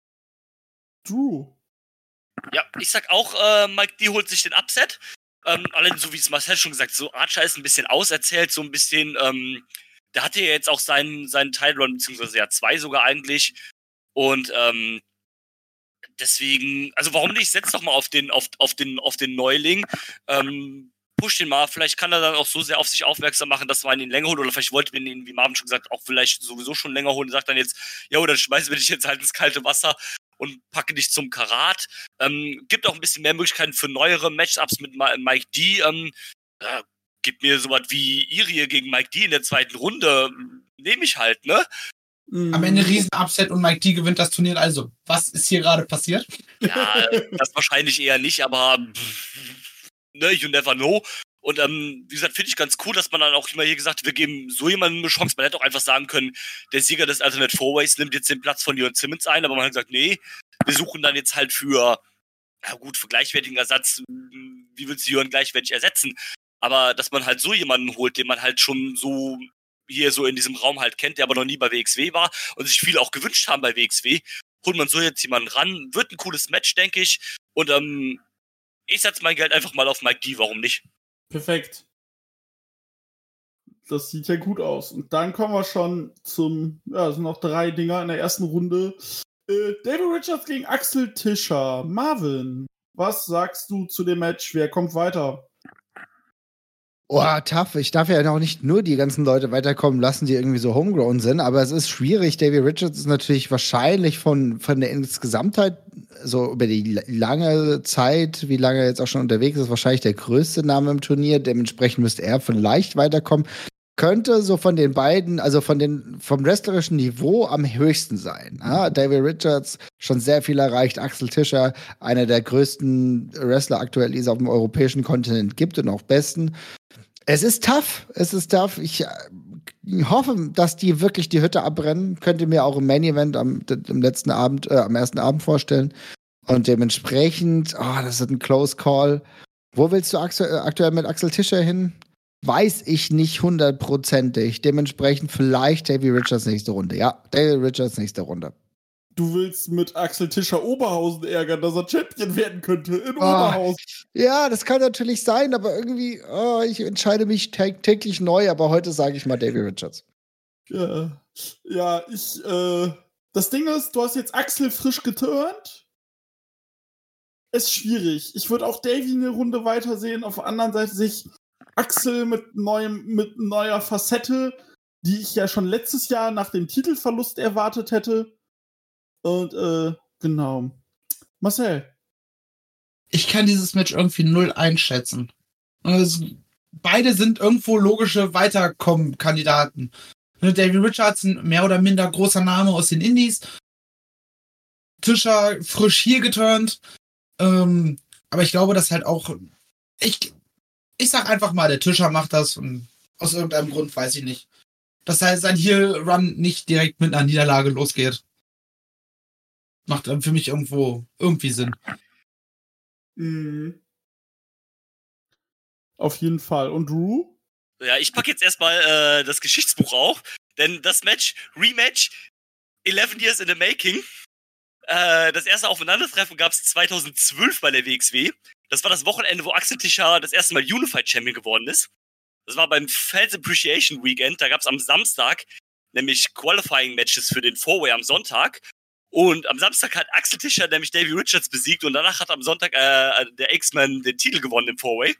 Drew. Ja, ich sag auch, äh, Mike D holt sich den Upset. Ähm, allein so wie es Marcel schon gesagt hat, so Archer ist ein bisschen auserzählt, so ein bisschen, ähm, der hatte ja jetzt auch seinen, seinen Title Run, beziehungsweise ja zwei sogar eigentlich. Und ähm, deswegen, also warum nicht, setz doch mal auf den, auf, auf den, auf den Neuling. Ähm, push den mal, vielleicht kann er dann auch so sehr auf sich aufmerksam machen, dass man ihn länger holt, oder vielleicht wollte man ihn, wie Marvin schon gesagt, auch vielleicht sowieso schon länger holen und sagt dann jetzt, ja, dann schmeißen wir dich jetzt halt ins kalte Wasser und packe dich zum Karat. Ähm, gibt auch ein bisschen mehr Möglichkeiten für neuere Matchups mit Ma- Mike D. Ähm, äh, gibt mir sowas wie Irie gegen Mike D in der zweiten Runde. Nehme ich halt, ne? Am Ende Riesen-Upset und Mike D gewinnt das Turnier. Also, was ist hier gerade passiert? Ja, das wahrscheinlich eher nicht, aber pff, ne, you never know. Und ähm, wie gesagt, finde ich ganz cool, dass man dann auch immer hier gesagt hat, wir geben so jemandem eine Chance. Man hätte auch einfach sagen können, der Sieger des Alternate Four-Ways nimmt jetzt den Platz von Jörn Simmons ein, aber man hat gesagt, nee, wir suchen dann jetzt halt für, na gut, für gleichwertigen Ersatz, wie willst du Jörn gleichwertig ersetzen? Aber dass man halt so jemanden holt, den man halt schon so hier so in diesem Raum halt kennt, der aber noch nie bei W X W war und sich viele auch gewünscht haben bei W X W. Holt man so jetzt jemanden ran, wird ein cooles Match, denke ich. Und ähm, ich setze mein Geld einfach mal auf Mike D, warum nicht? Perfekt. Das sieht ja gut aus. Und dann kommen wir schon zum, ja, es sind noch drei Dinger in der ersten Runde. Äh, David Richards gegen Axel Tischer. Marvin, was sagst du zu dem Match? Wer kommt weiter? Oh, tough. Ich darf ja auch nicht nur die ganzen Leute weiterkommen lassen, die irgendwie so homegrown sind, aber es ist schwierig. David Richards ist natürlich wahrscheinlich von, von der Insgesamtheit, so über die lange Zeit, wie lange er jetzt auch schon unterwegs ist, wahrscheinlich der größte Name im Turnier. Dementsprechend müsste er vielleicht weiterkommen. Könnte so von den beiden, also von den, vom wrestlerischen Niveau am höchsten sein. Ja, David Richards schon sehr viel erreicht. Axel Tischer, einer der größten Wrestler aktuell, die es auf dem europäischen Kontinent gibt und auch besten. Es ist tough, es ist tough. Ich äh, hoffe, dass die wirklich die Hütte abbrennen. Könnt ihr mir auch im Main Event am, am letzten Abend, äh, am ersten Abend vorstellen. Und dementsprechend, oh, das ist ein Close Call. Wo willst du aktu- aktuell mit Axel Tischer hin? Weiß ich nicht hundertprozentig. Dementsprechend vielleicht Davey Richards nächste Runde. Ja, Davey Richards nächste Runde. Du willst mit Axel Tischer Oberhausen ärgern, dass er Champion werden könnte in Oh, Oberhausen. Ja, das kann natürlich sein, aber irgendwie, oh, ich entscheide mich tä- täglich neu, aber heute sage ich mal Davey Richards. Ja, ja ich, äh, das Ding ist, du hast jetzt Axel frisch geturnt. Ist schwierig. Ich würde auch Davey eine Runde weitersehen. Auf der anderen Seite sich Axel mit neuem, mit neuer Facette, die ich ja schon letztes Jahr nach dem Titelverlust erwartet hätte. Und, äh, genau. Marcel. Ich kann dieses Match irgendwie null einschätzen. Also, beide sind irgendwo logische Weiterkommen-Kandidaten. David Richards, ein mehr oder minder großer Name aus den Indies. Tischer frisch hier geturnt. Ähm, aber ich glaube, dass halt auch. Ich, ich sag einfach mal, der Tischer macht das und aus irgendeinem Grund weiß ich nicht. Dass halt sein Heel-Run nicht direkt mit einer Niederlage losgeht. Macht dann für mich irgendwo irgendwie Sinn. Mhm. Auf jeden Fall. Und Drew? Ja, ich packe jetzt erstmal äh, das Geschichtsbuch auf, denn das Match, Rematch, eleven Years in the Making. Äh, das erste Aufeinandertreffen gab es zweitausendzwölf bei der W X W. Das war das Wochenende, wo Axel Tischer das erste Mal Unified Champion geworden ist. Das war beim Fans Appreciation Weekend. Da gab es am Samstag nämlich Qualifying Matches für den Four-Way am Sonntag. Und am Samstag hat Axel Tischer nämlich Davey Richards besiegt und danach hat am Sonntag äh, der X-Men den Titel gewonnen im Four-Way.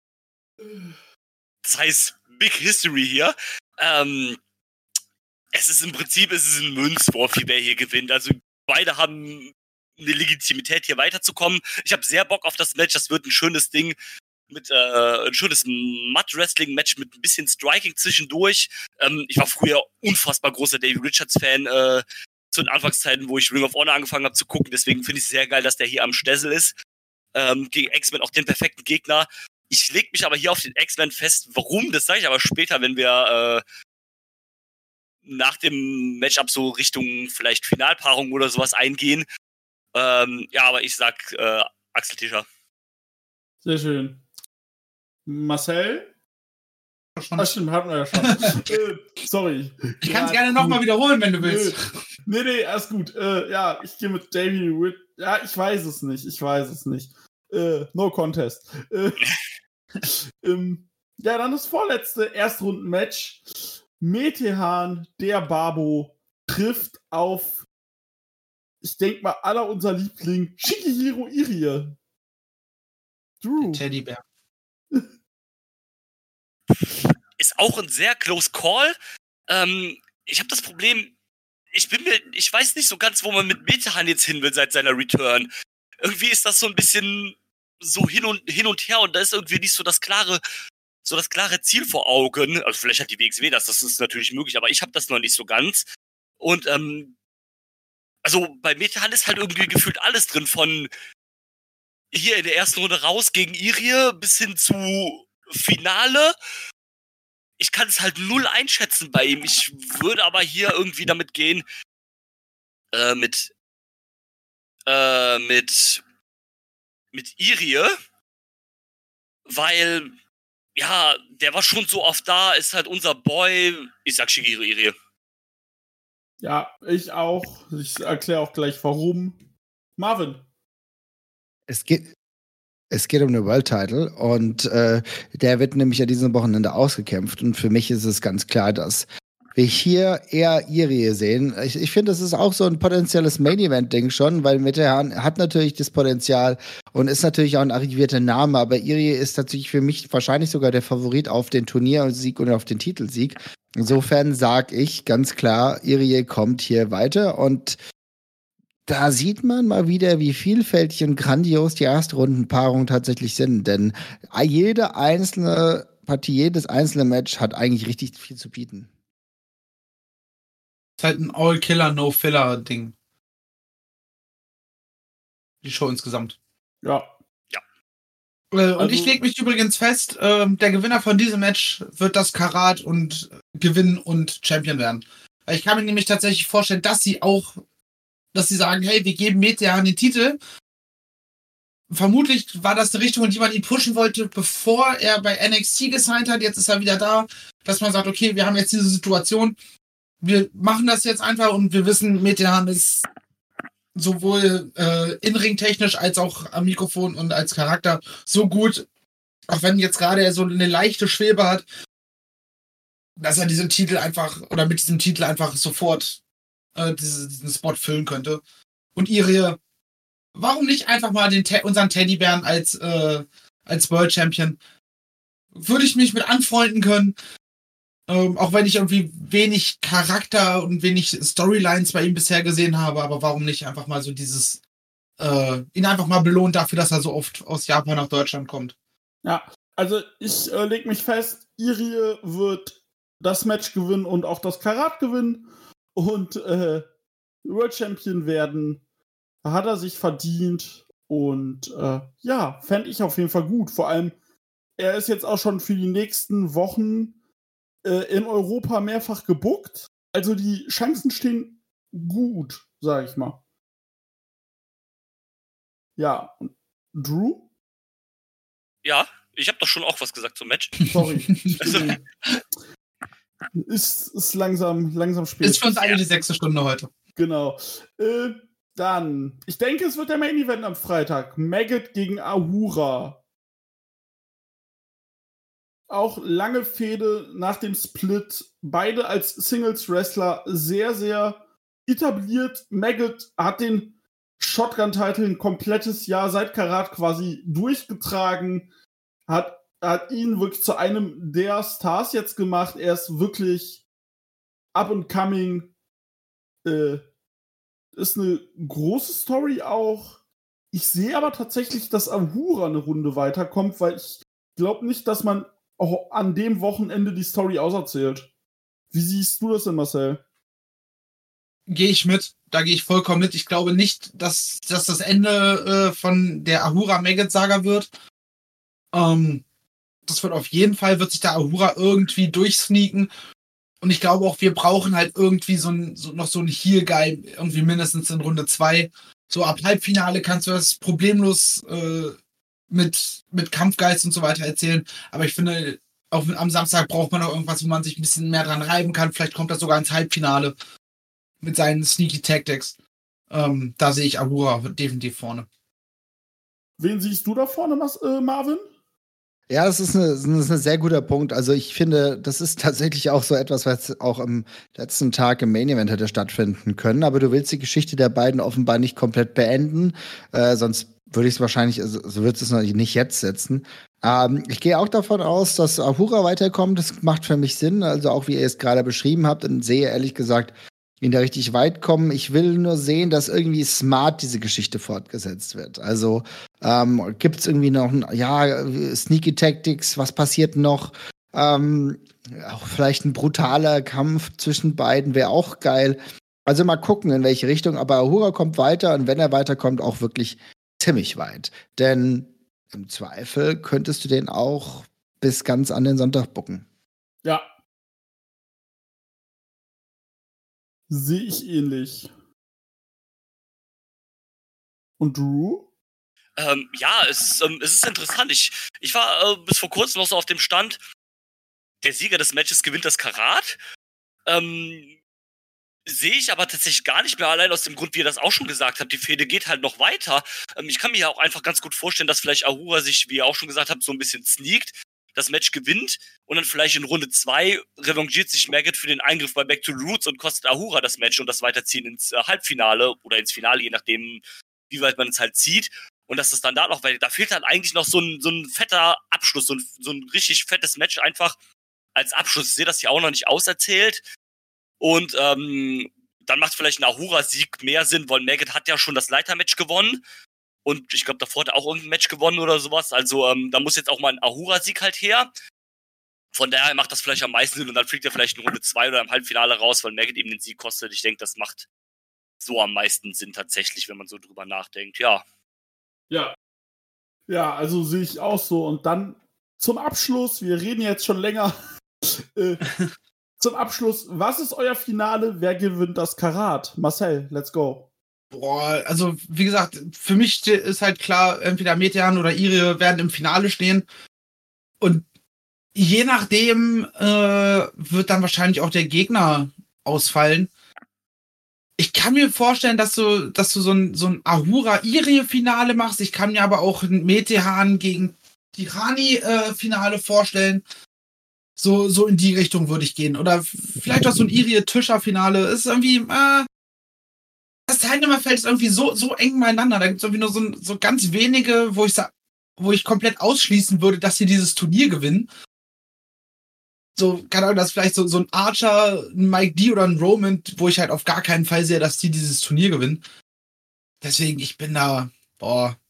Das heißt, Big History hier. Ähm, es ist im Prinzip, es ist ein Münzwurf, wer hier gewinnt. Also beide haben eine Legitimität, hier weiterzukommen. Ich habe sehr Bock auf das Match. Das wird ein schönes Ding mit äh, ein schönes Mud-Wrestling-Match mit ein bisschen Striking zwischendurch. Ähm, ich war früher unfassbar großer Davey Richards-Fan, äh, zu den Anfangszeiten, wo ich Ring of Honor angefangen habe zu gucken. Deswegen finde ich es sehr geil, dass der hier am Stessel ist. Ähm, gegen X-Men auch den perfekten Gegner. Ich leg mich aber hier auf den X-Men fest. Warum? Das sage ich aber später, wenn wir äh, nach dem Matchup so Richtung vielleicht Finalpaarung oder sowas eingehen. Ähm, ja, aber ich sag äh, Axel Tischer. Sehr schön. Marcel? Schon. Ach stimmt, hatten wir ja schon. äh, sorry. Ich kann es Ja, gerne nochmal gut. wiederholen, wenn du willst. Nee, nee, alles gut. Äh, ja, ich gehe mit Davey Witt. Ja, ich weiß es nicht. Ich weiß es nicht. Äh, no contest. Äh, ähm, ja, dann das vorletzte Erstrunden-Match. Metehan, der Babo, trifft auf, ich denke mal, aller unser Liebling, Shigehiro Irie. Drew. Teddybär. Ist auch ein sehr close Call. Ähm, ich habe das Problem, ich bin mir, ich weiß nicht so ganz, wo man mit Metehan jetzt hin will seit seiner Return. Irgendwie ist das so ein bisschen so hin und hin und her und da ist irgendwie nicht so das klare, so das klare Ziel vor Augen. Also vielleicht hat die W X W das, das ist natürlich möglich, aber ich habe das noch nicht so ganz. Und ähm, also bei Metehan ist halt irgendwie gefühlt alles drin, von hier in der ersten Runde raus gegen Irie bis hin zu Finale. Ich kann es halt null einschätzen bei ihm. Ich würde aber hier irgendwie damit gehen, äh, mit, äh, mit, mit Irie, weil ja, der war schon so oft da, ist halt unser Boy. Ich sag Shigehiro Irie. Ja, ich auch. Ich erkläre auch gleich warum. Marvin. Es geht, es geht um den World Title und äh, der wird nämlich an diesem Wochenende ausgekämpft. Und für mich ist es ganz klar, dass wir hier eher Irie sehen. Ich, ich finde, das ist auch so ein potenzielles Main-Event-Ding schon, weil Metehan hat natürlich das Potenzial und ist natürlich auch ein arrivierter Name, aber Irie ist natürlich für mich wahrscheinlich sogar der Favorit auf den Turniersieg und auf den Titelsieg. Insofern sage ich ganz klar, Irie kommt hier weiter und da sieht man mal wieder, wie vielfältig und grandios die Erstrundenpaarungen tatsächlich sind. Denn jede einzelne Partie, jedes einzelne Match hat eigentlich richtig viel zu bieten. Ist halt ein All-Killer, No-Filler-Ding. Die Show insgesamt. Ja. Äh, und Also- ich lege mich übrigens fest, äh, der Gewinner von diesem Match wird das Karat und gewinnen und Champion werden. Weil ich kann mir nämlich tatsächlich vorstellen, dass sie auch, dass sie sagen, hey, wir geben Metehan den Titel. Vermutlich war das eine Richtung, in die man ihn pushen wollte, bevor er bei N X T gesigned hat. Jetzt ist er wieder da, dass man sagt, okay, wir haben jetzt diese Situation. Wir machen das jetzt einfach und wir wissen, Metehan ist sowohl äh, in-ring-technisch als auch am Mikrofon und als Charakter so gut, auch wenn jetzt gerade er so eine leichte Schwebe hat, dass er diesen Titel einfach, oder mit diesem Titel einfach sofort äh, diese, diesen Spot füllen könnte. Und Irie, warum nicht einfach mal den Te- unseren Teddybären als, äh, als World Champion? Würde ich mich mit anfreunden können. Ähm, auch wenn ich irgendwie wenig Charakter und wenig Storylines bei ihm bisher gesehen habe, aber warum nicht einfach mal so dieses, äh, ihn einfach mal belohnt dafür, dass er so oft aus Japan nach Deutschland kommt. Ja, also ich äh, leg mich fest, Irie wird das Match gewinnen und auch das Karat gewinnen und äh, World Champion werden. Hat er sich verdient und äh, ja, fände ich auf jeden Fall gut. Vor allem, er ist jetzt auch schon für die nächsten Wochen äh, in Europa mehrfach gebuckt. Also die Chancen stehen gut, sag ich mal. Ja, und Drew? Ja, ich habe doch schon auch was gesagt zum Match. Sorry. Also- ist, ist langsam, langsam spät. Ist für uns alle die sechste Stunde heute. Genau. Äh, dann, ich denke, es wird der Main Event am Freitag. Maggot gegen Ahura. Auch lange Fehde nach dem Split. Beide als Singles-Wrestler sehr, sehr etabliert. Maggot hat den Shotgun-Title ein komplettes Jahr seit Karat quasi durchgetragen. Hat, hat ihn wirklich zu einem der Stars jetzt gemacht. Er ist wirklich up and coming. Äh, ist eine große Story auch. Ich sehe aber tatsächlich, dass Ahura eine Runde weiterkommt, weil ich glaube nicht, dass man auch an dem Wochenende die Story auserzählt. Wie siehst du das denn, Marcel? Gehe ich mit. Da gehe ich vollkommen mit. Ich glaube nicht, dass, dass das Ende äh, von der Ahura-Maggot-Saga wird. Ähm, das wird auf jeden Fall, wird sich der Ahura irgendwie durchsneaken. Und ich glaube auch, wir brauchen halt irgendwie so, ein, so noch so einen Heel-Guy, irgendwie mindestens in Runde zwei. So ab Halbfinale kannst du das problemlos äh, mit, mit Kampfgeist und so weiter erzählen. Aber ich finde, auch am Samstag braucht man noch irgendwas, wo man sich ein bisschen mehr dran reiben kann. Vielleicht kommt das sogar ins Halbfinale mit seinen Sneaky Tactics. Ähm, da sehe ich Ahura definitiv vorne. Wen siehst du da vorne, Mas äh, Marvin? Ja, das ist, eine, das ist ein sehr guter Punkt. Also ich finde, das ist tatsächlich auch so etwas, was auch am letzten Tag im Main Event hätte stattfinden können. Aber du willst die Geschichte der beiden offenbar nicht komplett beenden. Äh, sonst würde ich es wahrscheinlich, also so wird es nicht jetzt setzen. Ähm, ich gehe auch davon aus, dass Ahura weiterkommt. Das macht für mich Sinn. Also auch wie ihr es gerade beschrieben habt, und sehe ehrlich gesagt ihn da richtig weit kommen. Ich will nur sehen, dass irgendwie smart diese Geschichte fortgesetzt wird. Also ähm, gibt es irgendwie noch, ein, ja, Sneaky Tactics, was passiert noch? Ähm, auch vielleicht ein brutaler Kampf zwischen beiden wäre auch geil. Also mal gucken, in welche Richtung. Aber Ahura kommt weiter und wenn er weiterkommt, auch wirklich ziemlich weit. Denn im Zweifel könntest du den auch bis ganz an den Sonntag bucken. Ja. Sehe ich ähnlich. Und Drew? Ähm, ja, es ist, ähm, es ist interessant. Ich, ich war äh, bis vor kurzem noch so auf dem Stand, der Sieger des Matches gewinnt das Karat. Ähm, sehe ich aber tatsächlich gar nicht mehr, allein aus dem Grund, wie ihr das auch schon gesagt habt, die Fehde geht halt noch weiter. Ähm, ich kann mir ja auch einfach ganz gut vorstellen, dass vielleicht Ahura sich, wie ihr auch schon gesagt habt, so ein bisschen sneakt, das Match gewinnt und dann vielleicht in Runde zwei revanchiert sich Maggot für den Eingriff bei Back to the Roots und kostet Ahura das Match und das Weiterziehen ins äh, Halbfinale oder ins Finale, je nachdem, wie weit man es halt zieht. Und dass das dann da noch, weil da fehlt dann eigentlich noch so ein, so ein fetter Abschluss, so ein, so ein richtig fettes Match einfach als Abschluss. Ich sehe das hier auch noch nicht auserzählt. Und ähm, dann macht vielleicht ein Ahura-Sieg mehr Sinn, weil Maggot hat ja schon das Leitermatch gewonnen. Und ich glaube, davor hat er auch irgendein Match gewonnen oder sowas. Also ähm, da muss jetzt auch mal ein Ahura-Sieg halt her. Von daher macht das vielleicht am meisten Sinn und dann fliegt er vielleicht in Runde zwei oder im Halbfinale raus, weil Maggot eben den Sieg kostet. Ich denke, das macht so am meisten Sinn tatsächlich, wenn man so drüber nachdenkt. Ja. Ja. Ja, also sehe ich auch so. Und dann zum Abschluss, wir reden jetzt schon länger. äh, zum Abschluss, was ist euer Finale? Wer gewinnt das Karat? Marcel, let's go. Boah, also wie gesagt, für mich ist halt klar, entweder Metehan oder Irie werden im Finale stehen. Und je nachdem äh, wird dann wahrscheinlich auch der Gegner ausfallen. Ich kann mir vorstellen, dass du, dass du so ein, so ein Ahura-Irie-Finale machst. Ich kann mir aber auch ein Metehan gegen Tirani-Finale äh, vorstellen. So, so in die Richtung würde ich gehen. Oder vielleicht auch so ein Irie-Tischer-Finale. Ist irgendwie, äh, das Teilnehmerfeld ist irgendwie so, so eng beieinander. Da gibt es irgendwie nur so, so ganz wenige, wo ich sag, wo ich komplett ausschließen würde, dass sie dieses Turnier gewinnen. So, keine Ahnung, das ist vielleicht so, so ein Archer, ein Mike D oder ein Roman, wo ich halt auf gar keinen Fall sehe, dass die dieses Turnier gewinnen. Deswegen, ich bin da, boah.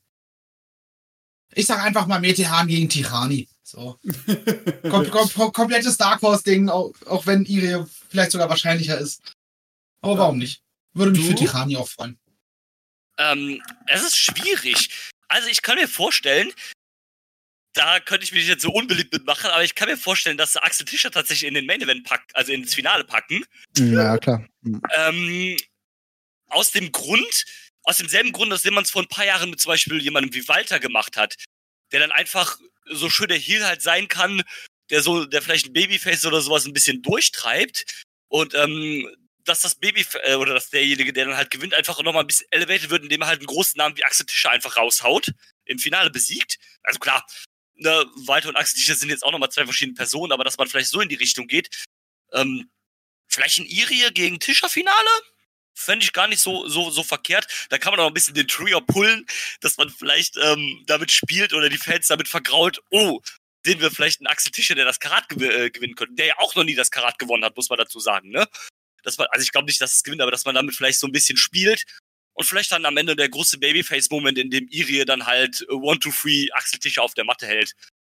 Ich sag einfach mal Metehan gegen Tirani. So. kom kom komplettes Dark Horse-Ding, auch, auch wenn Irie vielleicht sogar wahrscheinlicher ist. Aber ja. Warum nicht? Würde mich du? für Tirani auch freuen. Ähm, es ist schwierig. Also ich kann mir vorstellen, da könnte ich mich jetzt so unbeliebt mitmachen, aber ich kann mir vorstellen, dass Axel Tischer tatsächlich in den Main Event packt, also ins Finale packen. Ja, klar. Ähm, aus dem Grund, aus demselben Grund, aus dem man es vor ein paar Jahren mit zum Beispiel jemandem wie Walter gemacht hat, der dann einfach so schön der Heel halt sein kann, der so, der vielleicht ein Babyface oder sowas ein bisschen durchtreibt und ähm, dass das Baby äh, oder dass derjenige, der dann halt gewinnt, einfach nochmal ein bisschen elevated wird, indem er halt einen großen Namen wie Axel Tischer einfach raushaut, im Finale besiegt. Also klar, ne, Walter und Axel Tischer sind jetzt auch nochmal zwei verschiedene Personen, aber dass man vielleicht so in die Richtung geht. Ähm, vielleicht ein Irie gegen Tischer-Finale? Fände ich gar nicht so, so, so verkehrt. Da kann man auch ein bisschen den Trigger pullen, dass man vielleicht ähm, damit spielt oder die Fans damit vergrault, oh, sehen wir vielleicht einen Axel Tischer, der das Karat gew äh, gewinnen könnte, der ja auch noch nie das Karat gewonnen hat, muss man dazu sagen, ne? Dass man, also ich glaube nicht, dass es gewinnt, aber dass man damit vielleicht so ein bisschen spielt und vielleicht dann am Ende der große Babyface-Moment, in dem Irie dann halt one, two, three Axel Tischer auf der Matte hält.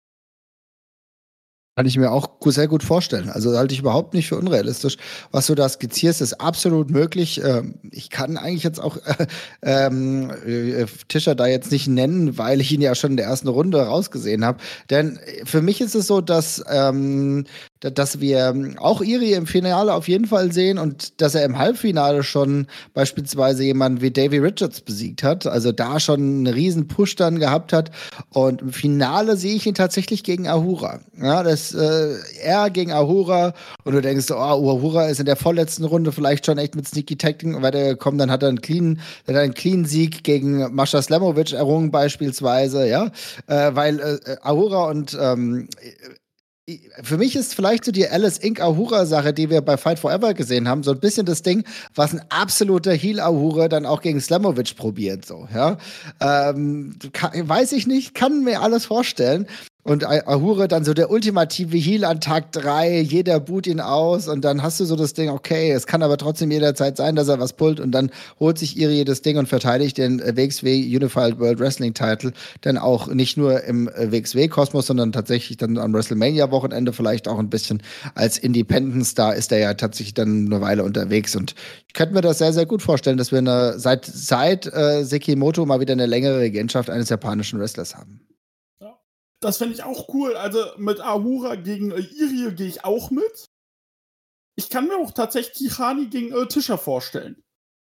Kann ich mir auch sehr gut vorstellen. Also halte ich überhaupt nicht für unrealistisch. Was du da skizzierst, ist absolut möglich. Ich kann eigentlich jetzt auch äh, äh, Tischer da jetzt nicht nennen, weil ich ihn ja schon in der ersten Runde rausgesehen habe. Denn für mich ist es so, dass ähm, dass wir auch Irie im Finale auf jeden Fall sehen und dass er im Halbfinale schon beispielsweise jemanden wie Davey Richards besiegt hat, also da schon einen riesen Push dann gehabt hat und im Finale sehe ich ihn tatsächlich gegen Ahura. Ja, das äh, er gegen Ahura und du denkst, oh, Ahura ist in der vorletzten Runde vielleicht schon echt mit Sneaky Tacting weitergekommen, dann hat er einen clean, dann hat er einen clean Sieg gegen Masha Slamovic errungen beispielsweise, ja, äh, weil äh, Ahura und ähm, für mich ist vielleicht so die Alice Inc. Ahura-Sache, die wir bei Fight Forever gesehen haben, so ein bisschen das Ding, was ein absoluter Heel-Ahura dann auch gegen Slamovic probiert, so, ja. Ähm, kann, weiß ich nicht, kann mir alles vorstellen. Und Ahura dann so der ultimative Heel an Tag drei, jeder boot ihn aus und dann hast du so das Ding, okay, es kann aber trotzdem jederzeit sein, dass er was pullt und dann holt sich Irie das Ding und verteidigt den W X W Unified World Wrestling Title dann auch nicht nur im W X W-Kosmos, sondern tatsächlich dann am WrestleMania-Wochenende vielleicht auch ein bisschen als Independent Star ist er ja tatsächlich dann eine Weile unterwegs und ich könnte mir das sehr, sehr gut vorstellen, dass wir eine, seit, seit äh, Sekimoto mal wieder eine längere Regentschaft eines japanischen Wrestlers haben. Das fände ich auch cool. Also mit Ahura gegen äh, Irie gehe ich auch mit. Ich kann mir auch tatsächlich Tirani gegen äh, Tischer vorstellen.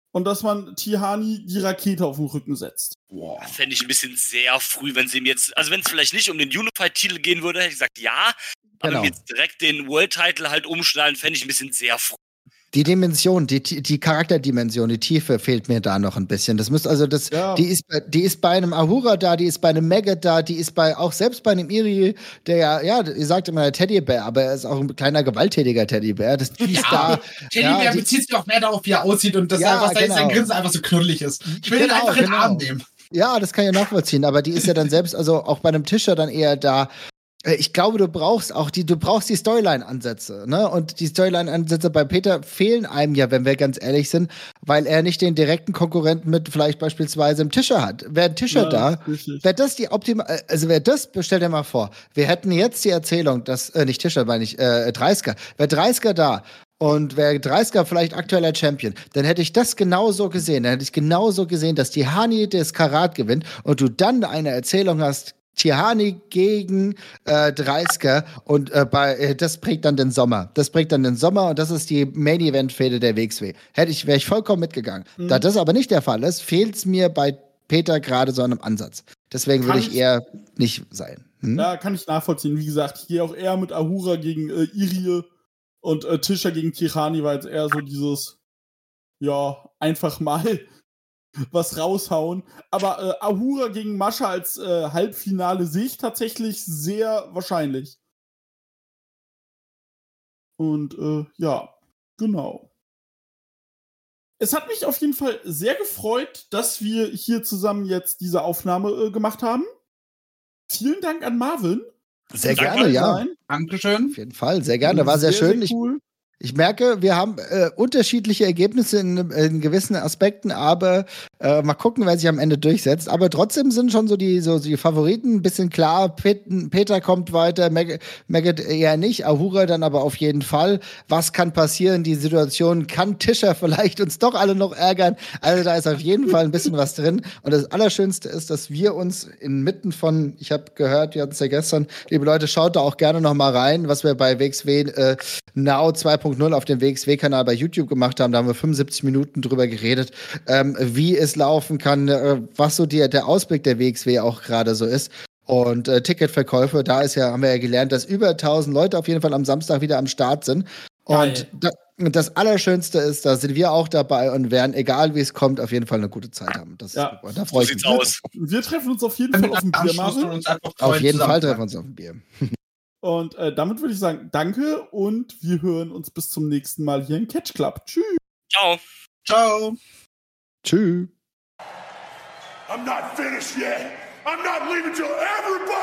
und dass man Tihanyi die Rakete auf den Rücken setzt. Boah. Fände ich ein bisschen sehr früh, wenn sie ihm jetzt, also wenn es vielleicht nicht um den Unified-Titel gehen würde, hätte ich gesagt, ja, aber Genau. wenn wir jetzt direkt den World-Title halt umschneiden, fände ich ein bisschen sehr früh. Die Dimension, die, die Charakterdimension, die Tiefe fehlt mir da noch ein bisschen. Das müsste also das, Ja. die ist, bei- die ist bei einem Ahura da, die ist bei einem Maggot da, die ist bei auch selbst bei einem Iri, der ja, ja, ihr sagt immer der Teddybär, aber er ist auch ein kleiner gewalttätiger Teddybär. Das die ist Ja, da. Teddybär ja, die- bezieht sich auch mehr darauf, wie er aussieht und dass Ja, er, was genau. sein Grinsen einfach so knuddelig ist. Ich will ihn Genau, einfach in den genau. Arm nehmen. Ja, das kann ich nachvollziehen, aber die ist ja dann selbst, also auch bei einem Tischer dann eher da. Äh, Ich glaube, du brauchst auch die, du brauchst die Storyline-Ansätze, ne? Und die Storyline-Ansätze bei Peter fehlen einem ja, wenn wir ganz ehrlich sind, weil er nicht den direkten Konkurrenten mit vielleicht beispielsweise einem Tischer hat. Wäre ein Tischer Ja, da, richtig. wäre das die optimal, also wäre das, stell dir mal vor, wir hätten jetzt die Erzählung, dass, äh, nicht Tischer, meine ich, äh, Dreisker, wäre Dreisker da. Und wäre Dreisker vielleicht aktueller Champion, dann hätte ich das genauso gesehen. Dann hätte ich genauso gesehen, dass Tihanyi das Karat gewinnt und du dann eine Erzählung hast, Tihanyi gegen äh, Dreisker und äh, bei, äh, das prägt dann den Sommer. Das prägt dann den Sommer und das ist die Main-Event-Fehde der W X W. Hätte ich, wäre ich vollkommen mitgegangen. Mhm. Da das aber nicht der Fall ist, fehlt es mir bei Peter gerade so an einem Ansatz. Deswegen würde Kann ich ich- eher nicht sein. Hm? Ja, kann ich nachvollziehen. Wie gesagt, ich gehe auch eher mit Ahura gegen äh, Irie und äh, Tischer gegen Tihanyi, weil es eher so dieses, ja, einfach mal was raushauen. Aber äh, Ahura gegen Mascha als äh, Halbfinale sehe ich tatsächlich sehr wahrscheinlich. Und äh, ja, genau. Es hat mich auf jeden Fall sehr gefreut, dass wir hier zusammen jetzt diese Aufnahme äh, gemacht haben. Vielen Dank an Marvin. Sehr Danke. gerne, ja. Nein, Dankeschön. Auf jeden Fall, sehr gerne. War sehr, schön. Ich, cool. ich merke, wir haben äh, unterschiedliche Ergebnisse in, in gewissen Aspekten, aber äh, mal gucken, wer sich am Ende durchsetzt. Aber trotzdem sind schon so die, so die Favoriten ein bisschen klar. Pet, Peter kommt weiter, Mag- Maggot eher nicht, Ahura dann aber auf jeden Fall. Was kann passieren? Die Situation kann Tischer vielleicht uns doch alle noch ärgern. Also da ist auf jeden Fall ein bisschen was drin. Und das Allerschönste ist, dass wir uns inmitten von, ich habe gehört, wir hatten es ja gestern, liebe Leute, schaut da auch gerne noch mal rein, was wir bei W X W äh, Now zwei Punkt null auf dem W X W-Kanal bei YouTube gemacht haben. Da haben wir fünfundsiebzig Minuten drüber geredet, ähm, wie es laufen kann, äh, was so die, der Ausblick der W X W auch gerade so ist. Und äh, Ticketverkäufe, da ist ja, haben wir ja gelernt, dass über tausend Leute auf jeden Fall am Samstag wieder am Start sind. Und da, das Allerschönste ist, da sind wir auch dabei und werden, egal wie es kommt, auf jeden Fall eine gute Zeit haben. Das Ja. ist super. Da So freue ich sieht's mich. aus. Wir treffen uns auf jeden Wenn Fall wir auf dem dann Bier, anschließen und Marvin. uns einfach Auf freuen jeden Fall zusammen. treffen wir uns auf ein Bier. Und äh, damit würde ich sagen, danke und wir hören uns bis zum nächsten Mal hier im Catch Club. Tschüss. Ciao. Ciao. Tschüss. I'm not finished yet. I'm not leaving till everybody